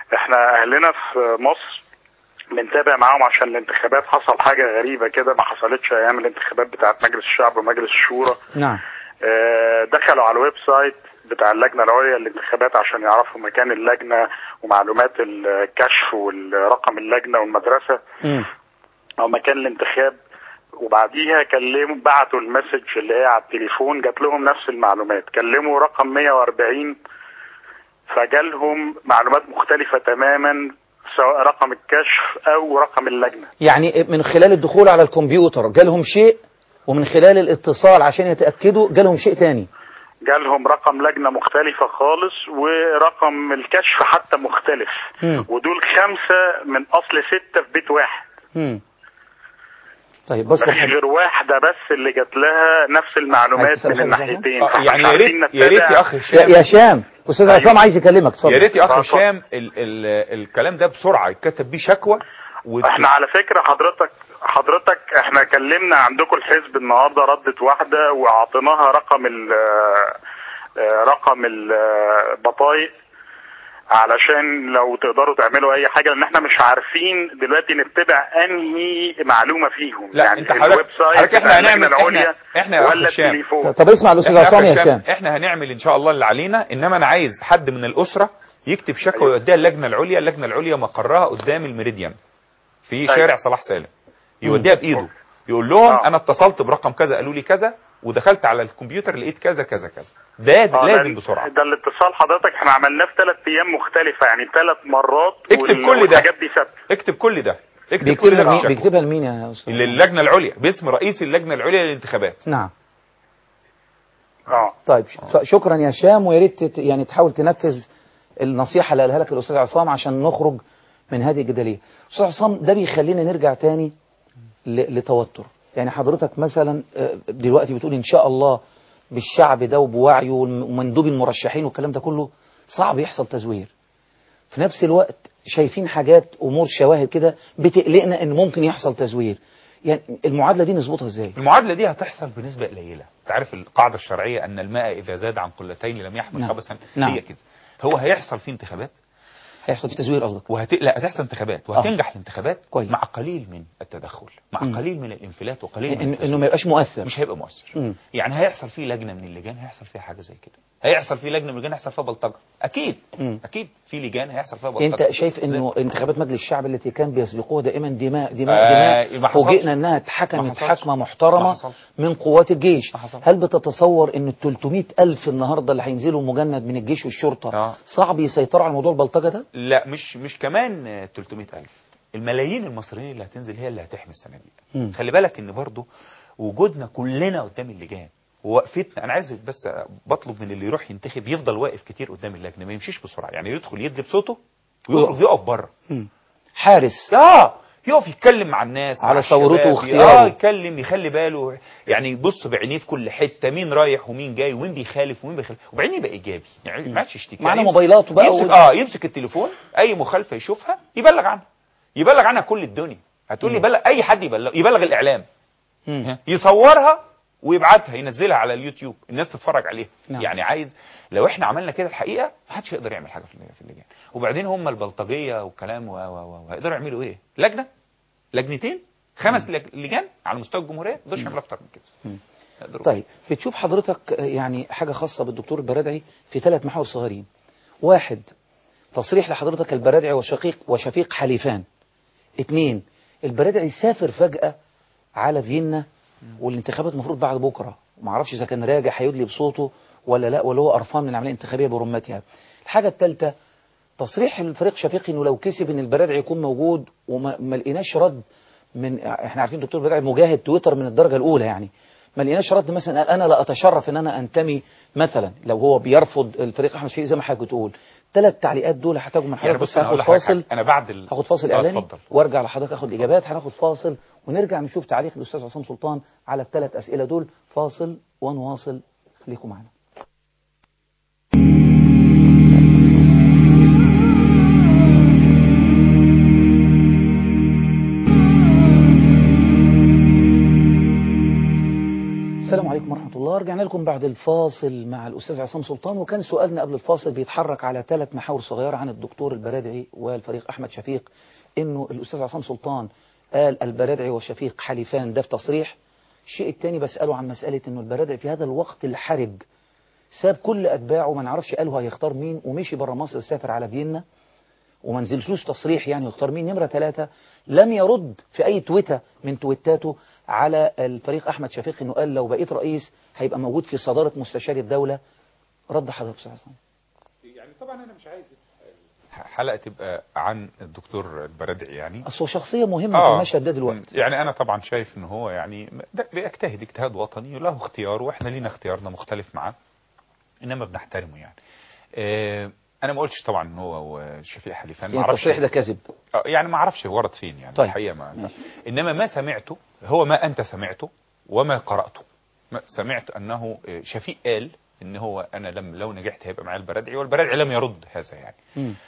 احنا اهلنا في مصر بنتابع معاهم عشان الانتخابات. حصل حاجة غريبة كده ما حصلتش ايام الانتخابات بتاعت مجلس الشعب ومجلس الشورى. نعم. اه دخلوا على الويب سايت بتاع اللجنة العليا للانتخابات عشان يعرفوا مكان اللجنة ومعلومات الكشف والرقم اللجنة والمدرسة م. او مكان الانتخاب، وبعديها كلموا بعتوا المسج اللي هي على التليفون، جات لهم نفس المعلومات، كلموا رقم مية واربعين فجالهم معلومات مختلفة تماما سواء رقم الكشف او رقم اللجنة. يعني من خلال الدخول على الكمبيوتر جالهم شيء، ومن خلال الاتصال عشان يتأكدوا جالهم شيء تاني. جالهم رقم لجنة مختلفة خالص ورقم الكشف حتى مختلف. م. ودول خمسة من اصل ستة في بيت واحد. م. طيب بس مفيش غير واحدة بس اللي جات لها نفس المعلومات من الناحيتين. آه يعني يا ريت يا ريت يا اخ هشام، يا هشام استاذ عصام أيوه. عايز يكلمك اتفضل. يا ريت يا اخ هشام ال ال الكلام ده بسرعة يتكتب بيه شكوى. وت... احنا على فكرة حضرتك حضرتك احنا كلمنا عندكم الحزب النهارده ردت واحدة واعطيناها رقم ال رقم البطايق علشان لو تقدروا تعملوا اي حاجه، لان احنا مش عارفين دلوقتي نتبع انهي معلومه فيهم. لا يعني انت حضرتك حضرتك احنا هنعمل احنا احنا ولا التليفون. طب اسمع الاستاذ عصام يا هشام، احنا هنعمل ان شاء الله اللي علينا، انما انا عايز حد من الاسره يكتب شكوى أيوه. ويوديها اللجنه العليا. اللجنه العليا مقرها قدام الميريديان في أيوه. شارع صلاح سالم، يوديها بايده يقول لهم آه. انا اتصلت برقم كذا قالوا لي كذا ودخلت على الكمبيوتر لقيت كذا كذا كذا. ده آه لازم بسرعه. ده الاتصال حضرتك احنا عملناه في ثلاث ايام مختلفه، يعني ثلاث مرات. اكتب كل ده، دي اكتب كل ده، اكتب كل ده. بيكتبها لمين يا استاذ؟ للجنه العليا باسم رئيس اللجنه العليا للانتخابات. نعم. اه طيب شكرا يا هشام، ويا ريت يعني تحاول تنفذ النصيحه اللي قالها لك الاستاذ عصام عشان نخرج من هذه الجدليه. استاذ عصام ده بيخلينا نرجع تاني لتوتر. يعني حضرتك مثلا دلوقتي بتقول ان شاء الله بالشعب ده وبوعيه ومندوب المرشحين والكلام ده كله صعب يحصل تزوير. في نفس الوقت شايفين حاجات امور شواهد كده بتقلقنا ان ممكن يحصل تزوير. يعني المعادله دي نظبطها ازاي؟ المعادله دي هتحصل بنسبه قليله. انت عارف القاعده الشرعيه ان الماء اذا زاد عن قلتين لم يحمل نعم. خبثا. نعم. هي كده. هو هيحصل فيه انتخابات، هيحصل في تزوير قصدك؟ وهت... لا هتحصل انتخابات وهتنجح آه. الانتخابات كويس. مع قليل من التدخل، مع م. قليل من الانفلات وقليل إن... من انه ما يبقاش مؤثر. مش هيبقى مؤثر. م. يعني هيحصل فيه لجنه من اللجان هيحصل فيها حاجه زي كده، هيحصل فيه لجنه من اللجان هيحصل فيها بلطجه اكيد. م. اكيد في لجان هيحصل فيها بلطجه. انت شايف انه انتخابات مجلس الشعب التي كان بيسبقوها دائما دماء دماء آه دماء فوجئنا انها اتحكمت حكمه محترمه من قوات الجيش. هل بتتصور ان ال ثلاثمائة ألف النهارده اللي هينزلوا مجند من الجيش والشرطه آه. صعب يسيطروا على موضوع البلطجه ده؟ لا مش مش كمان ثلاثمائة ألف، الملايين المصريين اللي هتنزل هي اللي هتحمي الصناديق. خلي بالك ان برضو وجودنا كلنا قدام اللجان ووقفتنا، انا عايز بس بطلب من اللي يروح ينتخب يفضل واقف كتير قدام اللجنه، ما يمشيش بسرعه، يعني يدخل يدي بصوته ويخرج يقف بره. حارس اه يقف يتكلم مع الناس على ثورته واختياره، اه يتكلم يخلي باله، يعني يبص بعينيه في كل حته مين رايح ومين جاي ومين بيخالف ومين بيخالف، وبعدين يبقى ايجابي، يعني ما عادش يشتكي. معانا موبايلاته بقى يمسك اه يمسك التليفون اي مخالفه يشوفها يبلغ عنها، يبلغ عنها كل الدنيا. هتقول لي يبلغ اي حد، يبلغ يبلغ الاعلام، مم. يصورها ويبعتها ينزلها على اليوتيوب الناس تتفرج عليها. نعم. يعني عايز لو احنا عملنا كده الحقيقه ما حدش يقدر يعمل حاجه في اللجان. وبعدين هم البلطجيه والكلام وهيقدروا يعملوا ايه؟ لجنه لجنتين خمس مم. لجان على مستوى الجمهوريه ما يقدرش يعملوا اكتر من كده. طيب بتشوف حضرتك يعني حاجه خاصه بالدكتور البرادعي في ثلاث محاور صغيرين. واحد، تصريح لحضرتك البرادعي وشقيق وشفيق حليفان. اثنين، البرادعي سافر فجأة على فيينا والانتخابات المفروض بعد بكرة، ما اعرفش اذا كان راجع هيدلي بصوته ولا لا، ولا هو قرفان من العمليه الانتخابيه برمتها. الحاجه الثالثه، تصريح الفريق شفيقي انه لو كسب ان البرادعي يكون موجود، وما لقيناش رد من، احنا عارفين الدكتور البرادعي مجاهد تويتر من الدرجه الاولى، يعني ما لقيناش رد مثلا قال انا لا اتشرف ان انا انتمي مثلا، لو هو بيرفض الفريق احمد شفيق زي ما حضرتك بتقول. ثلاث تعليقات دول هحتاجهم من حضرتك. يعني بس هاخد فاصل، انا بعد ال... هاخد فاصل اعلاني وارجع لحضرتك اخد الاجابات. هناخد فاصل ونرجع نشوف تعليق الاستاذ عصام سلطان على الثلاث اسئله دول. فاصل ونواصل، خليكم معنا. السلام عليكم ورحمة الله. رجعنا لكم بعد الفاصل مع الأستاذ عصام سلطان. وكان سؤالنا قبل الفاصل بيتحرك على ثلاث محاور صغيرة عن الدكتور البرادعي والفريق أحمد شفيق، إنه الأستاذ عصام سلطان قال البرادعي وشفيق حليفان، ده في تصريح. الشيء الثاني بسأله عن مسألة إنه البرادعي في هذا الوقت الحرج ساب كل أتباعه، ما نعرفش قالوا هيختار مين، ومشي بره مصر سافر على فيينا وما نزلش تصريح يعني يختار مين. نمرة ثلاثة، لم يرد في أي تويتة من تويتاته على الفريق أحمد شفيق إنه قال لو بقيت رئيس هيبقى موجود في صدارة مستشار الدولة. رد حضرتك أستاذ عصام؟ يعني طبعا أنا مش عايز حلقة تبقى عن الدكتور البرادعي، يعني أصله شخصية مهمة آه في المشهد ده دلوقتي. يعني أنا طبعا شايف إنه هو يعني بيجتهد اجتهاد وطني، له اختيار وإحنا لينا اختيارنا مختلف معاه، إنما بنحترمه يعني. آه انا ما قلتش طبعا ان هو شفيق حليفان، يعني التصريح ده كذب يعني ما اعرفش ورد فين يعني. طيب. الحقيقه ما انما ما سمعته هو ما انت سمعته وما قراته. ما سمعت انه شفيق قال ان هو انا لم لو نجحت هيبقى معايا البرادعي، والبرادعي لم يرد هذا يعني.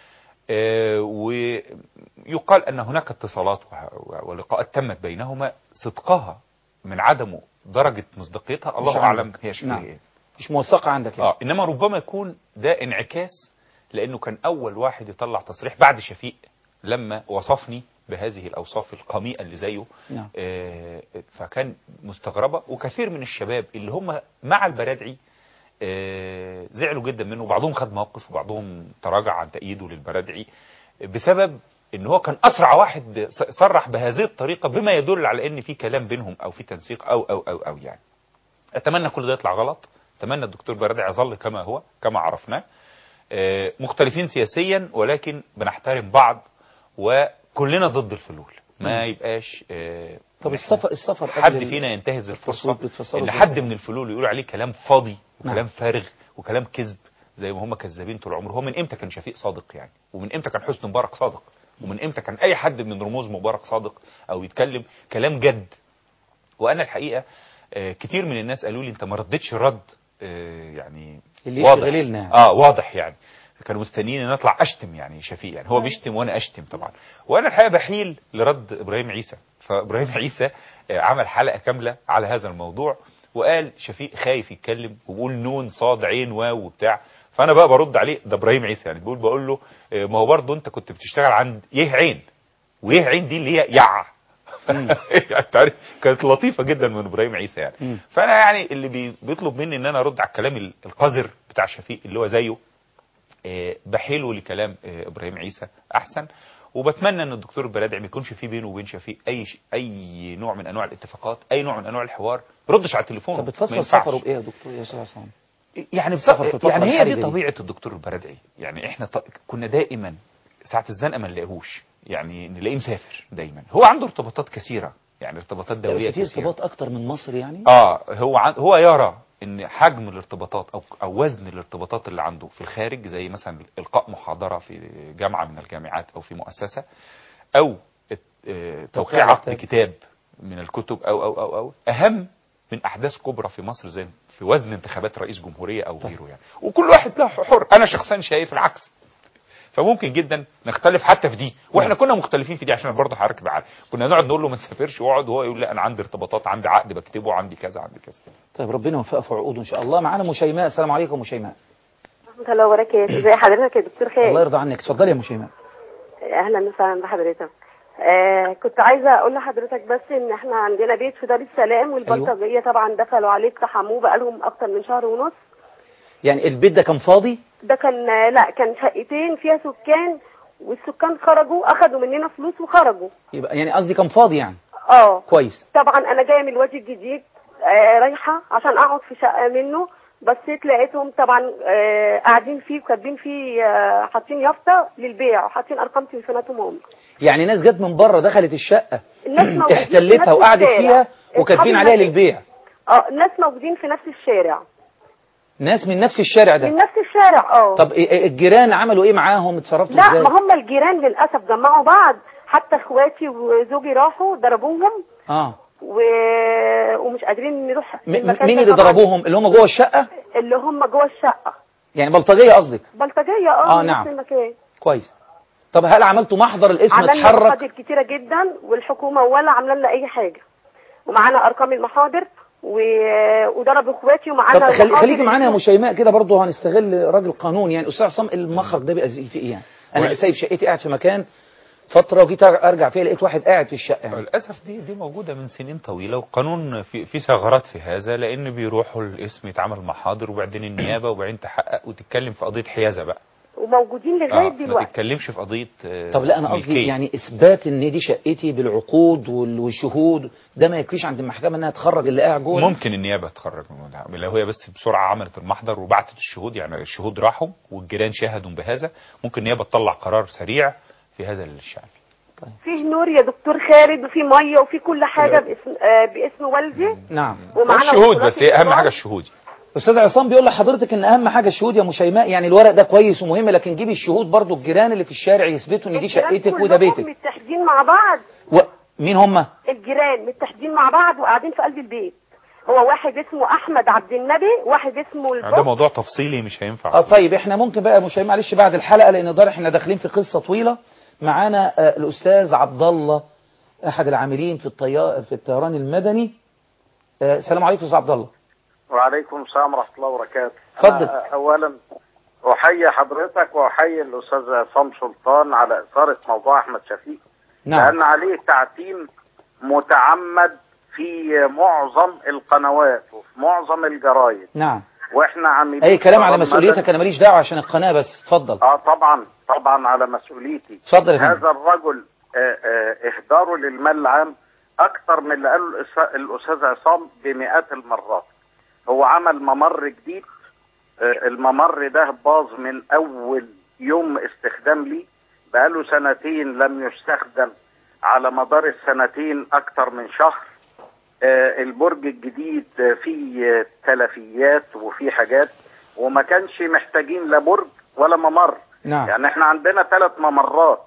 آه ويقال ان هناك اتصالات ولقاءات تمت بينهما، صدقها من عدمه درجه مصداقيتها الله اعلم هي شكلها نعم. ايه، مش موثقه عندك يعني. اه انما ربما يكون ده انعكاس، لأنه كان أول واحد يطلع تصريح بعد شفيق لما وصفني بهذه الأوصاف القميئة اللي زيه. نعم. آه فكان مستغربة، وكثير من الشباب اللي هم مع البرادعي آه زعلوا جدا منه، وبعضهم خد موقف وبعضهم تراجع عن تأييده للبرادعي بسبب ان هو كان أسرع واحد صرح بهذه الطريقة، بما يدل على ان في كلام بينهم أو في تنسيق أو أو أو, أو يعني. أتمنى كل ده يطلع غلط، أتمنى الدكتور البرادعي يظل كما هو كما عرفناه، مختلفين سياسيا ولكن بنحترم بعض وكلنا ضد الفلول، ما يبقاش. طب السفر السفر حد فينا ينتهز الفرصة ان حد من الفلول يقول عليه كلام فاضي وكلام نعم. فارغ وكلام كذب زي ما هم كذابين طول عمره. هو من امتى كان شفيق صادق يعني؟ ومن امتى كان حسني مبارك صادق؟ ومن امتى كان اي حد من رموز مبارك صادق او يتكلم كلام جد؟ وانا الحقيقة كتير من الناس قالوا لي انت ما ردتش رد يعني اللي واضح لنا. اه واضح يعني، كانوا مستنيين ان اطلع اشتم يعني شفيق، يعني هو بيشتم وانا اشتم طبعا. وانا الحقيقه بحيل لرد ابراهيم عيسى، فابراهيم عيسى عمل حلقه كامله على هذا الموضوع وقال شفيق خايف يتكلم وبيقول نون صاد عين واو وبتاع. فانا بقى برد عليه، ده ابراهيم عيسى يعني بيقول بقول له ما هو برضه انت كنت بتشتغل عند يه عين، ويه عين دي اللي هي يع يعني كانت لطيفه جدا من ابراهيم عيسى يعني. م. فانا يعني اللي بيطلب مني ان انا ارد على الكلام القذر بتاع شفيق اللي هو زيه، بحيله لكلام ابراهيم عيسى احسن. وبتمنى ان الدكتور البرادعي ما يكونش في بينه وبين شفيق اي اي نوع من انواع الاتفاقات، اي نوع من انواع الحوار. ما يردش على التليفون. طب بتفسر سفره بايه يا دكتور يا استاذ عصام؟ يعني بسفر يعني هي دي طبيعه الدكتور البرادعي يعني. احنا ط... كنا دائما ساعه الزنقه ما نلاقيهوش يعني، نلاقيه مسافر دايما. هو عنده ارتباطات كثيره يعني، ارتباطات دوليه كثيره. في ارتباط اكتر من مصر يعني. اه هو عن... هو يرى ان حجم الارتباطات او او وزن الارتباطات اللي عنده في الخارج، زي مثلا القاء محاضره في جامعه من الجامعات او في مؤسسه، او توقيع عقد كتاب من الكتب او او او او اهم من احداث كبرى في مصر زي في وزن انتخابات رئيس جمهوريه او غيره يعني. وكل واحد له حر. انا شخصيا شايف العكس، فممكن جدا نختلف حتى في دي، واحنا كنا مختلفين في دي عشان برضه حضرتك تبقى عارف. كنا نقعد نقول له ما تسافرش واقعد، وهو يقول لا انا عندي ارتباطات، عندي عقد بكتبه، عندي كذا عندي كذا. طيب ربنا يوفقه في عقوده ان شاء الله. معانا مشيماء. السلام عليكم مشيماء. ورحمه الله وبركاته. ازي حضرتك يا دكتور خالد؟ الله يرضى عنك. اتفضلي يا مشيماء. اهلا وسهلا بحضرتك. آه كنت عايزه اقول لحضرتك بس ان احنا عندنا بيت في دار السلام، والبلطجيه أيوة. طبعا دخلوا عليه اقتحموه بقالهم اكتر من شهر ونص. يعني البيت ده كان فاضي؟ ده كان لا كان شقتين فيها سكان، والسكان خرجوا اخذوا مننا فلوس وخرجوا. يبقى يعني قصدي كان فاضي يعني. اه كويس. طبعا انا جايه من الوادي الجديد آه رايحه عشان اقعد في شقه منه، بصيت لقيتهم طبعا آه قاعدين فيه وكاتبين فيه آه حاطين يافطه للبيع وحاطين ارقام تليفوناتهم هم. يعني ناس جت من بره دخلت الشقه الناس احتلتها وقعدت فيها وكاتبين عليها للبيع. اه الناس موجودين في نفس الشارع. ناس من نفس الشارع ده؟ من نفس الشارع اه. طب الجيران عملوا ايه معاهم؟ اتصرفتوا ازاي؟ لا ما هم الجيران للاسف جمعوا بعض، حتى اخواتي وزوجي راحوا ضربوهم اه و... ومش قادرين نروح م- مين اللي ضربوهم؟ اللي هم جوه الشقه؟ اللي هم جوه الشقه. يعني بلطجيه قصدك؟ بلطجيه اه, آه نعم. نفس المكان. كويس. طب هل عملتوا محضر الاسم اتحرك؟ عملنا محاضر كتيره جدا والحكومه ولا عامله لنا اي حاجه، ومعانا ارقام المحاضر و- وضرب اخواتي طب ومعانا خلي محاضر خليكي معانا يا اسمه- مشيماء كده برضه، هنستغل راجل قانون. يعني استاذ عصام المخرج ده بيبقى زي- في ايه يعني؟ انا سايب شقتي قاعد في مكان فتره وجيت ارجع فيها لقيت واحد قاعد في الشقه يعني. للاسف دي دي موجوده من سنين طويله، والقانون في في ثغرات في هذا، لان بيروحوا الاسم يتعمل محاضر وبعدين النيابه وبعدين تحقق وتتكلم في قضيه حيازه بقى. وموجودين لغايه آه ما دلوقتي. تتكلمش في قضيه آه طب لا انا قصدي ملكية. يعني اثبات ان دي شقتي بالعقود وال- والشهود، ده ما يكفيش عند المحكمه انها تخرج اللي قاعد جوه؟ ممكن النيابه تخرج من ده لو هي بس بسرعه عملت المحضر وبعتت الشهود، يعني الشهود راحوا والجيران شاهدوا بهذا، ممكن النيابه تطلع قرار سريع في هذا الشأن. فيه نور يا دكتور خالد، وفي ميه وفي كل حاجه باسم آه باسم والدي. نعم. ومعانا الشهود وصولات بس هي اهم الإيجار. حاجه الشهود. استاذ عصام بيقول لحضرتك ان اهم حاجه الشهود يا مشيماء، يعني الورق ده كويس ومهم، لكن جيبي الشهود برضو، الجيران اللي في الشارع يثبتوا ان دي الجيران شقتك كلهم وده بيتك. متحدين مع بعض. و... مين هم؟ الجيران متحدين مع بعض وقاعدين في قلب البيت. هو واحد اسمه احمد عبد النبي، واحد اسمه ده البط. موضوع تفصيلي مش هينفع. اه طيب احنا ممكن بقى يا مشيماء معلش بعد الحلقه، لان ده احنا داخلين في قصه طويله. معانا آه الاستاذ عبد الله، احد العاملين في الطيار في الطيران المدني. آه السلام عليكم استاذ عبد الله. وعليكم السلام ورحمة الله وبركاته. اتفضل. أنا أولا أحيي حضرتك وأحيي الأستاذ عصام سلطان على إثارة موضوع أحمد شفيق. نعم. لأن عليه تعتيم متعمد في معظم القنوات وفي معظم الجرايد. نعم. وإحنا عاملين اي كلام على طيران مسؤوليتك، مدني. انا ماليش دعوه عشان القناه بس. اتفضل. اه طبعا طبعا على مسؤوليتي. اتفضل يا فندم. هذا الرجل آه، آه، إهداره للمال العام أكثر من اللي قاله الأس- الأستاذ عصام بمئات المرات. هو عمل ممر جديد، آه، الممر ده باظ من اول يوم استخدام ليه، بقاله سنتين لم يستخدم على مدار السنتين اكتر من شهر. آه، البرج الجديد آه، فيه آه، تلفيات وفيه حاجات، وما كانش محتاجين لا برج ولا ممر. نعم. يعني احنا عندنا ثلاث ممرات،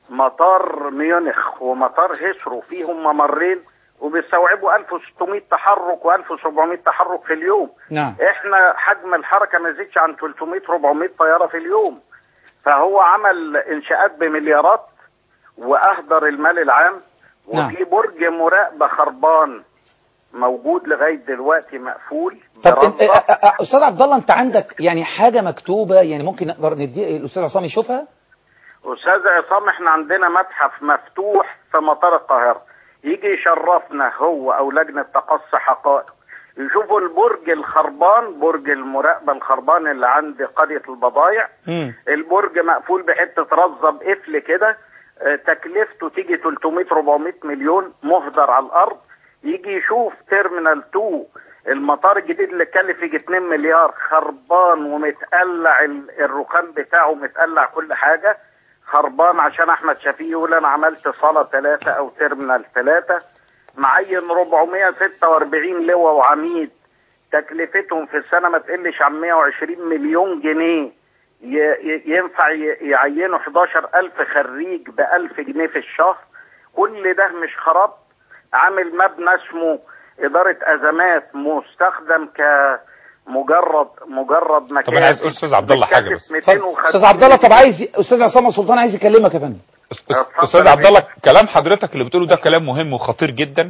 مطار ميونخ ومطار هيثرو فيهم ممرين وبيستوعبوا ألف وستمائة تحرك وألف وسبعمائة تحرك في اليوم. نعم. احنا حجم الحركه ما يزيدش عن ثلاثمائة أربعمائة طياره في اليوم. فهو عمل انشاءات بمليارات واهدر المال العام. نعم. وفي برج مراقبه خربان موجود لغايه دلوقتي مقفول. طب برصة. انت- اه- اه- اه، استاذ عبد الله انت عندك يعني حاجه مكتوبه، يعني ممكن نقدر ندي الاستاذ عصام يشوفها؟ استاذ عصام احنا عندنا متحف مفتوح في مطار القاهره، يجي يشرفنا هو او لجنه تقصي حقائق يشوفوا البرج الخربان، برج المراقبه الخربان اللي عند قريه البضايع. مم. البرج مقفول بحته رزه بقفل كده، اه، تكلفته تيجي ثلاثمائة أربعمائة مليون مهدر على الارض. يجي يشوف تيرمينال اتنين المطار الجديد اللي كلف يجي اتنين مليار، خربان ومتقلع، ال- الرخام بتاعه متقلع، كل حاجه خربان عشان احمد شفيق يقول انا عملت صاله ثلاثه او تيرمينال ثلاثه. معين أربعمائة وستة وأربعين لواء وعميد تكلفتهم في السنه ما تقلش عن مائة وعشرين مليون جنيه. ي- ي- ينفع ي- يعينوا حداشر ألف خريج ب ألف جنيه في الشهر. كل ده مش خراب. عامل مبنى اسمه اداره ازمات مستخدم كمجرد مجرد مكان. طب انا عايز اقول استاذ عبد الله حاجه بس. استاذ عبد الله، طب عايز استاذ عصام سلطان عايز يكلمك يا فندم. استاذ عبد الله، كلام حضرتك اللي بتقوله ده كلام مهم وخطير جدا،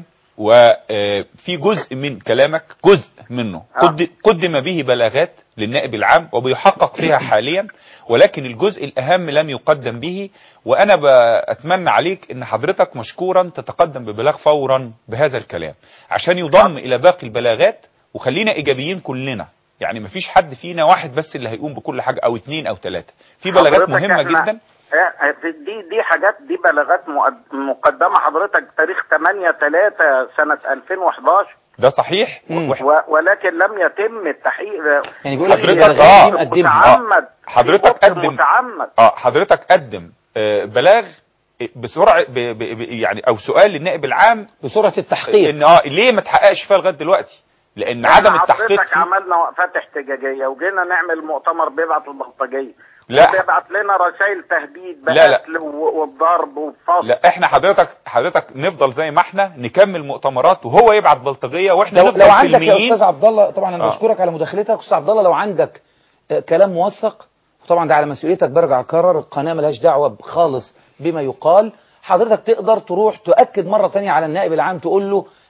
وفي جزء من كلامك جزء منه قد- قدم به بلاغات للنائب العام وبيحقق فيها حاليا، ولكن الجزء الأهم لم يقدم به. وأنا بأتمنى عليك أن حضرتك مشكورا تتقدم ببلاغ فورا بهذا الكلام عشان يضم إلى باقي البلاغات، وخلينا إيجابيين كلنا، يعني مفيش حد فينا واحد بس اللي هيقوم بكل حاجة أو اتنين أو تلاتة. في بلاغات حضرتك مهمة احنا- جدا. اه، دي دي حاجات، دي بلاغات مقد- مقدمه حضرتك تاريخ ثمانية ثلاثة سنه ألفين وحداشر. ده صحيح. و- ولكن لم يتم التحقيق. يعني بيقول لك حضرتك البلاغات اه دي مقدمها. متعمد. حضرتك في قدم متعمد. اه حضرتك قدم آه بلاغ بسرعه ب ب ب يعني او سؤال للنائب العام بسرعه التحقيق ان اه ليه ما تحققش فيها لغايه دلوقتي، لان عدم التحقيق حضرتك فيه. عملنا وقفات احتجاجيه وجينا نعمل مؤتمر بيبعت البلطجيه، لا. وبيبعت لنا رسائل تهديد لا، لا. بقتل و- والضرب والفصل. لا احنا حضرتك حضرتك نفضل زي ما احنا نكمل مؤتمرات وهو يبعت بلطجيه واحنا لو, نفضل لو عندك يا سلميين. استاذ عبد الله، طبعا انا آه. بشكرك على مداخلتك. استاذ عبد الله لو عندك آه، كلام موثق، وطبعا ده على مسؤوليتك، برجع اكرر القناه ملهاش دعوه خالص بما يقال. حضرتك تقدر تروح تؤكد مره ثانيه على النائب العام، تقول له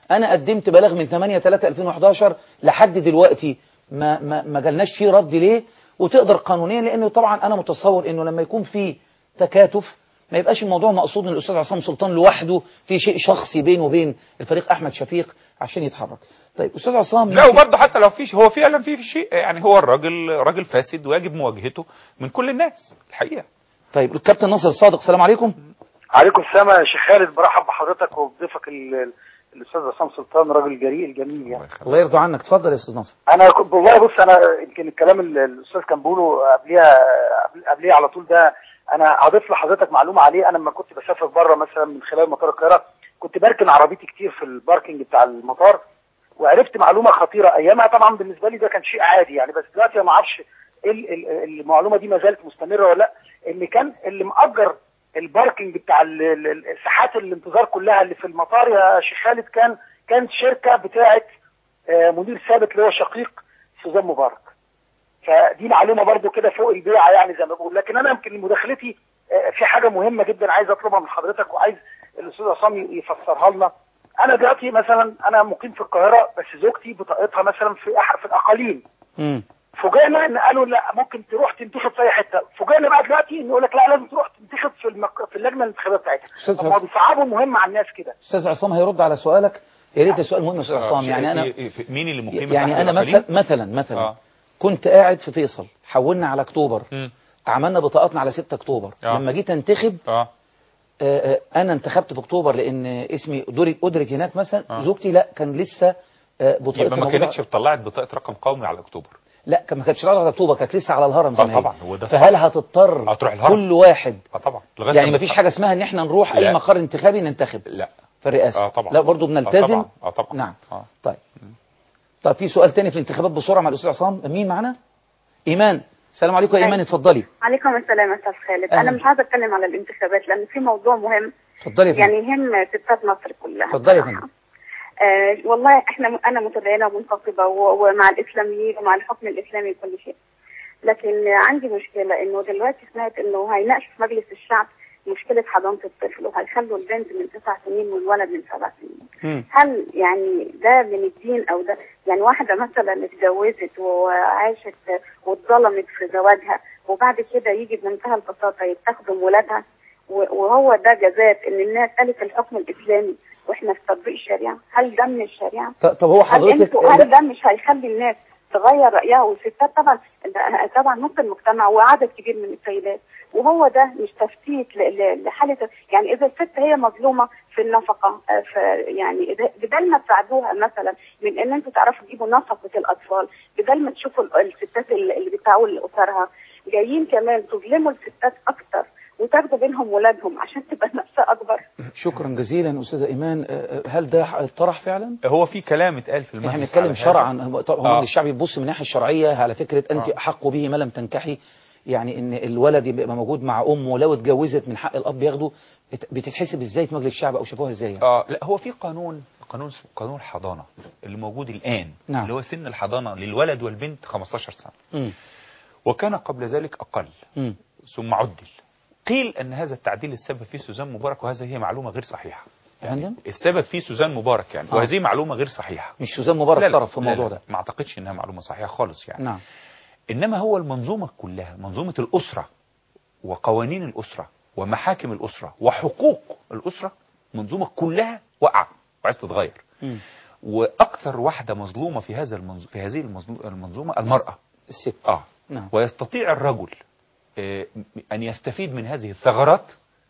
انا قدمت بلاغ من ثمانية ثلاثة ألفين وحداشر لحد دلوقتي ما ما ما جالناش فيه رد ليه، وتقدر قانونيا، لانه طبعا انا متصور انه لما يكون في تكاتف ما يبقاش الموضوع مقصود ان الاستاذ عصام سلطان لوحده في شيء شخصي بينه وبين الفريق احمد شفيق عشان يتحرك. طيب استاذ عصام، لا وبرضه حتى لو في هو فعلا في شيء، يعني هو الراجل راجل فاسد ويجب مواجهته من كل الناس الحقيقه. طيب الكابتن ناصر الصادق، السلام عليكم. عليكم السلام يا شيخ خالد، برحب بحضرتك وبضيفك الاستاذ عصام سلطان، راجل جريء الجميل يعني. الله يرضى عنك، اتفضل يا استاذ ناصر. انا كنت والله بص، انا يمكن الكلام اللي الاستاذ كان بيقوله قبليها قبليها على طول ده انا هضيف لحضرتك معلومه عليه. انا لما كنت بسافر بره مثلا من خلال مطار القاهره كنت بركن عربيتي كتير في الباركنج بتاع المطار، وعرفت معلومه خطيره ايامها. طبعا بالنسبه لي ده كان شيء عادي يعني، بس دلوقتي انا ما اعرفش ايه المعلومه دي ما زالت مستمره ولا لا. ان كان اللي مأجر الباركنج بتاع ساحات الانتظار كلها اللي في المطار يا شيخ خالد كان كانت شركه بتاعه منير ثابت اللي هو شقيق سوزان مبارك. فدي معلومه برضو كده فوق البيعه يعني زي ما بقول. لكن انا يمكن مداخلتي في حاجه مهمه جدا عايز اطلبها من حضرتك وعايز الاستاذ عصام يفسرها لنا. انا دلوقتي مثلا انا مقيم في القاهره، بس زوجتي بطاقتها مثلا في احد في الاقاليم. امم فوجئنا ان قالوا لا ممكن تروح تنتخب في اي حته. فوجئنا بقى دلوقتي ان يقول لك لا لازم تروح تنتخب في المك... في اللجنه الانتخابيه بتاعتها. طب ما بيصعبوا المهم على الناس كده. استاذ عصام هيرد على سؤالك، يا ريت السؤال مهم يا استاذ عصام. يعني انا مين اللي مقيم يعني انا مثلا مثلا مثلا آه. كنت قاعد في فيصل، حولنا على اكتوبر، م. عملنا بطاقاتنا على ستة اكتوبر. آه. لما جيت انتخب آه. آه انا انتخبت في اكتوبر لان اسمي ادرك ادرك هناك مثلا. آه. زوجتي لا كان لسه آه بطاقتها يبقى ما كانتش طلعت بطاقه رقم قومي على اكتوبر. لا ما كانتش على اكتوبر، كانت لسه على الهرم زي ما هي. طبعا هو ده. فهل هتضطر كل واحد اه طبعا يعني ما فيش حاجه اسمها ان احنا نروح لا. اي مقر انتخابي ننتخب لا في الرئاسه؟ اه طبعا. لا برضه بنلتزم. اه طبعا اه طبعا. نعم آه. طيب طيب في سؤال تاني في الانتخابات بسرعه مع الاستاذ عصام. مين معانا؟ ايمان. السلام عليكم يا ايمان، اتفضلي. عليكم السلام يا استاذ خالد. انا مش عايزه اتكلم على الانتخابات لان في موضوع مهم. اتفضلي يا فندم. يعني يهم ستات مصر كلها. اتفضلي يا فندم. آه والله احنا انا متدينه ومنتصبه ومع الاسلاميين ومع الحكم الاسلامي وكل شيء، لكن عندي مشكله انه دلوقتي سمعت انه هيناقشوا في مجلس الشعب مشكله حضانه الطفل، وهيخلوا البنت من تسع سنين والولد من سبع سنين. م. هل يعني ده من الدين او ده يعني واحده مثلا اتجوزت وعاشت واتظلمت في زواجها وبعد كده يجي بمنتهى البساطه يتاخدوا ولادها، وهو ده جزاء ان الناس قالت الحكم الاسلامي واحنا في تطبيق الشريعه؟ هل ده من الشريعه؟ طب هو حضرتك هل, هل ده مش هيخلي الناس تغير رايها؟ والستات طبعا طبعا نص المجتمع وعدد كبير من السيدات، وهو ده مش تفتيت لحاله. يعني اذا الست هي مظلومه في النفقه، في يعني بدل ما تساعدوها مثلا من ان انتوا تعرفوا تجيبوا نفقه الاطفال، بدل ما تشوفوا الستات اللي بتاعوا لاسرها، جايين كمان تظلموا الستات اكتر وتاخدوا بينهم ولادهم عشان تبقى المأساة أكبر. شكرا جزيلا أستاذة إيمان. هل ده طرح فعلا؟ هو في كلام اتقال في المجلس. احنا بنتكلم شرعا، هو آه. الشعب يبص من الناحية الشرعية على فكرة أنت آه. حق به ما لم تنكحي، يعني إن الولد يبقى موجود مع أمه لو اتجوزت من حق الأب ياخده، بتتحسب إزاي في مجلس الشعب أو شافوها إزاي؟ يعني؟ اه لا هو في قانون قانون قانون الحضانة اللي موجود الآن. نعم. اللي هو سن الحضانة للولد والبنت خمستاشر سنة. م. وكان قبل ذلك أقل. م. ثم عدل. قيل أن هذا التعديل السبب فيه سوزان مبارك، وهذا هي معلومة غير صحيحة. يعني السبب فيه سوزان مبارك يعني، آه. وهذه معلومة غير صحيحة. مش سوزان مبارك طرف في الموضوع ده. ما أعتقدش أنها معلومة صحيحة خالص يعني. نعم. إنما هو المنظومة كلها، منظومة الأسرة وقوانين الأسرة ومحاكم الأسرة وحقوق الأسرة، منظومة كلها وقع وعايز تتغير. م. وأكثر واحدة مظلومة في هذا المنظ... في هذه المنظومة المرأة. الست. آه. نعم. ويستطيع الرجل أن يستفيد من هذه الثغرات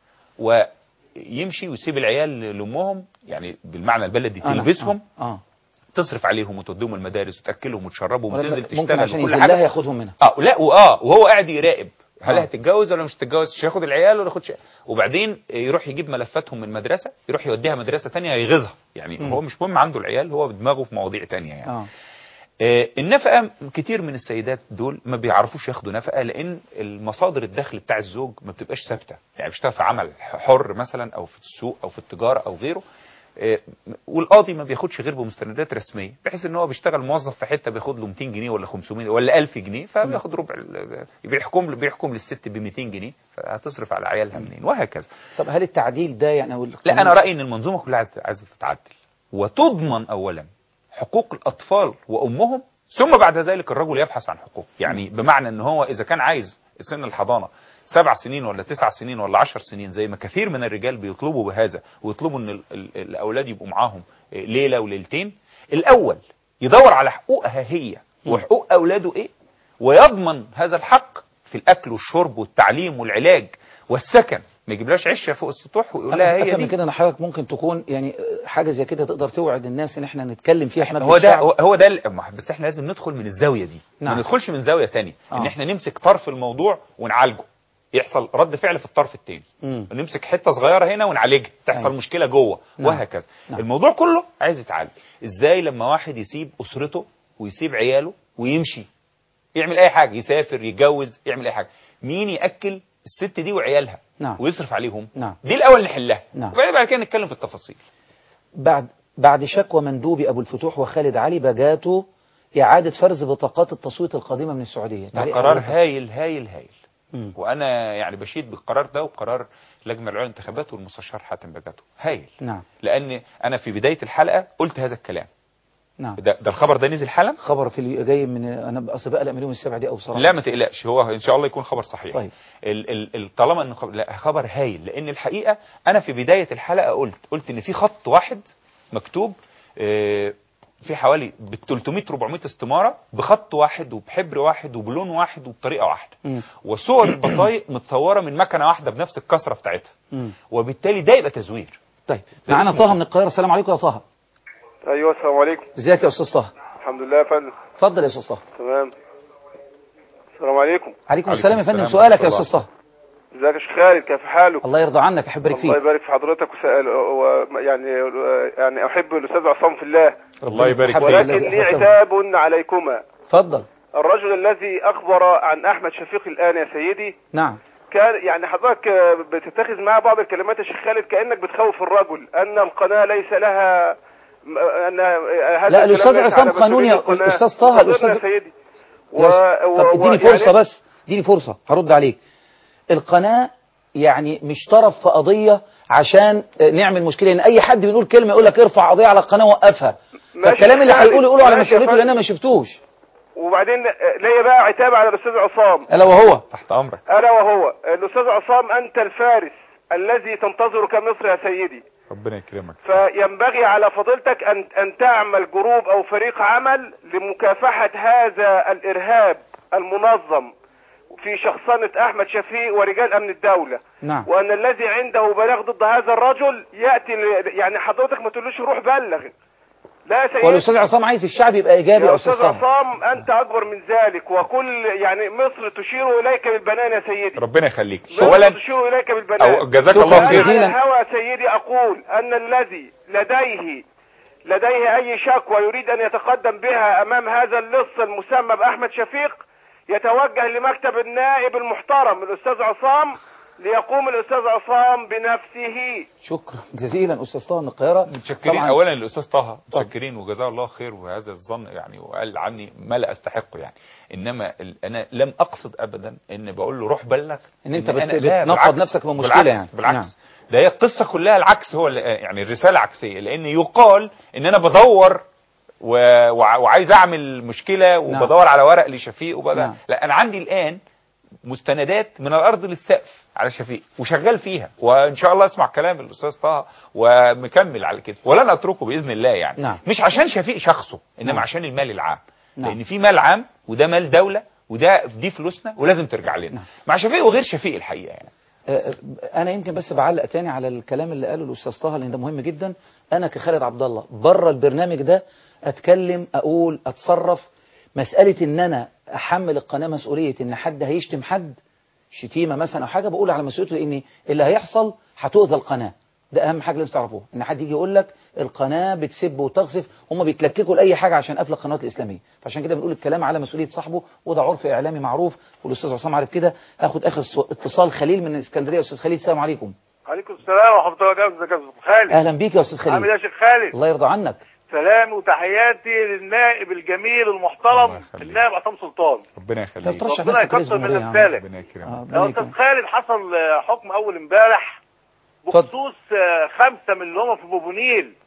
ويمشي ويسيب العيال لأمهم، يعني بالمعنى البلدي تلبسهم، آه. آه. تصرف عليهم وتوديهم المدارس وتأكلهم وتشربهم وتنزل تشتغل عشان وكل حاجة ياخدهم منها. اه لا واه وهو قاعد يراقب هل آه. هتتجوز ولا مش هتتجوز، مش هياخد العيال ولا ياخدش، وبعدين يروح يجيب ملفاتهم من مدرسة يروح يوديها مدرسة تانية يغيظها، يعني م. هو مش مهم عنده العيال، هو بدماغه في مواضيع تانية يعني. آه. آه النفقة كتير من السيدات دول ما بيعرفوش ياخدوا نفقة، لأن المصادر الدخل بتاع الزوج ما بتبقاش ثابتة، يعني بيشتغل في عمل حر مثلا أو في السوق أو في التجارة أو غيره، آه والقاضي ما بياخدش غير بمستندات رسمية، بحيث ان هو بيشتغل موظف في حتة بياخد له مئتين جنيه ولا خمسمائة ولا ألف جنيه، فبياخد ربع، بيحكم بيحكم للست ب مئتين جنيه، فهتصرف على عيالها منين وهكذا. طب هل التعديل ده يعني أو لا أنا رأيي ان المنظومة كلها عايزة عايزة تتعدل. وتضمن اولا حقوق الاطفال وامهم، ثم بعد ذلك الرجل يبحث عن حقوق. يعني بمعنى ان هو اذا كان عايز سن الحضانه سبع سنين ولا تسع سنين ولا عشر سنين زي ما كثير من الرجال بيطلبوا بهذا، ويطلبوا ان ال ال الاولاد يبقوا معاهم ليله وليلتين، الاول يدور على حقوقها هي وحقوق اولاده ايه، ويضمن هذا الحق في الاكل والشرب والتعليم والعلاج والسكن. ما يجيبلاش عشه فوق السطوح ويقول لها هي دي. كده انا حضرتك ممكن تكون يعني حاجه زي كده تقدر توعد الناس ان احنا نتكلم فيها احنا هو ده هو ده بس احنا لازم ندخل من الزاويه دي. نعم. ما ندخلش من زاويه ثانيه آه. ان احنا نمسك طرف الموضوع ونعالجه، يحصل رد فعل في الطرف الثاني، ونمسك حته صغيره هنا ونعالجها، تحصل أيوة. مشكله جوه. نعم. وهكذا. نعم. الموضوع كله عايز يتعالج. ازاي لما واحد يسيب اسرته ويسيب عياله ويمشي يعمل اي حاجه، يسافر يتجوز يعمل اي حاجه، مين ياكل الست دي وعيالها؟ نعم. ويصرف عليهم؟ نعم. دي الاول نحلها. نعم. وبعد بعد كده نتكلم في التفاصيل. بعد بعد شكوى مندوبي ابو الفتوح وخالد علي بجاته اعاده فرز بطاقات التصويت القادمه من السعوديه. ده قرار هايل هايل هايل. مم. وانا يعني بشيد بالقرار ده وقرار لجنه العليا للانتخابات والمستشار حاتم بجاته هايل. نعم. لان انا في بدايه الحلقه قلت هذا الكلام. نعم. ده, ده الخبر ده نزل حالا؟ خبر في جاي من انا اصل بقلق من يوم السبعة دي او بصراحه. لا ما تقلقش، هو ان شاء الله يكون خبر صحيح. طيب. ال ال طالما انه خبر, لا خبر هايل، لان الحقيقه انا في بدايه الحلقه قلت قلت ان في خط واحد مكتوب اه في حوالي ب ثلاثمائة أربعمائة استماره بخط واحد وبحبر واحد وبلون واحد وبطريقه واحده. م. وصور البطايق متصوره من مكنه واحده بنفس الكثره بتاعتها. م. وبالتالي ده يبقى تزوير. طيب معانا طه من القاهره. السلام عليكم يا طه. ايوه السلام عليكم. ازيك يا استاذ طه؟ الحمد لله يا فندم. اتفضل يا استاذ طه. تمام. السلام عليكم. عليكم السلام يا فندم. سؤالك يا استاذ طه. ازيك يا شيخ خالد، كيف حالك؟ الله يرضى عنك، احب ابارك فيك. الله يبارك في حضرتك وسأل و... يعني يعني احب الاستاذ عصام في الله. الله يبارك فيك. ولكن لي عتاب عليكما. اتفضل. الرجل الذي اخبر عن احمد شفيق الان يا سيدي. نعم. كان يعني حضرتك بتتخذ معاه بعض الكلمات يا شيخ خالد كانك بتخوف الرجل ان القناه ليس لها أن هذا لا الاستاذ عصام قانوني يا استاذ طه. الاستاذ سيدي و... طب اديني فرصه يعني... بس اديني فرصه هرد عليك. القناه يعني مش طرف في قضيه عشان نعمل مشكله، ان اي حد بنقول كلمه يقول لك ارفع قضيه على القناه وقفها، فالكلام اللي هيقوله يقوله على مسؤوليته لان انا ما شفتوش. وبعدين ليا بقى عتاب على الاستاذ عصام. الا وهو تحت امرك. الا وهو الاستاذ عصام، انت الفارس الذي تنتظرك مصر يا سيدي. ربنا يكرمك. فينبغي على فضيلتك ان ان تعمل جروب او فريق عمل لمكافحه هذا الارهاب المنظم في شخصنة احمد شفيق ورجال امن الدولة. نعم. وان الذي عنده بلاغ ضد هذا الرجل ياتي يعني حضرتك ما تقولوش روح بلغ. لا يا سيدي. والاستاذ عصام عايز الشعب يبقى ايجابي يا استاذ عصام. انت اكبر من ذلك، وكل يعني مصر تشير اليك بالبنان يا سيدي. ربنا يخليك. اولا تشير اليك بالبنان. جزاك الله خير. على الهوى سيدي اقول ان الذي لديه لديه اي شكوى يريد ان يتقدم بها امام هذا اللص المسمى باحمد شفيق يتوجه لمكتب النائب المحترم الاستاذ عصام، ليقوم الاستاذ عصام بنفسه. شكرا جزيلا استاذ طه من القاهره. متشكرين اولا للاستاذ طه، متشكرين وجزاه الله خير، وهذا الظن يعني وقال عني ما لا استحقه يعني. انما انا لم اقصد ابدا ان بقول له روح بلغ، ان انت بتنقض نفسك من مشكله يعني. بالعكس نعم. ده هي القصه كلها العكس، هو يعني الرساله عكسيه، لان يقال ان انا بدور و... وعايز اعمل مشكله وبدور نعم. على ورق لشفيق وبقى نعم. لا انا عندي الان مستندات من الارض للسقف على شفيق وشغال فيها، وان شاء الله اسمع كلام الاستاذ طه ومكمل على كده، ولن اتركه باذن الله يعني. نعم. مش عشان شفيق شخصه، انما نعم. عشان المال العام. نعم. لان في مال عام وده مال دوله وده دي فلوسنا ولازم ترجع لنا. نعم. مع شفيق وغير شفيق الحقيقه يعني. انا يمكن بس بعلق تاني على الكلام اللي قاله الاستاذ طه لان ده مهم جدا. انا كخالد عبد الله بره البرنامج ده اتكلم اقول اتصرف، مساله ان انا احمل القناه مسؤوليه ان حد هيشتم حد شتيمه مثلا او حاجه، بقول على مسؤوليته، لان اللي هيحصل هتؤذى القناه. ده اهم حاجه لازم تعرفوها، ان حد يجي يقول لك القناه بتسب وتقذف، هم بيتلككوا لاي حاجه عشان قفل القنوات الاسلاميه، فعشان كده بنقول الكلام على مسؤوليه صاحبه، وده عرف اعلامي معروف والاستاذ عصام عارف كده. هاخد اخر اتصال. خليل من اسكندريه. استاذ خليل السلام عليكم. وعليكم السلام ورحمه الله وبركاته. ازيك يا استاذ خالد؟ اهلا بيك يا استاذ خليل. عامل ايه يا شيخ خالد؟ الله يرضى عنك. سلام وتحياتي للنائب الجميل المحترم النائب عصام سلطان. ربنا يخليك. ربنا يكثر من امثالك. ربنا يكرمك. يا استاذ خالد، حصل حكم اول امبارح بخصوص خمسه من اللي هم في بوبونيل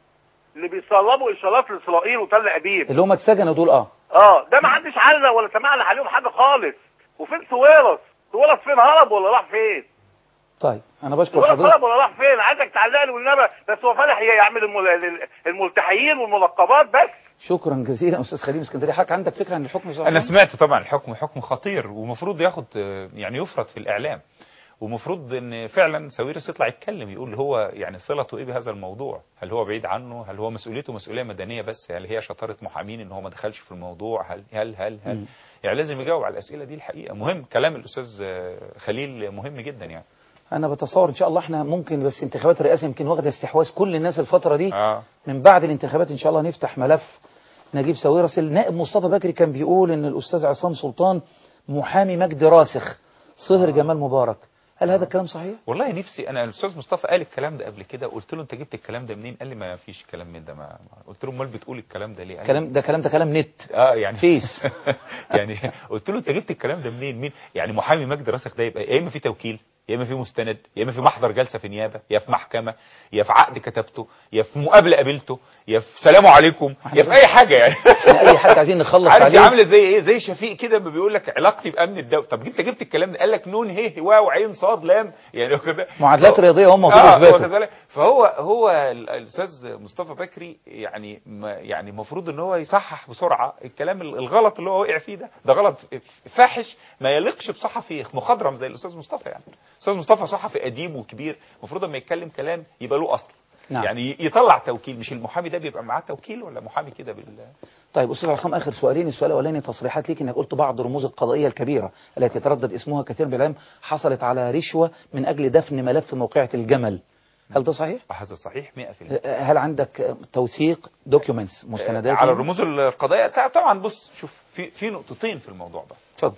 اللي بيسربوا اشارات لاسرائيل وتل ابيب. اللي هم اتسجنوا دول اه اه ده ما حدش عارف ولا سمعنا عليهم حاجه خالص. وفين سويرس؟ سويرس فين؟ هرب ولا راح فين؟ طيب انا بشكر سويرس حضرتك. هرب ولا راح فين؟ عايزك تعلق لي والنبي. بس هو فالح يعمل المل... الملتحيين والمنقبات بس. شكرا جزيلا استاذ خليل اسكندريه. حضرتك عندك فكره عن الحكم؟ انا سمعت طبعا الحكم حكم خطير ومفروض ياخد يعني يفرض في الاعلام، ومفروض ان فعلا ساويرس يطلع يتكلم يقول هو يعني صلته ايه بهذا الموضوع، هل هو بعيد عنه، هل هو مسؤوليته مسؤوليه مدنيه بس، هل هي شطاره محامين ان هو ما دخلش في الموضوع، هل هل هل, هل م. يعني لازم يجاوب على الاسئله دي. الحقيقه مهم كلام الاستاذ خليل مهم جدا يعني. انا بتصور ان شاء الله احنا ممكن بس انتخابات الرئاسه يمكن واخده استحواذ كل الناس الفتره دي آه. من بعد الانتخابات ان شاء الله نفتح ملف نجيب ساويرس. النائب مصطفى بكري كان بيقول ان الاستاذ عصام سلطان محامي مجد راسخ صهر آه. جمال مبارك، هل هذا الكلام صحيح؟ والله نفسي انا الاستاذ مصطفى قال الكلام ده قبل كده وقلت له انت جبت الكلام ده منين؟ قال لي ما فيش كلام من ده. ما قلت له امال بتقول الكلام ده ليه؟ كلام ده كلام ده كلام نت اه يعني فيس يعني قلت له انت جبت الكلام ده منين؟ مين يعني محامي مجد راسخ ده؟ يبقى يا اما في توكيل، يا اما في مستند، يا اما في محضر جلسه في نيابه، يا في محكمه، يا في عقد كتبته، يا في مقابله قابلته، يا في سلام عليكم، يا في اي حاجه يعني. اي حد عايزين نخلص عليه. عارف عامله زي ايه؟ زي شفيق كده لما بيقول لك علاقتي بامن الدوله. طب انت جبت الكلام ده؟ قال لك نون ه واو عين صاد لام يعني كده معادلات رياضيه هم طول اثباتوا. فهو هو الاستاذ مصطفى بكري يعني يعني المفروض ان هو يصحح بسرعه الكلام الغلط اللي هو وقع فيه ده. ده غلط فاحش ما يليقش بصحفي مخضرم زي الاستاذ مصطفى. يعني الاستاذ مصطفى صحفي قديم وكبير، المفروض لما يتكلم كلام يبقى له اصل. نعم. يعني يطلع توكيل، مش المحامي ده بيبقى معاه توكيل ولا محامي كده بال. طيب استاذ عصام اخر سؤالين. السؤال الاولاني تصريحات ليك انك قلت بعض الرموز القضائيه الكبيره التي يتردد اسمها كثير بالاعلام حصلت على رشوه من اجل دفن ملف موقعه الجمل، هل ده صحيح؟ هذا صحيح مئة في المئة. هل عندك توثيق دوكيومنتس مستندات على الرموز القضائيه؟ طبعا بص شوف في في نقطتين في الموضوع ده. اتفضل.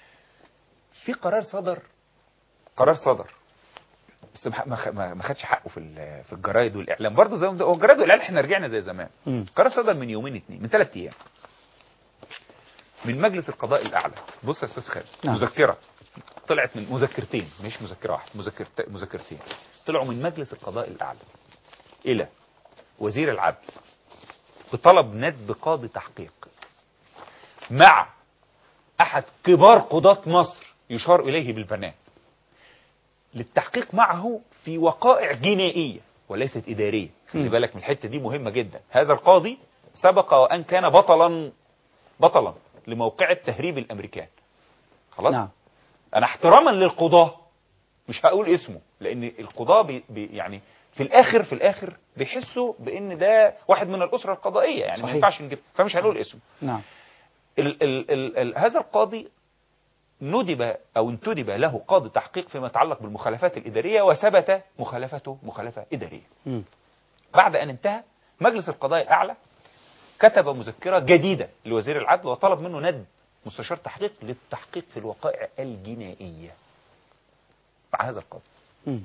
في قرار صدر قرار صدر بس ما ما خدش حقه في في الجرايد والاعلام برضه زي هو الجرايد والاعلام احنا رجعنا زي زمان. قرار صدر من يومين اتنين من ثلاث ايام من مجلس القضاء الاعلى. بص يا استاذ خالد، نعم. مذكره طلعت من مذكرتين مش مذكره واحده، مذكرت مذكرتين طلعوا من مجلس القضاء الاعلى الى وزير العدل بطلب ندب قاضي تحقيق مع احد كبار قضاة مصر يشار اليه بالبنان للتحقيق معه في وقائع جنائية وليست إدارية. خلي بالك من الحتة دي مهمة جدا. هذا القاضي سبق وأن كان بطلا بطلا لموقعة تهريب الأمريكان. خلاص؟ نعم. أنا احتراما للقضاة مش هقول اسمه لأن القضاة بي بي يعني في الآخر في الآخر بيحسوا بأن ده واحد من الأسرة القضائية يعني صحيح. ما ينفعش نجيب فمش هنقول اسمه. نعم. ال ال ال ال هذا القاضي ندب أو انتدب له قاضي تحقيق فيما يتعلق بالمخالفات الإدارية وثبت مخالفته مخالفة إدارية. م. بعد أن انتهى مجلس القضاء الأعلى كتب مذكرة جديدة لوزير العدل وطلب منه ندب مستشار تحقيق للتحقيق في الوقائع الجنائية مع هذا القاضي. م.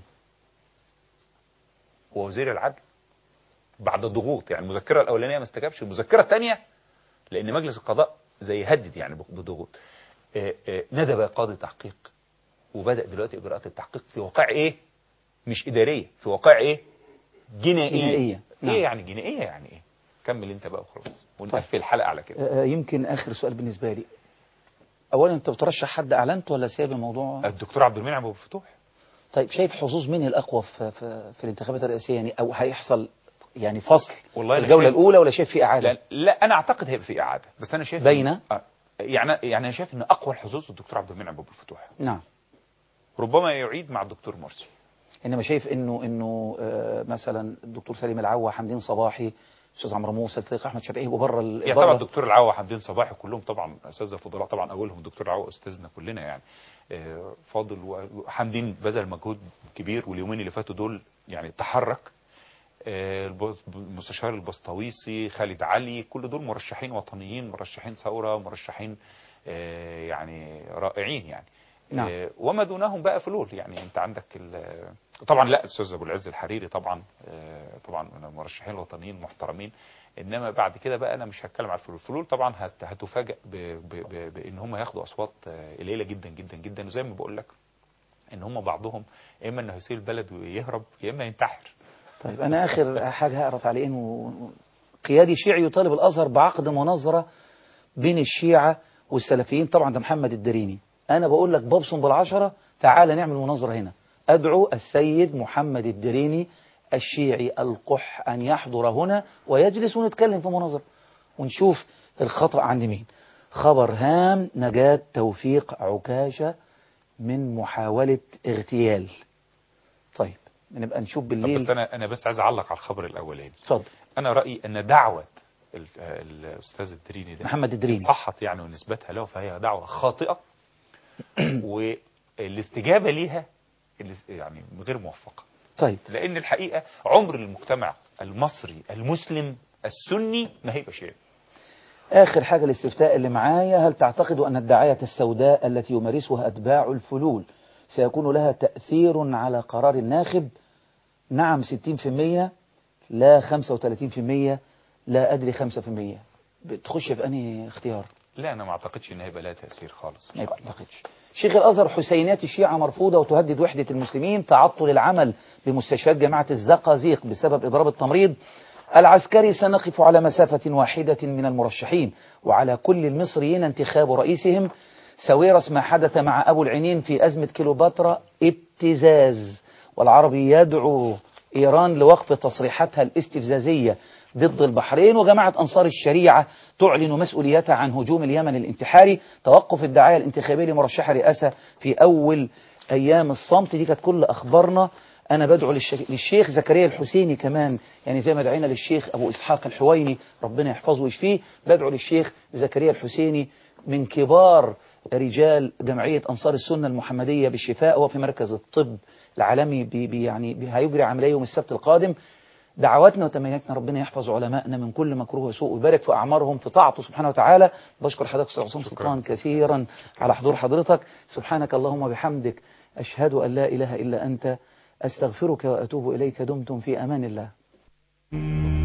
ووزير العدل بعد الضغوط يعني المذكرة الأولانية ما استجابش، المذكرة الثانية لأن مجلس القضاء زي هدد يعني بضغوط ندب قاضي تحقيق وبدأ دلوقتي إجراءات التحقيق في وقائع إيه؟ مش إدارية، في وقائع إيه؟ جنائية. جنائية. نعم. إيه يعني جنائية يعني إيه؟ كمل أنت بقى وخلاص ونقفل طيب. الحلقة على كده. يمكن آخر سؤال بالنسبة لي، أولا أنت بترشح حد أعلنت ولا سايب الموضوع؟ الدكتور عبد المنعم أبو الفتوح. طيب شايف حظوظ مين الأقوى في, في, في الانتخابات الرئاسية يعني أو هيحصل يعني فصل والله الجولة الأولى ولا شايف في إعادة؟ لا, لا أنا أعتقد هيبقى في إعادة بس أنا شايف بين آه يعني يعني انا شايف ان اقوى الحظوظ الدكتور عبد المنعم ابو الفتوح. نعم. ربما يعيد مع الدكتور مرسي. انما شايف انه انه آه مثلا الدكتور سليم العوا، حمدين صباحي، استاذ عمرو موسى، الفريق احمد شفقي يبقوا بره يعني طبعا الدكتور العوا حمدين صباحي كلهم طبعا اساتذه فضلاء طبعا اولهم الدكتور العوا استاذنا كلنا يعني آه فاضل وحمدين بذل مجهود كبير واليومين اللي فاتوا دول يعني تحرك. آه المستشار البسطويسي، خالد علي، كل دول مرشحين وطنيين، مرشحين ثوره، مرشحين آه يعني رائعين يعني. نعم. آه وما دونهم بقى فلول يعني انت عندك طبعا لا الاستاذ ابو العز الحريري طبعا آه طبعا من المرشحين الوطنيين محترمين. انما بعد كده بقى انا مش هتكلم على الفلول. الفلول طبعا هت هتفاجئ بان هم ياخدوا اصوات قليله جدا جدا جدا وزي ما بقول لك ان هم بعضهم اما انه هيسيب البلد ويهرب يا اما ينتحر. طيب أنا آخر حاجة هعرف عليه إنه قيادي شيعي يطالب الأزهر بعقد مناظرة بين الشيعة والسلفيين. طبعا ده محمد الدريني. أنا بقول لك ببصم بالعشرة، تعال نعمل مناظرة هنا. أدعو السيد محمد الدريني الشيعي القح أن يحضر هنا ويجلس ونتكلم في مناظرة ونشوف الخطأ عند مين. خبر هام: نجاة توفيق عكاشة من محاولة اغتيال. طيب نبقى نشوف بالليل. بس أنا أنا بس عايز أعلق على الخبر الأولاني. اتفضل. أنا رأيي أن دعوة الأستاذ الدريني ده محمد الدريني صحت يعني ونسبتها له، فهي دعوة خاطئة والاستجابة ليها يعني غير موفقة. طيب. لأن الحقيقة عمر المجتمع المصري المسلم السني ما هيبقى شيعي. آخر حاجة الاستفتاء اللي معايا: هل تعتقد أن الدعاية السوداء التي يمارسها أتباع الفلول سيكون لها تأثير على قرار الناخب؟ نعم ستين في المية، لا خمسة وثلاثين في المية، لا أدري خمسة في المية. بتخش في أنهي اختيار؟ لا أنا ما أعتقدش أن هيبقى لها تأثير خالص. ما أعتقدش. شيخ الأزهر: حسينات الشيعة مرفوضة وتهدد وحدة المسلمين. تعطل العمل بمستشفيات جماعة الزقازيق بسبب إضراب التمريض. العسكري: سنقف على مسافة واحدة من المرشحين وعلى كل المصريين انتخاب رئيسهم. سويرس: ما حدث مع أبو العينين في أزمة كيلوباترا ابتزاز. والعربي يدعو إيران لوقف تصريحاتها الاستفزازية ضد البحرين. وجماعة أنصار الشريعة تعلن مسؤوليتها عن هجوم اليمن الانتحاري. توقف الدعاية الانتخابية لمرشح رئاسة في أول أيام الصمت. دي كانت كل أخبارنا. أنا بدعو للشيخ زكريا الحسيني كمان، يعني زي ما دعينا للشيخ أبو إسحاق الحويني ربنا يحفظه ويشفيه، بدعو للشيخ زكريا الحسيني من كبار رجال جمعية أنصار السنة المحمدية بالشفاء، هو في مركز الطب العالمي بي بي يعني بي هيجري عملية يوم السبت القادم. دعواتنا وتمنياتنا ربنا يحفظ علمائنا من كل مكروه وسوء ويبارك في أعمارهم في طاعته سبحانه وتعالى. بشكر حضرتك أستاذ عصام سلطان كثيرا على حضور حضرتك. سبحانك اللهم وبحمدك، أشهد أن لا إله إلا أنت، أستغفرك وأتوب إليك. دمتم في أمان الله.